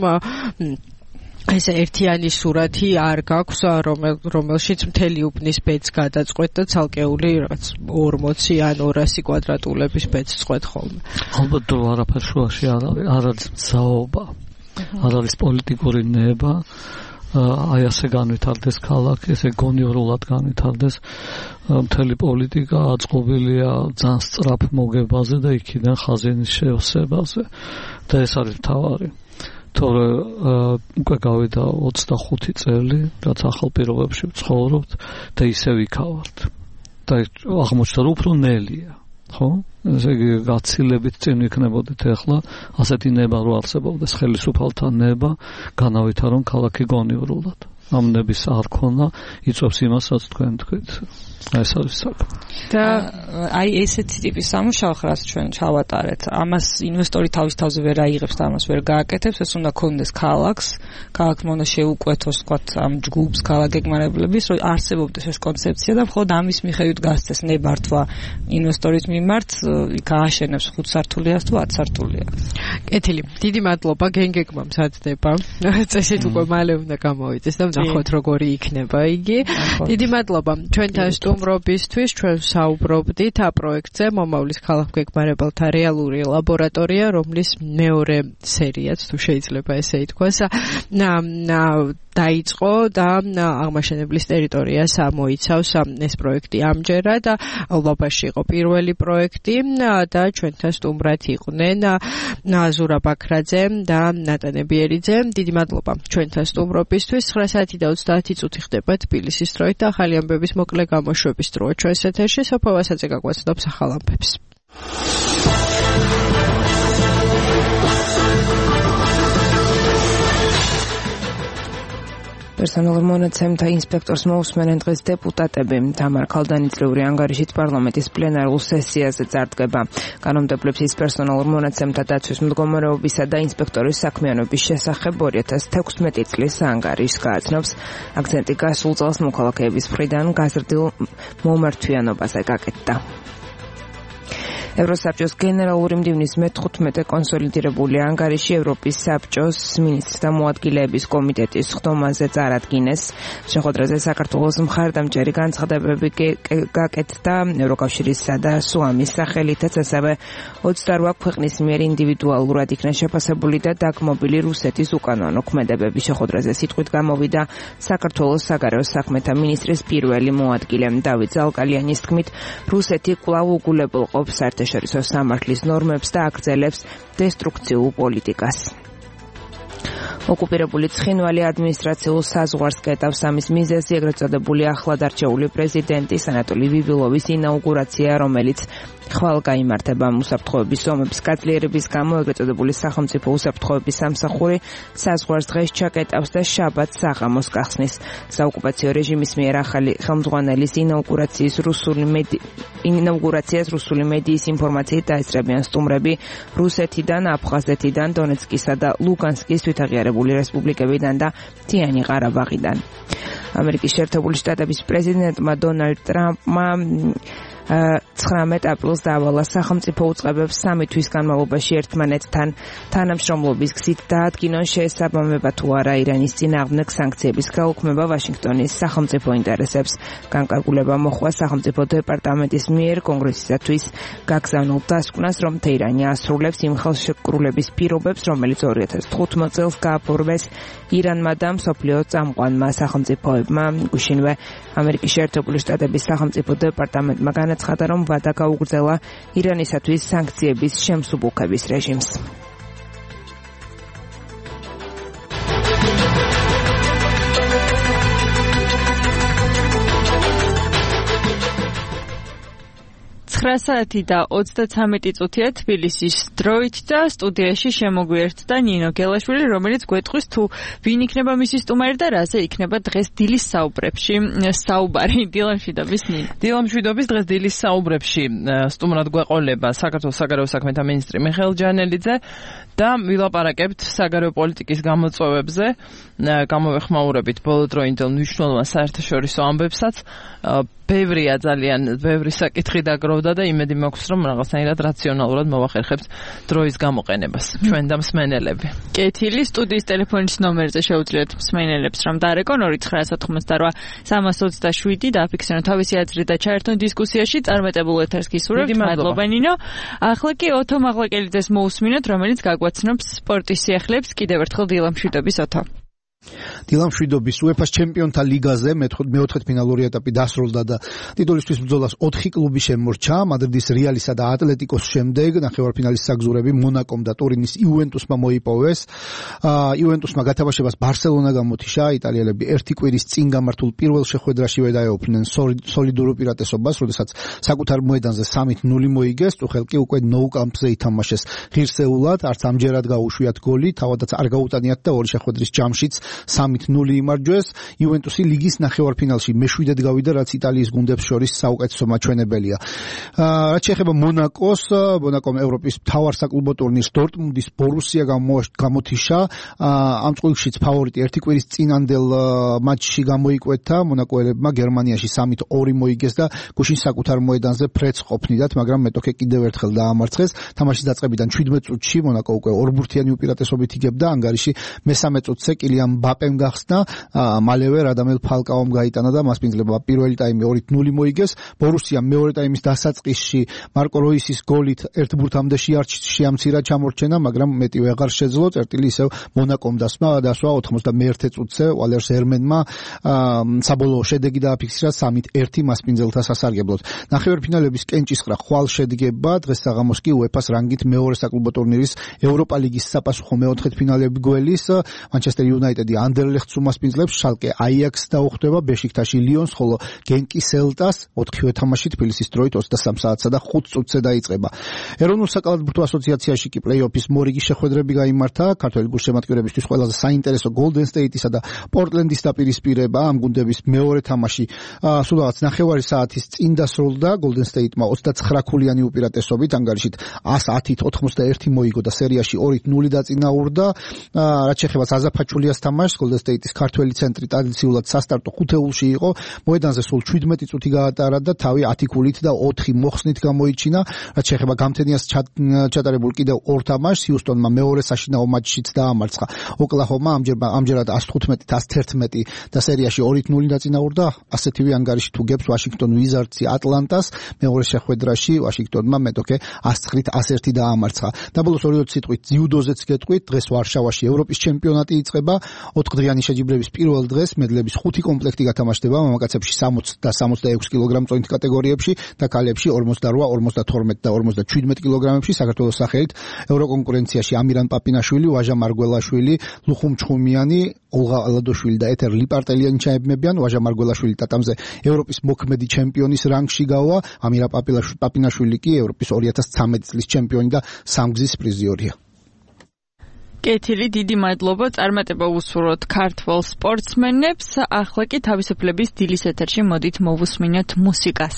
ეს ერთიანი სურათი არ გაქვს რომელშიც მთელი უბნის ბედს გადაწყვეტ და ცალკეული რაღაც ორმოცი ან ორასი კვადრატულების ბედს წყვეტ ხოლმე. ალბათ დრო არაფერ შუაში არ არის, არ არის მზაობა, არ არის პოლიტიკური ნება, აი ასე განვითარდეს ქალაქი, ესე გონიორულად განვითარდეს, მთელი პოლიტიკა აწყობილია ძალიან სწრაფ მოგებაზე და იქიდან ხაზინის შევსებაზე და ეს არის მთავარი. თორე უკვე გავიდა ოცდახუთი წელი, რაც ახალ პირობებში ვცხოვრობთ და ისე ვიქავართ. და აღმოჩნდა რომ უფრო ნელია, ხო? ესე იგი გაცილებით წინ ვიქნებოდით ახლა, ასეთი ნება რო არსებობდეს, ხელისუფალთა ნება, განავითარონ ქალაქი გონივრულად. ამ ნების არ ქონა, იწვევს იმას, რაც თქვენ თქვით. ეს არის საქმე. და აი ესეთი ტიპის სამუშაო ხარს ჩვენ ჩავატარეთ. ამას ინვესტორი თავის თავზე ვერ აიღებს და ამას ვერ გააკეთებს, ეს უნდა ქონდეს ქალაქს, ქალაქმა უნდა შეუკვეთოს თქვათ ამ ჯგუფს, ქალაქგეგმარებლების, რომ არსებობდეს ეს კონცეფცია და მხოლოდ ამის მიხედვით გასცეს ნებართვა ინვესტორის მიმართ, იქ ააშენებს ხუთ სართულიას თუ ათ სართულიას. კეთილი, დიდი მადლობა, გენგეგმა მზადდება. წესით უკვე მალე უნდა გამოვიდეს და ვნახოთ როგორი იქნება იგი. დიდი მადლობა ჩვენთან სტუმრობისთვის, ჩვენ საუბრობდით ამ პროექტზე, მომავლის ქალაქგეგმარებელთა რეალური ლაბორატორია, რომლის მეორე სერიაც, თუ შეიძლება ესე ითქვას, დაიწყო და აღმაშენებლის ტერიტორიას მოიცავს ეს პროექტი ამჯერად. ავლაბაში იყო პირველი პროექტი და ჩვენთან სტუმრად იყვნენ ზურაბ ბაქრაძე და ნატანე ბიერიძე. დიდი მადლობა ჩვენთან სტუმრობისთვის. ცხრა საათი და ოცდაათი წუთი ხდება თბილისის დროით და ახალი ამბების მოკლე გამოშვების დროა ჩვენს ეთერში. სოფო ვასაძე გაგვაცნობს ახალ ამბებს. პერსონალურ მონაცემთა ინსპექტორს მოусმენენ დღეს დეპუტატები. თამარ ქალდანიწლიური ანგარიშით პარლამენტის პლენარულ სესიაზე წარდგება. კანონმდებლებს ის პერსონალურ მონაცემთა დაცვის მდგომარეობისა და ინსპექტორის საქმიანობის შესახებ ორი ათას თექვსმეტი წლის ანგარიშს გააცნობს. აქცენტი გასულ წელს მოქალაქეების მხრიდან გაზრდილ მომართვიანობაზე გაკეთდა. ევროსაბჭოს გენერალური მდივნის მეთხუთმეტე კონსოლიდირებული ანგარიში ევროპის საბჭოს მინისტრთა მოადგილეების კომიტეტის ხდომაზე წარადგინეს. შეხვედრაზე საქართველოს მხარდამჭერი განცხადებები გაკეთდა ევროკავშირისა და სუამის სახელითაც, ასევე ოცდარვა ქვეყნის მიერ ინდივიდუალურად იქნა შეფასებული და დაგმობილი რუსეთის უკანონო ქმედებები. შეხვედრაზე სიტყვით გამოვიდა საქართველოს საგარეო საქმეთა მინისტრის პირველი მოადგილე დავით ზალკალიანის თქმით, რუსეთი კვლავ უგულებელყოფს საერთაშორისო სამართლის ნორმებს და აგრძელებს დესტრუქციულ პოლიტიკას. ოკუპირებული ცხინვალი ადმინისტრაციულ საზღვარს კეტავს. ამის მიზეზი ეგრეთ წოდებული ახლად არჩეული პრეზიდენტის ანატოლი ვივილოვის ინაუგურაცია, რომელიც ხვალ გაიმართება. უსაფრთხოების ზომების გაძლიერების გამო ეგრეთ წოდებული სახელმწიფო უსაფრთხოების სამსახური საზღვარს დღეს ჩაკეტავს და შაბათს საღამოს გახსნის. საოკუპაციო რეჟიმის მიერ ახალი ხელმძღვანელის ინაუგურაციის რუსული მედი ინაუგურაციას რუსული მედიის ინფორმაციით დაესწრებიან სტუმრები რუსეთიდან, აფხაზეთიდან, დონეცკისა და ლუგანსკის თვითაღიარებული რესპუბლიკებიდან და მთიანი ყარაბაღიდან. ამერიკის შეერთებული შტატების პრეზიდენტმა დონალდ ტრამპმა ცხრამეტ აპრილს დაავალა სახელმწიფო უწყებებს სამი თვის განმავლობაში ერთმანეთთან თანამშრომლობის გზით დაადგინონ შეესაბამება თუ არა ირანის წინააღმდეგ სანქციების გაუქმება ვაშინგტონის სახელმწიფო ინტერესებს. განკარგულება მოხდა სახელმწიფო დეპარტამენტის მიერ კონგრესისათვის გაგზავნილ დასკვნას, რომ თეირანი ასრულებს იმ ხელშეკრულების პირობებს, რომელიც ორი ათას თხუთმეტ წელს გააფორმეს ირანმა და მსოფლიო წამყვანმა სახელმწიფოებმა. გუშინვე ამერიკის შეერთებული შტატების სახელმწიფო დეპარტამენტმა განაცხადა, რომ ვადა გაუგრძელა ირანისათვის სანქციების შემსუბუქების რეჟიმს. ცხრა საათი და ოცდაცამეტი წუთია თბილისის დროით და სტუდიაში შემოგვიერთდა ნინო გელაშვილი, რომელიც გვეტყვის თუ ვინ იქნება მისი სტუმარი და რაზე იქნება დღეს დილის საუბრებში საუბარი. დილამშვიდობის ნინო. დილამშვიდობის. დღეს დილის საუბრებში სტუმრად გვეყოლება საქართველოს საგარეო საქმეთა მინისტრი მიხეილ ჯანელიძე და ვილაპარაკებთ საგარეო პოლიტიკის გამოწვევებზე, გამოვეხმაურებით ბოლოდროინდელ მნიშვნელოვან საერთაშორისო ამბებსაც. ბევრია ძალიან, ბევრი საკითხი დაგროვდა და იმედი მაქვს, რომ რაღაცნაირად რაციონალურად მოვახერხებთ დროის გამოყენებას ჩვენ და მსმენელები. კეთილი. სტუდიის ტელეფონის ნომერზე შეუძლიათ მსმენელებს რომ დარეკონ ორი ცხრა ათოთხმოცდარვა სამას ოცდაშვიდი და აფიქსირონ თავისი აზრი და ჩაერთონ დისკუსიაში. წარმატებულ ეთერს გისურვებთ. მადლობა ნინო. ახლა კი ოთო მაღლაკელიძეს მოусმინოთ, რომელიც გაგვაცნობს სპორტის სიახლეებს. კიდევ ერთხელ დილამშვიდობის ოთო. დილამშვიდობის. უეფა-ს ჩემპიონთა ლიგაზე მეოთხედფინალური ეტაპი დასრულდა და ტიტულისთვის ბრძოლას ოთხი კლუბი შემორჩა. მადრიდის რეალისა და ატლეტიკოს შემდეგ ნახევარფინალის საგზურები მონაკომ და ტურინის იუვენტუსმა მოიპოვეს. იუვენტუსმა გათამაშებას ბარსელონა გამოთიშა. იტალიელები ერთი კვირის წინ გამართულ პირველ შეხვედრაშივე დაეუფლნენ სოლიდურ უპირატესობას, როდესაც საკუთარ მოედანზე სამით ნული მოიგეს. ტუხელ კი უკვე ნოუ კამპზე ითამაშეს ღირსეულად, არც ამჯერად გაუშვიათ გოლი, თავადაც არ გაუტანიათ და ორი შეხვედრის ჯამშიც სამით ნული იმარჯვეს. იუვენტუსი ლიგის ნახევარფინალში მეშვიდედ გავიდა, რაც იტალიის გუნდებს შორის საუკეთესო მაჩვენებელია. რაც შეეხება მონაკოს, მონაკომ ევროპის მთავარ საკლუბო ტურნირს დორტმუნდის ბორუსია გამოთიშა. ამ წყვილშიც ფავორიტი ერთი კვირის წინანდელ მატჩში გამოიკვეთა. მონაკოელებმა გერმანიაში სამით ორი მოიგეს და გუშინ საკუთარ მოედანზე ფრედს ყოფნიდათ, მაგრამ მეტოქე კიდევ ერთხელ დაამარცხეს. თამაშის დაწყებიდან შვიდმეტ წუთში მონაკო უკვე ორბურთიანი უპირატესობით იგებდა. ანგარიში მესამე წუთზე კილიან მბაპემ გახსნა, მალევე რადამელ ფალკაომ გაიტანა და მასპინძლება პირველი ტაიმი ორით ნული მოიგეს. ბორუსია მეორე ტაიმის დასაწყისში მარკო როისის გოლით ერთ ბურთამდე შეამცირა ჩამორჩენა, მაგრამ მეტი ვეღარ შეძლო. წერტილი ისევ მონაკომ დასმა დასვა ოცდამეერთე წუთზე ვალერს ერმენმა საბოლოო შედეგი დააფიქსირა სამით ერთი მასპინძელთა სასარგებლოდ. ნახევარფინალების კენჭისყრა ხვალ შედგება. დღეს საღამოს კი უეფა-ს რანგით მეორე საკლუბო ტურნირის ევროპა ლიგის საპასუხო მეოთხედფინალები გველის. მანჩესტერ იუნაიტედი ანდერლეხტს უმასპინძლებს, შალკე აიაქსს დაუხვდება, ბეშიქტაში ლიონს, ხოლო გენკი სელტას ოთხივე თამაში თბილისის დროით ოცდასამ საათსა და ხუთ წუთზე დაიწყება. ეროვნულ საკალათბურთო ასოციაციაში კი პლეი-ოფის მორიგი შეხვედრები გაიმართა. ქართველი გულშემატკივრებისთვის ყველაზე საინტერესო გოლდენ სტეიტისა და პორტლენდის დაპირისპირება. ამ გუნდების მეორე თამაში სულაც ნახევარი საათის წინ დასრულდა. გოლდენ სტეიტმა ოცდაცხრა ქულიანი უპირატესობით, ანგარიშით ას ათით ოთხმოცდაერთი მოიგო და სერიაში ორით ნული დაწინაურდა. რაც შეეხება საზაფაჩულიას თამაშს, გოლდენ სტეიტის ქართველი ცენტრი ტრადიციულად სასტარტო ხუთეულში იყო. მოედანზე სულ შვიდმეტი წუთი გაატარა და თავი ათი ქულით და ოთხი მოხსნით გამოიჩინა. რაც შეეხება გამთენიას ჩატარებულ კიდევ ორ თამაშს, ჰიუსტონმა მეორე საშინაო მატჩშიც დაამარცხა. ოკლაჰომა ამჯერად ას თხუთმეტით ას თერთმეტი და სერიაში ორით ნული დაწინაურდა. ასეთივე ანგარიში თუ გებს ვაშინგტონ ვიზარდსი ატლანტას, მეორე შეხვედრაში ვაშინგტონმა მეტოქე ას ცხრით ას ერთი დაამარცხა. და ბოლოს ორი ოცი სიტყვით ძიუდოზეც გეტყვით. დღეს ვარშავაში ევროპის ჩემპიონატი იწყება. ოთხდღიანი შეჯიბრების პირველ დღეს მედლების ხუთი კომპლექტი გათამაშდება მამაკაცებში სამოცი და სამოცდაექვსი კილოგრამ წონით კატეგორიებში და ქალებში ორმოცდაოთხ, ორმოცდათორმეტი და ორმოცდაჩვიდმეტი კილოგრამებში. საქართველოს სახელით ევროკონკურენციაში ამირან პაპინაშვილი, ვაჟა მარგველაშვილი, ლუხუმ ჩხუმიანი, ოლღა ალადოშვილი და ეთერ ლიპარტელიანი ჩაებმებიან. ვაჟა მარგველაშვილი ტატამზე ევროპის მოქმედი ჩემპიონის რანგში გავა, ამირა პაპინაშვილი კი ევროპის ორი ათას ცხრამეტი წლის ჩემპიონი და სამგზის პრიზიორია. კეთილი, დიდი მადლობა. წარმატება უსურვოთ ქართველ სპორტსმენებს. ახლა კი თავისუფლების დილის ეთერში მოდით მოვუსმინოთ მუსიკას.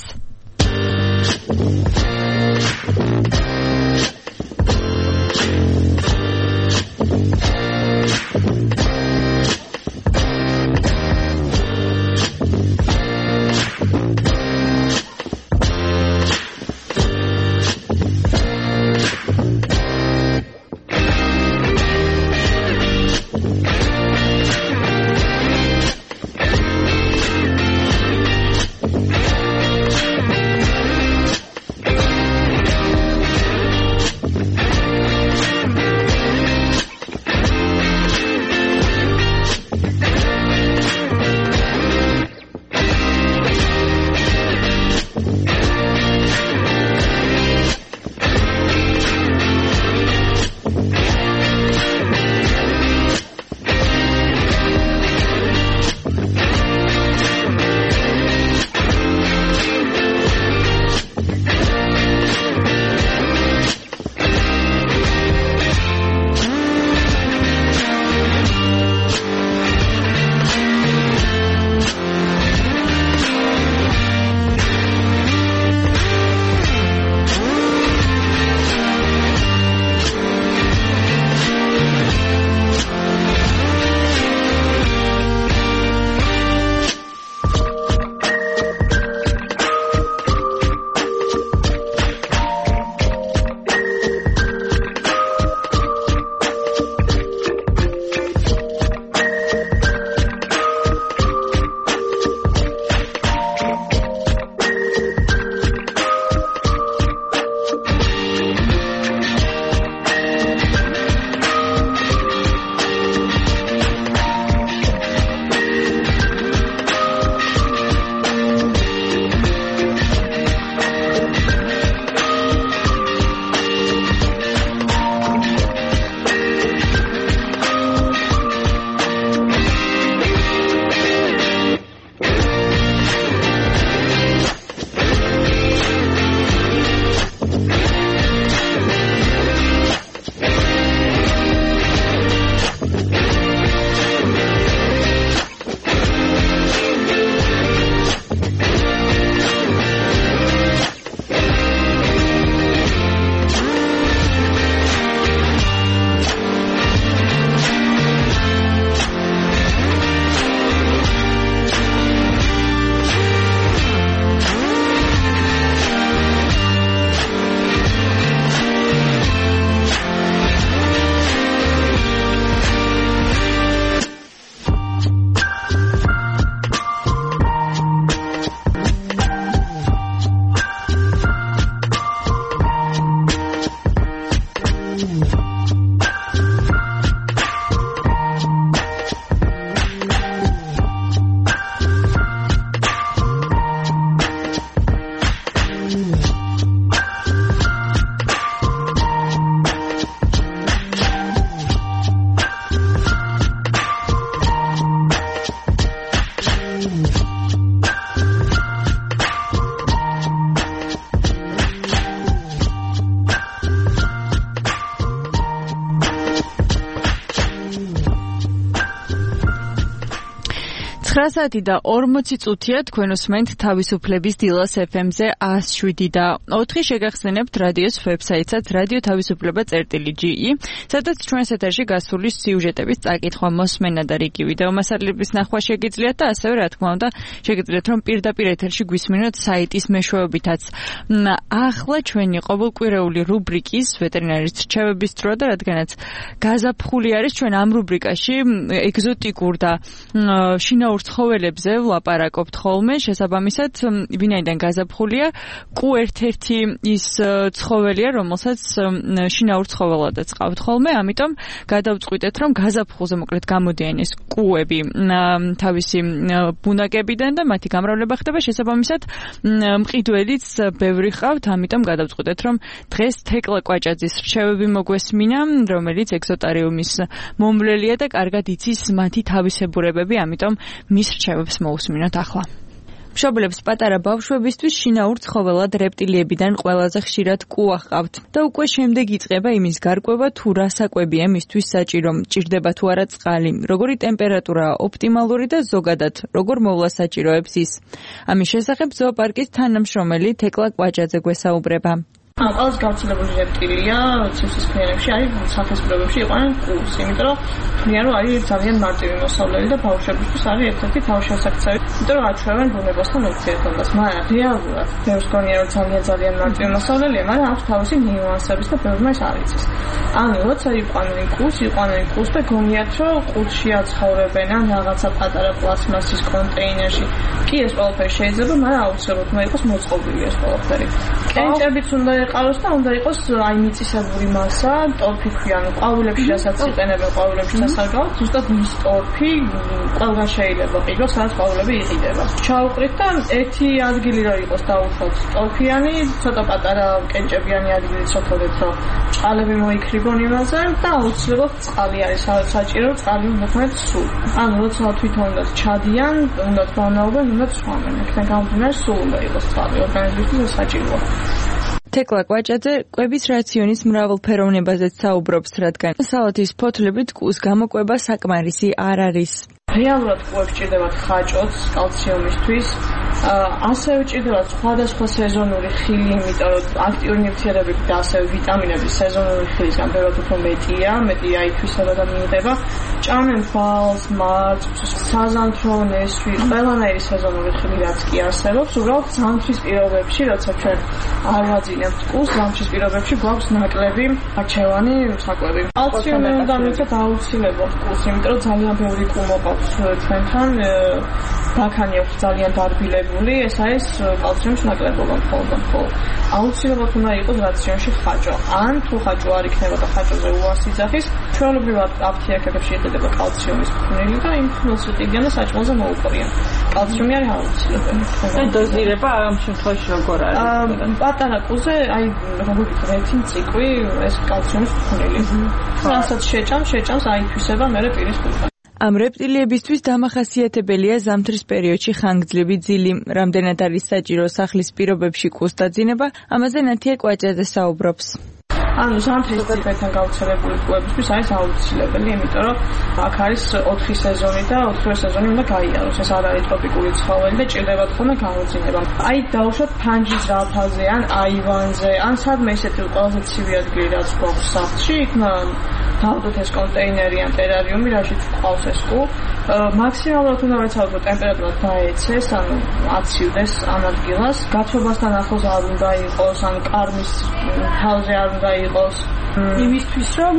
ცხრა საათი და ორმოცი წუთია თქვენ უსმენთ თავისუფლების დილას ეფ ემ-ზე ას შვიდი და ოთხი შეგახსენებთ რადიოს ვებსაიტსაც radio თავისუფლება წერტილი ჯი ი, სადაც ჩვენს ეთერში გასული სიუჟეტების წაკითხვა, მოსმენა და რიგი ვიდეო მასალების ნახვა შეგიძლიათ და ასევე რა თქმა უნდა შეგიძლიათ რომ პირდაპირ ეთერში გვისმინოთ საიტის მეშვეობითაც. ახლა ჩვენი ყოველკვირეული რუბრიკის ვეტერინარის რჩევების დროა და რადგანაც გაზაფხული არის ჩვენ ამ რუბრიკაში ეგზოტიკურ და შინაურ ცხოველებზე ვლაპარაკობთ ხოლმე, შესაბამისად, ვინაიდან გაზაფხულია, კუ ერთ-ერთი ის ცხოველია, რომელსაც შინაურ ცხოველადაც ყავთ ხოლმე, ამიტომ გადავწყვიტეთ, რომ გაზაფხულზე მოკლედ გამოდიან ეს კუები თავისი ბუნაგებიდან და მათი გამრავლება ხდება, შესაბამისად, მყიდველიც ბევრი ყავთ, ამიტომ გადავწყვიტეთ, რომ დღეს თეკლა კვაჭაძის რჩევები მოგვესმინა, რომელიც ეგზოტარიუმის მომვლელია და კარგად იცის მათი თავისებურებები, ამიტომ მის რჩევებს მოусმინოთ ახლა. მშობლებს პატარა ბავშვებისთვის შინაურ ცხოველად რეპტილიებიდან ყველაზე ხშირად კუა ჰყავთ და უკვე შემდეგ იწყება იმის გარკვევა, თუ რა საკვებია მისთვის საჭირო, ჭირდება თუ არა წყალი, როგორი ტემპერატურაა ოპტიმალური და ზოგადად როგორ მოვლა საჭიროებს ის. ამის შესახებ ზოოპარკის თანამშრომელი თეკლა კვაჭაძე გვესაუბრება. ამ ყველაზე გავრცელებული რეპტილია ცივსის ფენებში არის სახის პირობებში იყვნენ კუს, იმიტომ რომ ქმნიან რომ არის ძალიან მარტივი მოსავლელი და ბავშვებისთვის არის ერთ-ერთი თავშესაქცევი, იმიტომ რომ აჩვევენ ბუნებასთან ურთიერთობას. მაგრამ რეალურად ბევრს გონია რომ ძალიან ძალიან მარტივი მოსავლელია, მაგრამ აქვს თავისი ნიუანსების და ბევრმა ეს არ იცის. ანუ როცა იყვნენ კუს, იყვნენ კუს და გონიათ რომ ყუთში აცხოვრებენ ან რაღაცა პატარა პლასმასის კონტეინერში. კი ეს ყველაფერი შეიძლება, მაგრამ აუცილებლად უნდა იყოს მოწყობილი ეს ყველაფერი. კენჭებიც უნდა ყავს და უნდა იყოს აი მიწისებური მასა, ტორფი ქვია, ანუ ყვავილებში რასაც იყენებენ ყვავილებში სასარგებლოდ, ზუსტად მის ტორფი ყველგან შეიძლება ყიდოს, სადაც ყვავილები იყიდება. ჩაუყრით და ერთი ადგილი რა იყოს დაუშვათ ტორფიანი, ცოტა პატარა კენჭებიანი ადგილიც ვთქვათ, რომ წყალები მოიქრიბონ იმაზე და აუცილებლად წყალი არის საჭირო, წყალი მოქმედ სულ. ანუ როცა თვითონაც ჩადიან, უნდა ბანაობენ, უნდა სვამენ. აქედან გამომდინარე სულ უნდა იყოს წყალი ორგანიზმისთვის საჭიროა. თეკლა კვაჭაძე კვების რაციონის მრავალფეროვნებაზეც საუბრობს, რადგან სალათის ფოთლებით კუს გამოკვება საკმარისი არ არის. რეალურად კუებს ჭირდებათ ხაჭოც კალციუმისთვის, ასევე ჭირდებათ სხვადასხვა სეზონური ხილი, იმიტომ რომ აქტიური ნივთიერებები და ასევე ვიტამინები სეზონური ხილისგან ბევრად უფრო მეტია, მეტია ითვისება და მიიღება. ჭამენ ფალს, მარწყვს, საზამთრო, ნესვი, ყველანაირი სეზონური ხილი რაც კი არსებობს, უბრალოდ ზამთრის პირობებში, როცა ჩვენ არ ვაძინებთ კუს, ზამთრის პირობებში გვაქვს ნაკლები არჩევანი საკვები. კალციუმი უნდა მივცეთ აუცილებლად კუს, იმიტომ რომ ძალიან ბევრი კუ მოყავს ჩვენთან, ბაქანი აქვს ძალიან დარბილებული, ეს არის კალციუმის ნაკლებობა მხოლოდ მხოლოდ. აუცილებლად უნდა იყოს რაციონში ხაჭო. ან თუ ხაჭო არ იქნება და ხაჭოზე უარს იძახის, ჩვეულებრივად აფთიაქებში იყიდება კალციუმის ფხვნილი და იმ ფხვნილს იყიდიან და საჭმელზე მოუყრიან. კალციუმი არის აუცილებელი. და დოზირება ამ შემთხვევაში როგორ არის? პატარა კუზე, აი როგორ ერთი ციყვი ეს კალციუმის ფხვნილი. რასაც შეჭამ, შეჭამს აითვისება მერე პირის კუს. ამ რეპტილიებისთვის დამახასიათებელია ზამთრის პერიოდში ხანგრძლივი ძილი, რამდენად არის საჭირო სახლის პირობებში კუს დაძინება, ამაზე ნათია კვაჭაძე საუბრობს. ანუ ზამთრის ძილთან გავრცელებული კუებისთვის არის აუცილებელი, იმიტომ რომ აქ არის ოთხი სეზონი და ოთხივე სეზონი უნდა გაიაროს. ეს არ არის ტროპიკული ცხოველი და ჭირდებათ ხოლმე გამოძინება. აი დაუშვათ ფანჯის რაფაზე ან აივანზე, ან სადმე ისეთი ყველაზე ცივი ადგილი რაც გვაქვს სახლში, იქ დავდოთ ეს კონტეინერი ან ტერარიუმი, რაშიც ყავს ეს კუ. მაქსიმალურად უნდა ვეცადოთ, რომ ტემპერატურა დაეცეს, ანუ აცივდეს ამ ადგილას. გაცვებასთან ახლოს არ უნდა იყოს, ან კარმის თავზე არ უნდა იყოს. იმისთვის რომ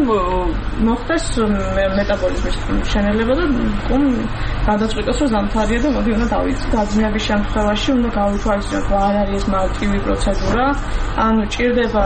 მოხდეს მეტაბოლიზმის შენელება და კუმ გადაწყვიტოს რომ ზამთარია და მოდი უნდა დავიწყოთ. დაძინების შემთხვევაში უნდა გავითვალისწინოთ, რომ არ არის მარტივი პროცედურა, ანუ ჭირდება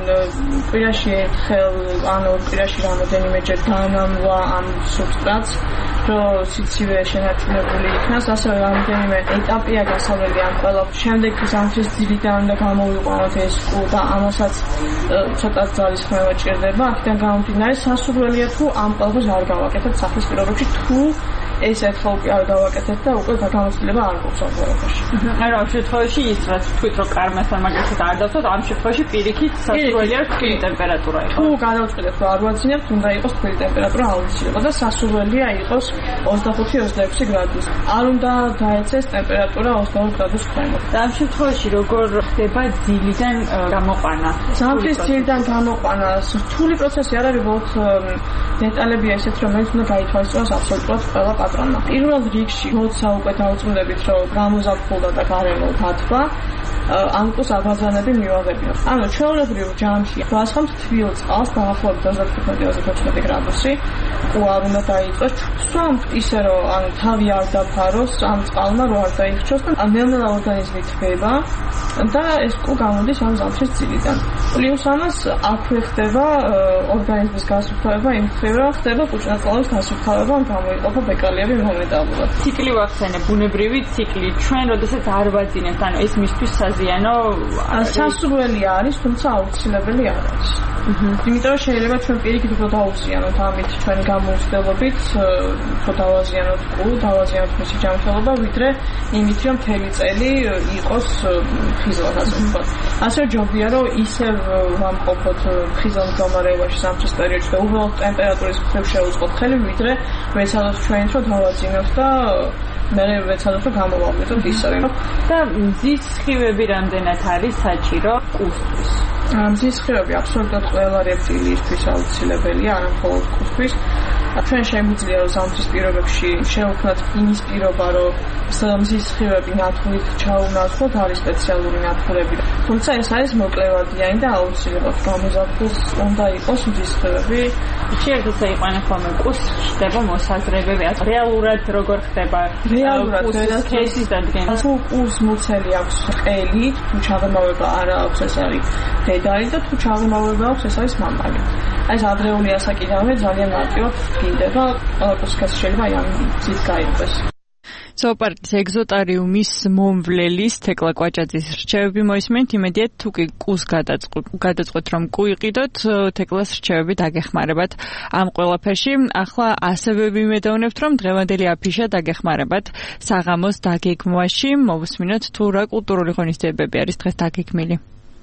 კვირაში ერთხელ, ანუ ორ კვირაში რამოდენიმეჯერ განამლა ამ სუბსტრატს, რომ სიცივე შენარჩუნებული იქნას, ასევე რამოდენიმე ეტაპია გასავლელი ამ ყველა. შემდეგ ზამთრის ძილიდან უნდა გამოვიყვანოთ ეს კუ და ამასაც ცოტა ძალისხმევა ჭირდება. აქედან გამომდინარე სასურველია თუ ამ ყველაფერს არ გავაკეთებთ სახლის პირობებში, თუ ეს ერთხელ უკვე არ გავაკეთებთ და უკვე გამოცდილება არ გვაქვს ამ ყველაფერში. არა, ამ შემთხვევაში ის რაც თქვით რომ კარმასთან მაგალითად არ დავწოთ, ამ შემთხვევაში პირიქით სასურველია თბილი ტემპერატურა იყოს. თუ გადავწყვეტეთ რომ არ ვაძინებთ, უნდა იყოს თბილი ტემპერატურა აუცილებლად და სასურველია იყოს ოცდახუთი ოცდაექვსი გრადუსი. არ უნდა დაეცეს ტემპერატურა ოცდაოთხ გრადუსს ქვემოთ. და ამ შემთხვევაში როგორ ხდება ძილიდან გამოყვანა? ზამთრის ძილიდან გამოყვანა რთული პროცესი არ არის, უბრალოდ დეტალებია ესეთ, რომელიც უნდა გაითვალისწინოს აბსოლუტურად ყველა პატრონმა. პირველ რიგში როცა უკვე დაუწმუნდებით, რომ გამოზაფხულდა და გარემო დათვა, ამკუს აბაზანები მივაღებია. ანუ ჩვეულებრივ ჯამში გვასხამთ თბილ წყალს დაახლოებით ოცდათხუთმეტი ოცდაოთხმეტი გრადუსი. უარ უნდა დაიწყოს ვსვამთ ისე რომ ანუ თავი არ დაფაროს ამ წყალმა რო არ დაიხჩოს და ნელ-ნელა ორგანიზმი თბება და ეს კუ გამოდის ამ ზამთრის წილიდან. პლუს ამას აქვე ხდება ორგანიზმის გასუფთავება იმ მხრივ რომ ხდება კუჭნაწყალების გასუფთავება ან გამოიყოფა ბეკალიები მომენტალურად. ციკლი ვახსენე, ბუნებრივი ციკლი. ჩვენ როდესაც არ ვაძინებთ, ანუ ეს მისთვის საზიანო სასურველი არის, თუმცა აუცილებელი არ არის. იმიტომ რომ შეიძლება ჩვენ პირიქით უფრო დაუზიანოთ ამით ჩვენ გამოცდილობით, უფრო დავაზიანოთ კუ, დავაზიანოთ მისი ჯანმრთელობა, ვიდრე იმით რომ მთელი წელი იყოს ხიზლად ასე ვთქვათ. ასე ჯობია რომ ისევ ვამყოფოთ ხიზლად მდგომარეობაში სამთრის პერიოდში და უბრალოდ ტემპერატურის მხრივ შევუწყოთ ხელი, ვიდრე ვეცადოთ ჩვენით რომ დავაზიანოთ და მე ვეცადოთ რომ გამოვაკლოთ ისევ. და მზის სხივები რამდენად არის საჭირო კუსთვის? მზის სხივები აბსოლუტურად ყველა რეპტილიისთვის აუცილებელია, არა მხოლოდ კუსთვის. ჩვენ შემიძლია რომ ზამთრის პირობებში შევქმნათ იმის პირობა, რომ მზის სხივები ნათლით ჩაუნაცვლოთ, არის სპეციალური ნათლები. თუმცა ეს არის მოკლევადიანი და აუცილებლად გამოზაფხულს უნდა იყოს მზის სხივები. შეიძლება იყენო ხოლმე კუს ხდება მოსაზრებები. რეალურად როგორ ხდება? რეალურად კესის დადგენა. თუ კუს მუცელი აქვს ყელით, თუ ჩაღრმავება არ აქვს, ეს არის დედალი და თუ ჩაღრმავება აქვს, ეს არის მამალი. ეს ადრეული ასაკიდანვე ძალიან მარტივად გინდება, ყველა კუსკას შეიძლება ამ ძით გაიღოს. ზოოპარკის ეგზოტარიუმის მომვლელის თეკლა კვაჭაძის რჩევები მოისმენთ, იმედიათ თუ კი კუს გადაწყვეტ რომ კუ იყიდოთ, თეკლას რჩევები დაგეხმარებათ ამ ყველაფერში. ახლა ასევე ვიმედოვნებთ, რომ დღევანდელი აფიშა დაგეხმარებათ საღამოს დაგეგმვაში. მოვუსმინოთ თუ რა კულტურული ღონისძიებები არის დღეს დაგეგმილი.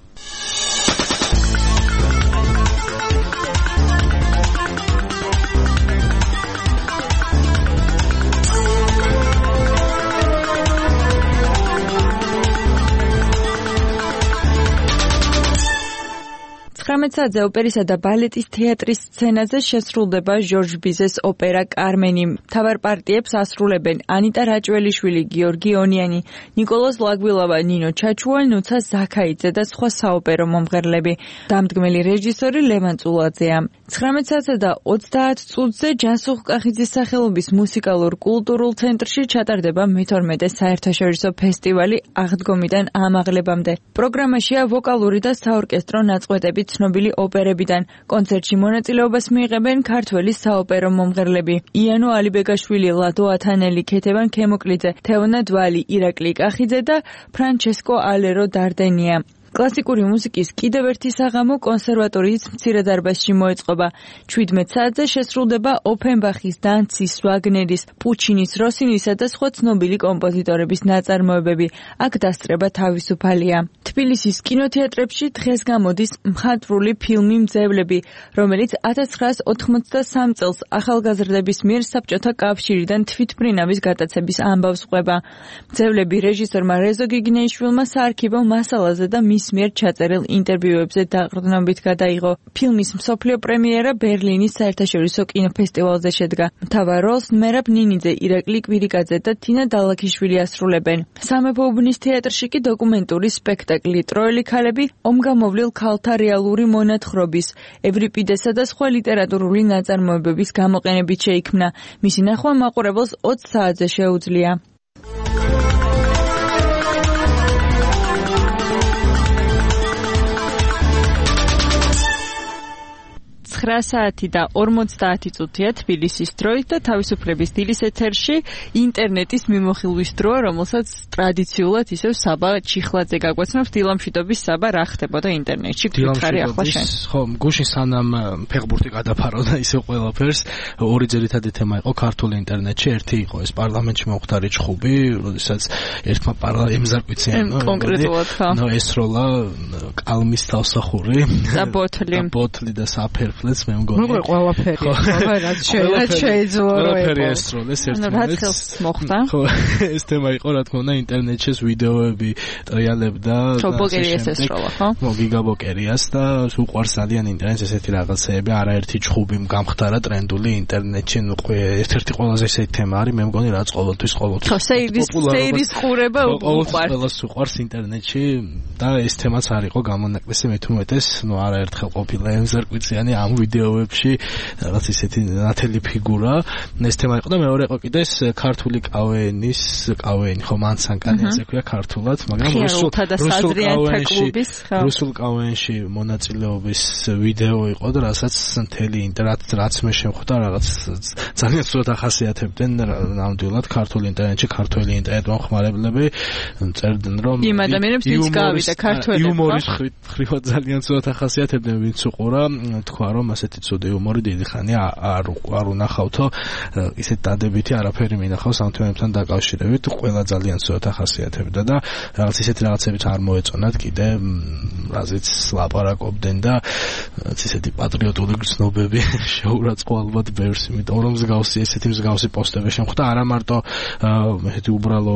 ცხრამეტ საათზე ოპერისა და ბალეტის თეატრის სცენაზე შესრულდება ჟორჟ ბიზეს ოპერა კარმენი. მთავარ პარტიებს ასრულებენ ანიტა რაჭველიშვილი, გიორგი ონიანი, ნიკოლოზ ლაგვილავა, ნინო ჩაჩუა, ნუცა ზაქაიძე და სხვა საოპერო მომღერლები. დამდგმელი რეჟისორი ლევან წულაძეა. ცხრამეტ საათსა და ოცდაათ წუთზე ჯანსუღ კახიძის სახელობის მუსიკალურ კულტურულ ცენტრში ჩატარდება მეთორმეტე საერთაშორისო ფესტივალი აღდგომიდან ამაღლებამდე. პროგრამაშია ვოკალური და საორკესტრო ნაწყვეტები ცნობილი ოპერებიდან. კონცერტში მონაწილეობას მიიღებენ ქართველი საოპერო მომღერლები: იანო ალიბეგაშვილი, ლადო ათანელი, ქეთევან ქემოკლიძე, თეონა დვალი, ირაკლი კახიძე და ფრანჩესკო ალერო დარდენია. კლასიკური მუსიკის კიდევ ერთი საღამო კონსერვატორიის მცირე დარბაზში მოეწყობა. შვიდმეტ საათზე შესრულდება ოფენბახის, დანცის, ვაგნერის, პუჩინის, როსინისა და სხვა ცნობილი კომპოზიტორების ნაწარმოებები. აქ დასწრება თავისუფალია. თბილისის კინოთეატრებში დღეს გამოდის მხატვრული ფილმი მძევლები, რომელიც ათას ცხრაას ოთხმოცდასამ წელს ახალგაზრდების მიერ საბჭოთა კავშირიდან თვითმფრინავის გატაცების ამბავს ყვება. მძევლები რეჟისორმა რეზო გიგინეიშვილმა საარქივო მასალაზე და მის მიერ ჩაწერილ ინტერვიუებზე დაყრდნობით გადაიღო. ფილმის მსოფლიო პრემიერა ბერლინის საერთაშორისო კინოფესტივალზე შედგა. მთავარ როლს მერაბ ნინიძე, ირაკლი კვირიკაძე და თინა დალაქიშვილი ასრულებენ. სამეფო უბნის თეატრში კი დოკუმენტური სპექტაკლი ტროელი ქალები ომგამოვლილ ქალთა რეალური მონათხრობის, ევრიპიდესა და სხვა ლიტერატურული ნაწარმოებების გამოყენებით შეიქმნა. მისი ნახვა მაყურებელს ოცი საათზე შეუძლია. ცხრა საათი და ორმოცდაათი წუთია თბილისის დროით და თავისუფლების დილის ეთერში ინტერნეტის მიმოხილვის დროა, რომელსაც ტრადიციულად ისევ საბა ჩიხლაძე გაგვაცნობს. დილამშვიდობის საბა, რა ხდებოდა ინტერნეტში? გითხარი ახლა შენ. ხო, გუშინ სანამ ფეხბურთი გადაფარავდა ისევ ყველაფერს, ორი ძირითადი თემა იყო ქართულ ინტერნეტში. ერთი იყო ეს პარლამენტში მომხდარი ჩხუბი, როდესაც ერთმა პარლამენტზე კონკრეტულად ხო. ნო ესროლა კალმის თავსახური და ბოთლი და ბოთლი და საფერფლი მოკლედ მე მგონი. როგორ ყველაფერი, ყველაფერი შეიძლება ყველაფერი ესროლეს ერთმანეთს. რა თქოს მოხდა? ხო, ეს თემა იყო რა თქმა უნდა ინტერნეტში ვიდეოები ტრიალებდა და ბლოგერიას ესროლა, ხო? მოგიგაბოკერიას და უყვარს ძალიან ინტერნეტს ესეთი რაღაცეები, არაერთი ჩხუბი გამხდარა ტრენდული ინტერნეტში, ნუ ერთ-ერთი ყველაზე ესეთი თემა არის, მე მგონი რაც ყოველთვის ყოველთვის. ხო, სეირის სეირის ყურება უყვარს. ყველას უყვარს ინტერნეტში და ეს თემაც არ იყო გამონაკლისი მე თუ მეტეს, ნუ არაერთხელ ყოფილა ემზარკვიციანი ამ ვიდეოებში რაღაც ისეთი ნათელი ფიგურა. ეს თემა იყო და მეორე იყო კიდე ეს ქართული კავენის კავენი, ხო მანცანკანი ასე ქვია ქართულად, მაგრამ რუსულ რუსულ კავენში რუსულ კავენში მონაწილეობის ვიდეო იყო და რასაც მთელი ინტერნეტ რაც მე შემხვდა რაღაც ძალიან სწორად ახასიათებდნენ ნამდვილად ქართულ ინტერნეტში ქართული ინტერნეტ მომხმარებლები წერდნენ რომ იმ ადამიანებს ვინც გავიდა ქართველებმა იუმორის ხრივად ძალიან სწორად ახასიათებდნენ ვინც უყურა თქვა რომ ასეთი ცუდი იუმორი დიდი ხანი არ არ უნახავთო ისეთ დადებითი არაფერი მინახავს ამ თემებთან დაკავშირებით ყველა ძალიან სწორად ახასიათებდა და რაღაც ისეთი რაღაცებიც არ მოეწონათ კიდე რაზეც ლაპარაკობდნენ და ისეთი პატრიოტული გრძნობები შეურაცხო ალბათ ბევრს იმიტომ რომ მსგავსი ესეთი მსგავსი პოსტები შემხვდა არა მარტო ესეთი უბრალო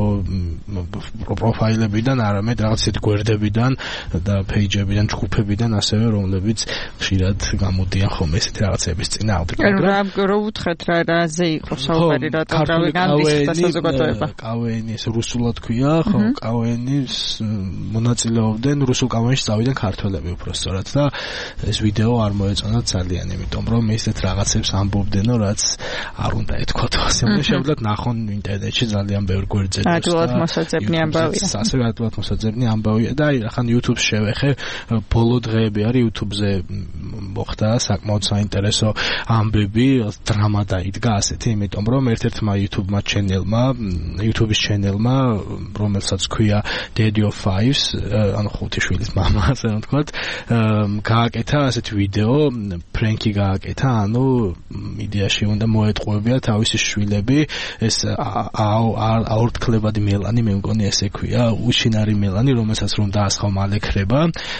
პროფაილებიდან არამედ რაღაც ისეთი გვერდებიდან და პეიჯებიდან ჯგუფებიდან ასევე რომლებიც ხშირად გამოდიან ხომ ესეთი რაღაცების წინააღმდეგ მაგრამ რა უთხრეთ რა რაზე იყო საუბარი რატომ გავიგანდის საზოგადოება კავენი ეს რუსულად ქვია ხო კავენის მონაწილეობდნენ რუსულ კავენში წავიდნენ ქართველები უბრალოდ და ეს ვიდეო არ მოეწონათ ძალიან იმიტომ რომ ესეთ რაღაცებს ამბობდნენო რაც არ უნდა ეთქვათ ასე შეგვიძლიათ ნახონ ინტერნეტში ძალიან ბევრ გვერდზე და ადვილად მოსაძებნი ამბავია ასე ადვილად მოსაძებნი ამბავია და ახლა YouTube-ს შევეხე ბოლო დღეები არის YouTube-ზე მოხდა საკმაოდ საინტერესო ამბები დრამა დაიდგა ასეთი იმიტომ რომ ერთ-ერთმა YouTube-მა ჩენელმა YouTube-ის ჩენელმა რომელსაც ქვია Daddy of Fives ანუ ხუთი შვილის მამა ასე რომ ვთქვათ გააკეთა ასეთი ვიდეო ფრენკი გააკეთა ანუ იდეაში უნდა მოეტყუებია თავისი შვილები ეს აორთქლებადი მელანი მე მგონი ესე ქვია უშინარი მელანი რომელსაც რომ დაასხა მალე ქრება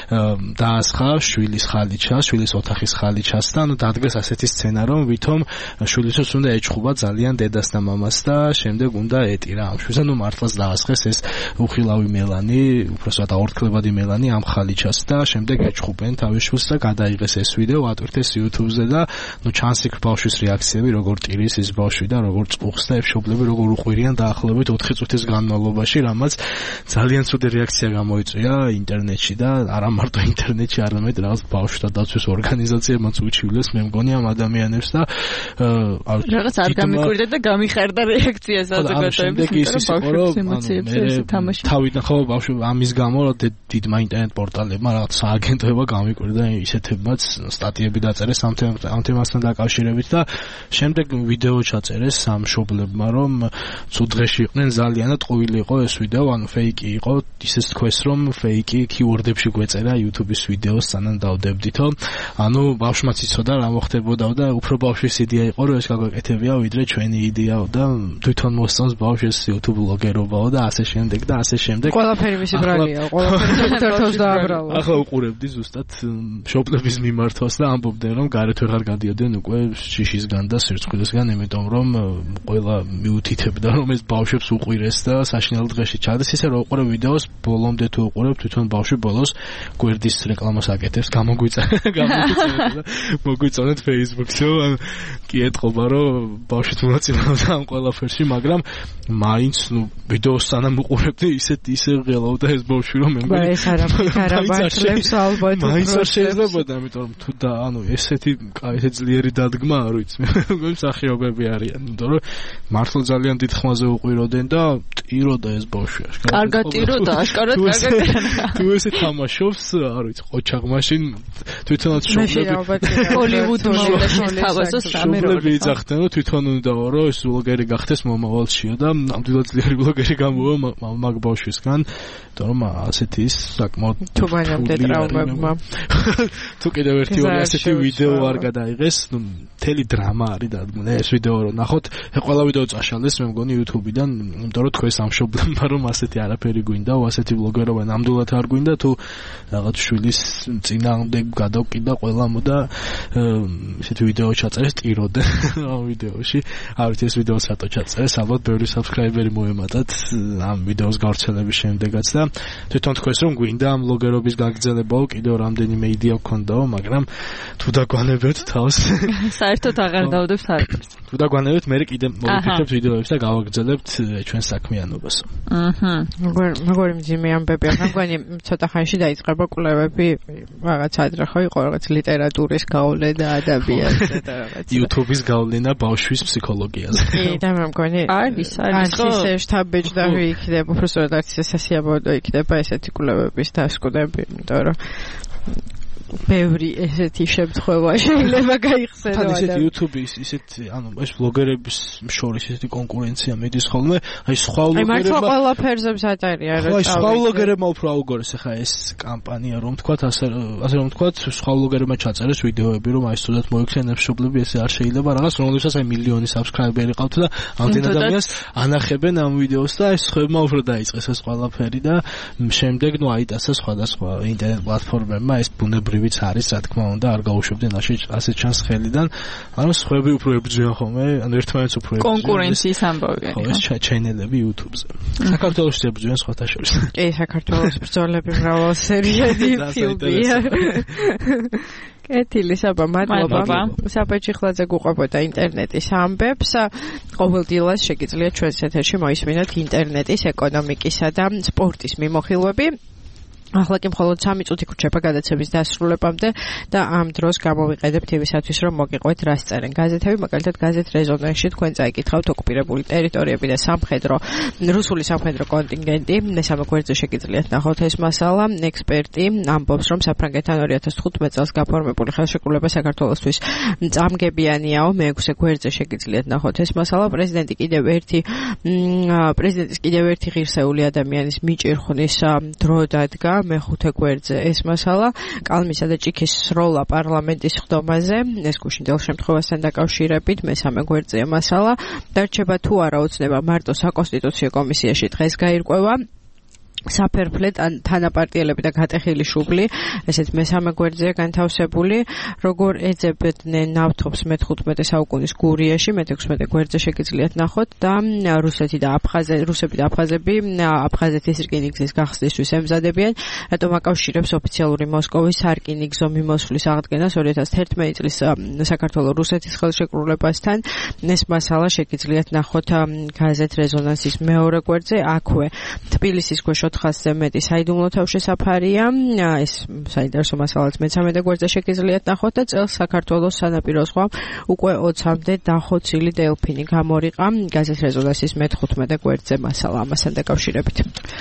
დაასხა შვილის ხალიჩას შვილის ოთახის ხალიჩას და ანუ დადგეს ასეთი სცენა რომ ვითომ შვილისთვის უნდა ეჭხუბა ძალიან დედას და მამას და შემდეგ უნდა ეტირა ამ შვილს ანუ მართლაც დაასხეს ეს უხილავი მელანი უბრალოდ აორთქლებადი მელანი ამ ხალიჩას და შემდეგ ეჭხუბენ თავის შვილს და გადაიღეს ეს ვიდეო ატვირთეს YouTube-ზე და ნუ ჩანს იქ ბავშვის რეაქციები როგორ ტირის ეს ბავშვი და როგორ წუხს და ეშობლები როგორ უყვირიან დაახლოებით ოთხი წუთის განმავლობაში რამაც ძალიან ცუდი რეაქცია გამოიწვია ინტერნეტში და არა მარტო ინტერნეტში არამედ რაღაც ბავშვთა დაცვის ორგანიზაციებმაც უჩივლეს მე მგონი ამ ადამიანებს და რაღაც არ გამიკვირდა და გამიხარდა რეაქცია საზოგადოების ბავშვების ემოციებს თამაში თავიდან ხო ბავშვი ამის გამო დიდმა ინტერნეტ პორტალებმა რაღაც სააგენტოება გამიკვირდა ისეთებმაც სტატიები დაწერეს ამ თემასთან დაკავშირებით და შემდეგ ვიდეო ჩაწერეს სამშობლებმა რომ ცუდ დღეში იყვნენ ძალიან და ტყუილი იყო ეს ვიდეო ანუ ფეიკი იყო ისე თქვეს რომ ფეიკი კიუორდებში გვეწერა YouTube-ის ვიდეოს სანამ დავდებდითო ანუ ბავშვმაც იცოდა რა მოხდებოდა და უფრო ბავშვის იდეა იყო რომ ეს გაგვეკეთებია ვიდრე ჩვენი იდეაო და თვითონ მოსწონს ბავშვს YouTube ბლოგერობაო და ასე შემდეგ და ასე შემდეგ ყველაფერი მისი ბრალია ყველაფერი თერთოს დააბრალა ახლა უყურებდი ზუსტად მშობლების მიმართვას და ამბობდნენ რომ გარეთ ვეღარ გადიოდნენ უკვე შიშისგან და სირცხვილისგან იმიტომ რომ ყველა მიუთითებდა რომ ეს ბავშვებს უყვირეს და საშინელ დღეში ჩადეს ისე რომ უყურებ ვიდეოს ბოლომდე თუ უყურებ თვითონ ბავშვი ბოლოს გვერდის რეკლამას აკეთებს გამოგვიწევს მოგვიწონეთ Facebook-ში ან კი ეთყობა რომ ბავშვი მონაწილეობდა ამ ყველაფერში მაგრამ მაინც ნუ ვიდეოს სანამ უყურებდი ისეთ ისე ღელავდა ეს ბავშვი რომ მე მგონი ეს არაფერს ალბათ მაინც არ შეიძლება ამიტომ რომ თუ და ანუ ესეთი კაი ძლიერი დადგმა არ ვიცი მე მსახიობები არიან იმიტომ რომ მართლა ძალიან დიდ ხმაზე უყვიროდნენ და ტიროდა ეს ბავშვი აშკარად კარგად ტიროდა აშკარად კარგად თუ ესე თამაშობს არ ვიცი ყოჩაღ მაშინ თვითონაც შობლები ჰოლივუდში და შეთავაზოს სამერორი იძახდნენ რომ თვითონ უნდა რომ ეს ბლოგერი გახდეს მომავალშიო და ნამდვილად ძლიერი ბლოგერი გამოვა მაგ ბავშვისგან იმიტომ რომ ასეთი ის საკმაოდ თუ მაინამდე ტრავმებმა თუ კიდევ ერთი ორი ასეთი ვიდეო არ გადაიღეს ნუ მთელი დრამა არის დადგმული ეს ვიდეო რო ნახოთ ყველა ვიდეო წაშალეს მე მგონი YouTube-დან იმიტომ რომ თქვენ სამშობლოა რომ ასეთი არაფერი გვინდა ასეთი ბლოგერობა ნამდვილად არ გვინდა თუ რაღაც შვილის წინააღმდეგ გადავკიდა ყველა მოდა ესეთი ვიდეო ჩაწერეს ტიროდე ამ ვიდეოში ავით ეს ვიდეო სატო ჩაწერეს ალბათ ბევრი subscriber-ი მოემატათ ამ ვიდეოს გავრცელების შემდეგაც და თვითონ თქვენს რომ გვინდა ამ ბლოგერობის გაგრძელებაო კიდევ რამდენიმე იდეა გქონდაო მაგრამ თუ დაგვანებთ თავს საერთოდ აღარ დავდებთ არაფერს თუ დაგვანებთ მე კიდე მოვიფიქრებთ ვიდეოებს და გავაგრძელებთ ჩვენ საქმიანობას აჰა როგორ როგორ მძიმე ამბები ახლა მგონი ცოტა ხანში დაიწყება კვლევები რაღაც ადრე ხო იყო რაღაც ლიტერატურის გავლენა ადამიანზე და რაღაც YouTube-ის გავლენა ბავშვის ფსიქოლოგიაზე კი და მე მგონი არის არის ხო ისე შტაბეჯდავი იქნება უბრალოდ არც ისე სასიამოვნო იქნება ესეთი კვლევების დასკვნები იმიტომ რომ ბევრი ესეთი შემთხვევა შეიძლება გაიხსენო და ესეთი YouTube-ის ისეთი ანუ ეს ბლოგერების შორის ესეთი კონკურენცია მიდის ხოლმე აი სხვა ბლოგერებმა აი მართლა ყველაფერზე მზადარია რა აი სხვა ბლოგერებმა უფრო აუგორეს ახლა ეს კამპანია რომ თქვა ასე ასე რომ თქვა სხვა ბლოგერებმა ჩაწერეს ვიდეოები რომ აი სწორად მოიქცნენ მშობლები ესე არ შეიძლება რაღაც რომელსაც აი მილიონი subscriber-ი ყავთ და ამდენ ადამიანს ანახებენ ამ ვიდეოს და ეს ხებმა უფრო დაიწყეს ეს ყველაფერი და შემდეგ ნუ აიტაცა სხვადასხვა ინტერნეტ პლატფორმებმა ეს ბუნებრივი ვიც არის რა თქმა უნდა არ გაუშვებდნენ ასე ასე ჩანს ხელიდან ანუ სხვები უფრო ებრძვიან ხოლმე ანუ ერთმანეთს უფრო ებრძვიან კონკურენციის ამბავია ხო ეს ჩანელები YouTube-ზე საქართველოს ებრძვიან სხვათა შორის კი საქართველოს ბრძოლები მრავალსერიანი ფილმია კეთილი საბა მადლობა საბეჭიხლაძე გუყვებოდა ინტერნეტის ამბებს ყოველდღიურად შეგიძლიათ ჩვენს ეთერში მოისმინოთ ინტერნეტის ეკონომიკისა და სპორტის მიმოხილვები ახლა კი მხოლოდ სამი წუთი გრჩება გადაცემის დასრულებამდე და ამ დროს გამოვიყენებთ იმისათვის რომ მოგიყვეთ რას წერენ გაზეთები მაგალითად გაზეთ რეზონანსში თქვენ წაიკითხავთ ოკუპირებული ტერიტორიები და სამხედრო რუსული სამხედრო კონტინგენტი მესამე გვერდზე შეგიძლიათ ნახოთ ეს მასალა ექსპერტი ამბობს რომ საფრანგეთთან ორი ათას თხუთმეტ წელს გაფორმებული ხელშეკრულება საქართველოსთვის წამგებიანიაო მეექვსე გვერდზე შეგიძლიათ ნახოთ ეს მასალა პრეზიდენტი კიდევ ერთი პრეზიდენტის კიდევ ერთი ღირსეული ადამიანის მიჭირხნის დრო დადგა მეხუთე გვერდზე ეს მასალა კალმისა და ჭიქის სროლა პარლამენტის ხდომაზე ეს გუშინდელ შემთხვევასთან დაკავშირებით მესამე გვერდზეა მასალა დარჩება თუ არა ოცნება მარტო საკონსტიტუციო კომისიაში დღეს გაირკვევა საფერფლე თანაპარტიელები და გატეხილი შუბლი ესეც მესამე გვერდზეა განთავსებული როგორ ეძებდნენ ნავთობს მეთხუთმეტე საუკუნის გურიაში მეთექვსმეტე გვერდზე შეგიძლიათ ნახოთ და რუსეთი და აფხაზე რუსები და აფხაზები აფხაზეთის რკინიგზის გახსნისთვის ემზადებიან რატომ აკავშირებს ოფიციალური მოსკოვის სარკინიგზო მიმოსვლის აღდგენას ორი ათას თერთმეტი წლის საქართველოს რუსეთის ხელშეკრულებასთან ეს მასალა შეგიძლიათ ნახოთ გაზეთ რეზონანსის მეორე გვერდზე აქვე თბილისის ქვეშ ოთხასზე მეტი საიდუმლო თავშესაფარია ეს საინტერესო მასალაც მესამე გვერდზე შეგიძლიათ ნახოთ და წელს საქართველოს სანაპირო ზღვა უკვე ოცამდე დახოცილი დელფინი გამორიყა გაზეთ რეზონანსის მეთხუთმეტე გვერდზე მასალა ამასთან დაკავშირებით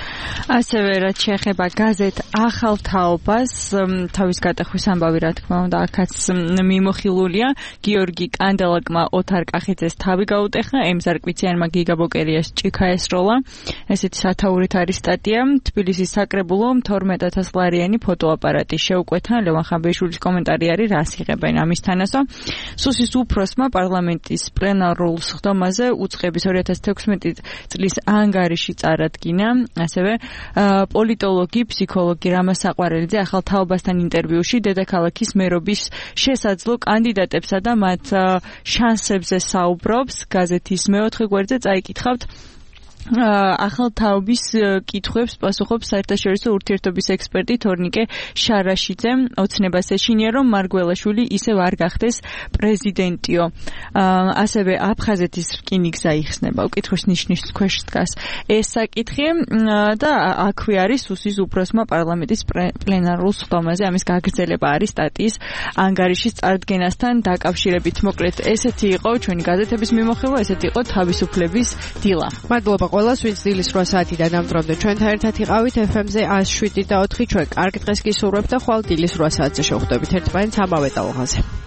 ასევე რაც შეეხება გაზეთ ახალ თაობას თავის გატეხვის ამბავი რა თქმა უნდა აქაც მიმოხილულია გიორგი კანდელაკმა ოთარ კახიძეს თავი გაუტეხა ემზარ კვიციანმა გიგა ბოკერიას ჭიქა ესროლა ესეთი სათაურით არის სტატია თბილისის საკრებულო თორმეტ ათას ლარიანი ფოტოაპარატი შეუკვეთა ლევან ხამბეიშვილის კომენტარი არის რას იღებენ ამისთანასო სუსის უფროსმა პარლამენტის პლენარულ სხდომაზე უწყების ორი ათას თექვსმეტი წლის ანგარიში წარადგინა ასევე პოლიტოლოგი ფსიქოლოგი რამა საყვარელიძე ახალ თაობასთან ინტერვიუში დედაქალაქის მერობის შესაძლო კანდიდატებსა და მათ შანსებზე საუბრობს გაზეთის მეოთხე გვერდზე წაიკითხავთ ახალ თაობის კითხვებს პასუხობს საერთაშორისო ურთიერთობის ექსპერტი თორნიკე შარაშიძე ოცნებას ეშინია რომ მარგველაშვილი ისევ არ გახდეს პრეზიდენტიო ასევე აფხაზეთის რკინიგზა იხსნება უკითხვის ნიშნის ქვეშ დგას ეს საკითხი და აქვე არის სუსის უფროსმა პარლამენტის პლენარულ სხდომაზე ამის გაგრძელება არის სტატიის ანგარიშის წარდგენასთან დაკავშირებით მოკლედ ესეთი იყო ჩვენი გაზეთების მიმოხილვა ესეთი იყო თავისუფლების დილა მადლობა ყველას ვინც დილის რვა საათიდან ამ დრომდე ჩვენთან ერთად იყავით ეფ ემ-ზე ათს შვიდი და ოთხი ჩვენ კარგ დღეს გისურვებთ და ხვალ დილის რვა საათზე შევხვდებით ერთმანეთს ამავე ტალღაზე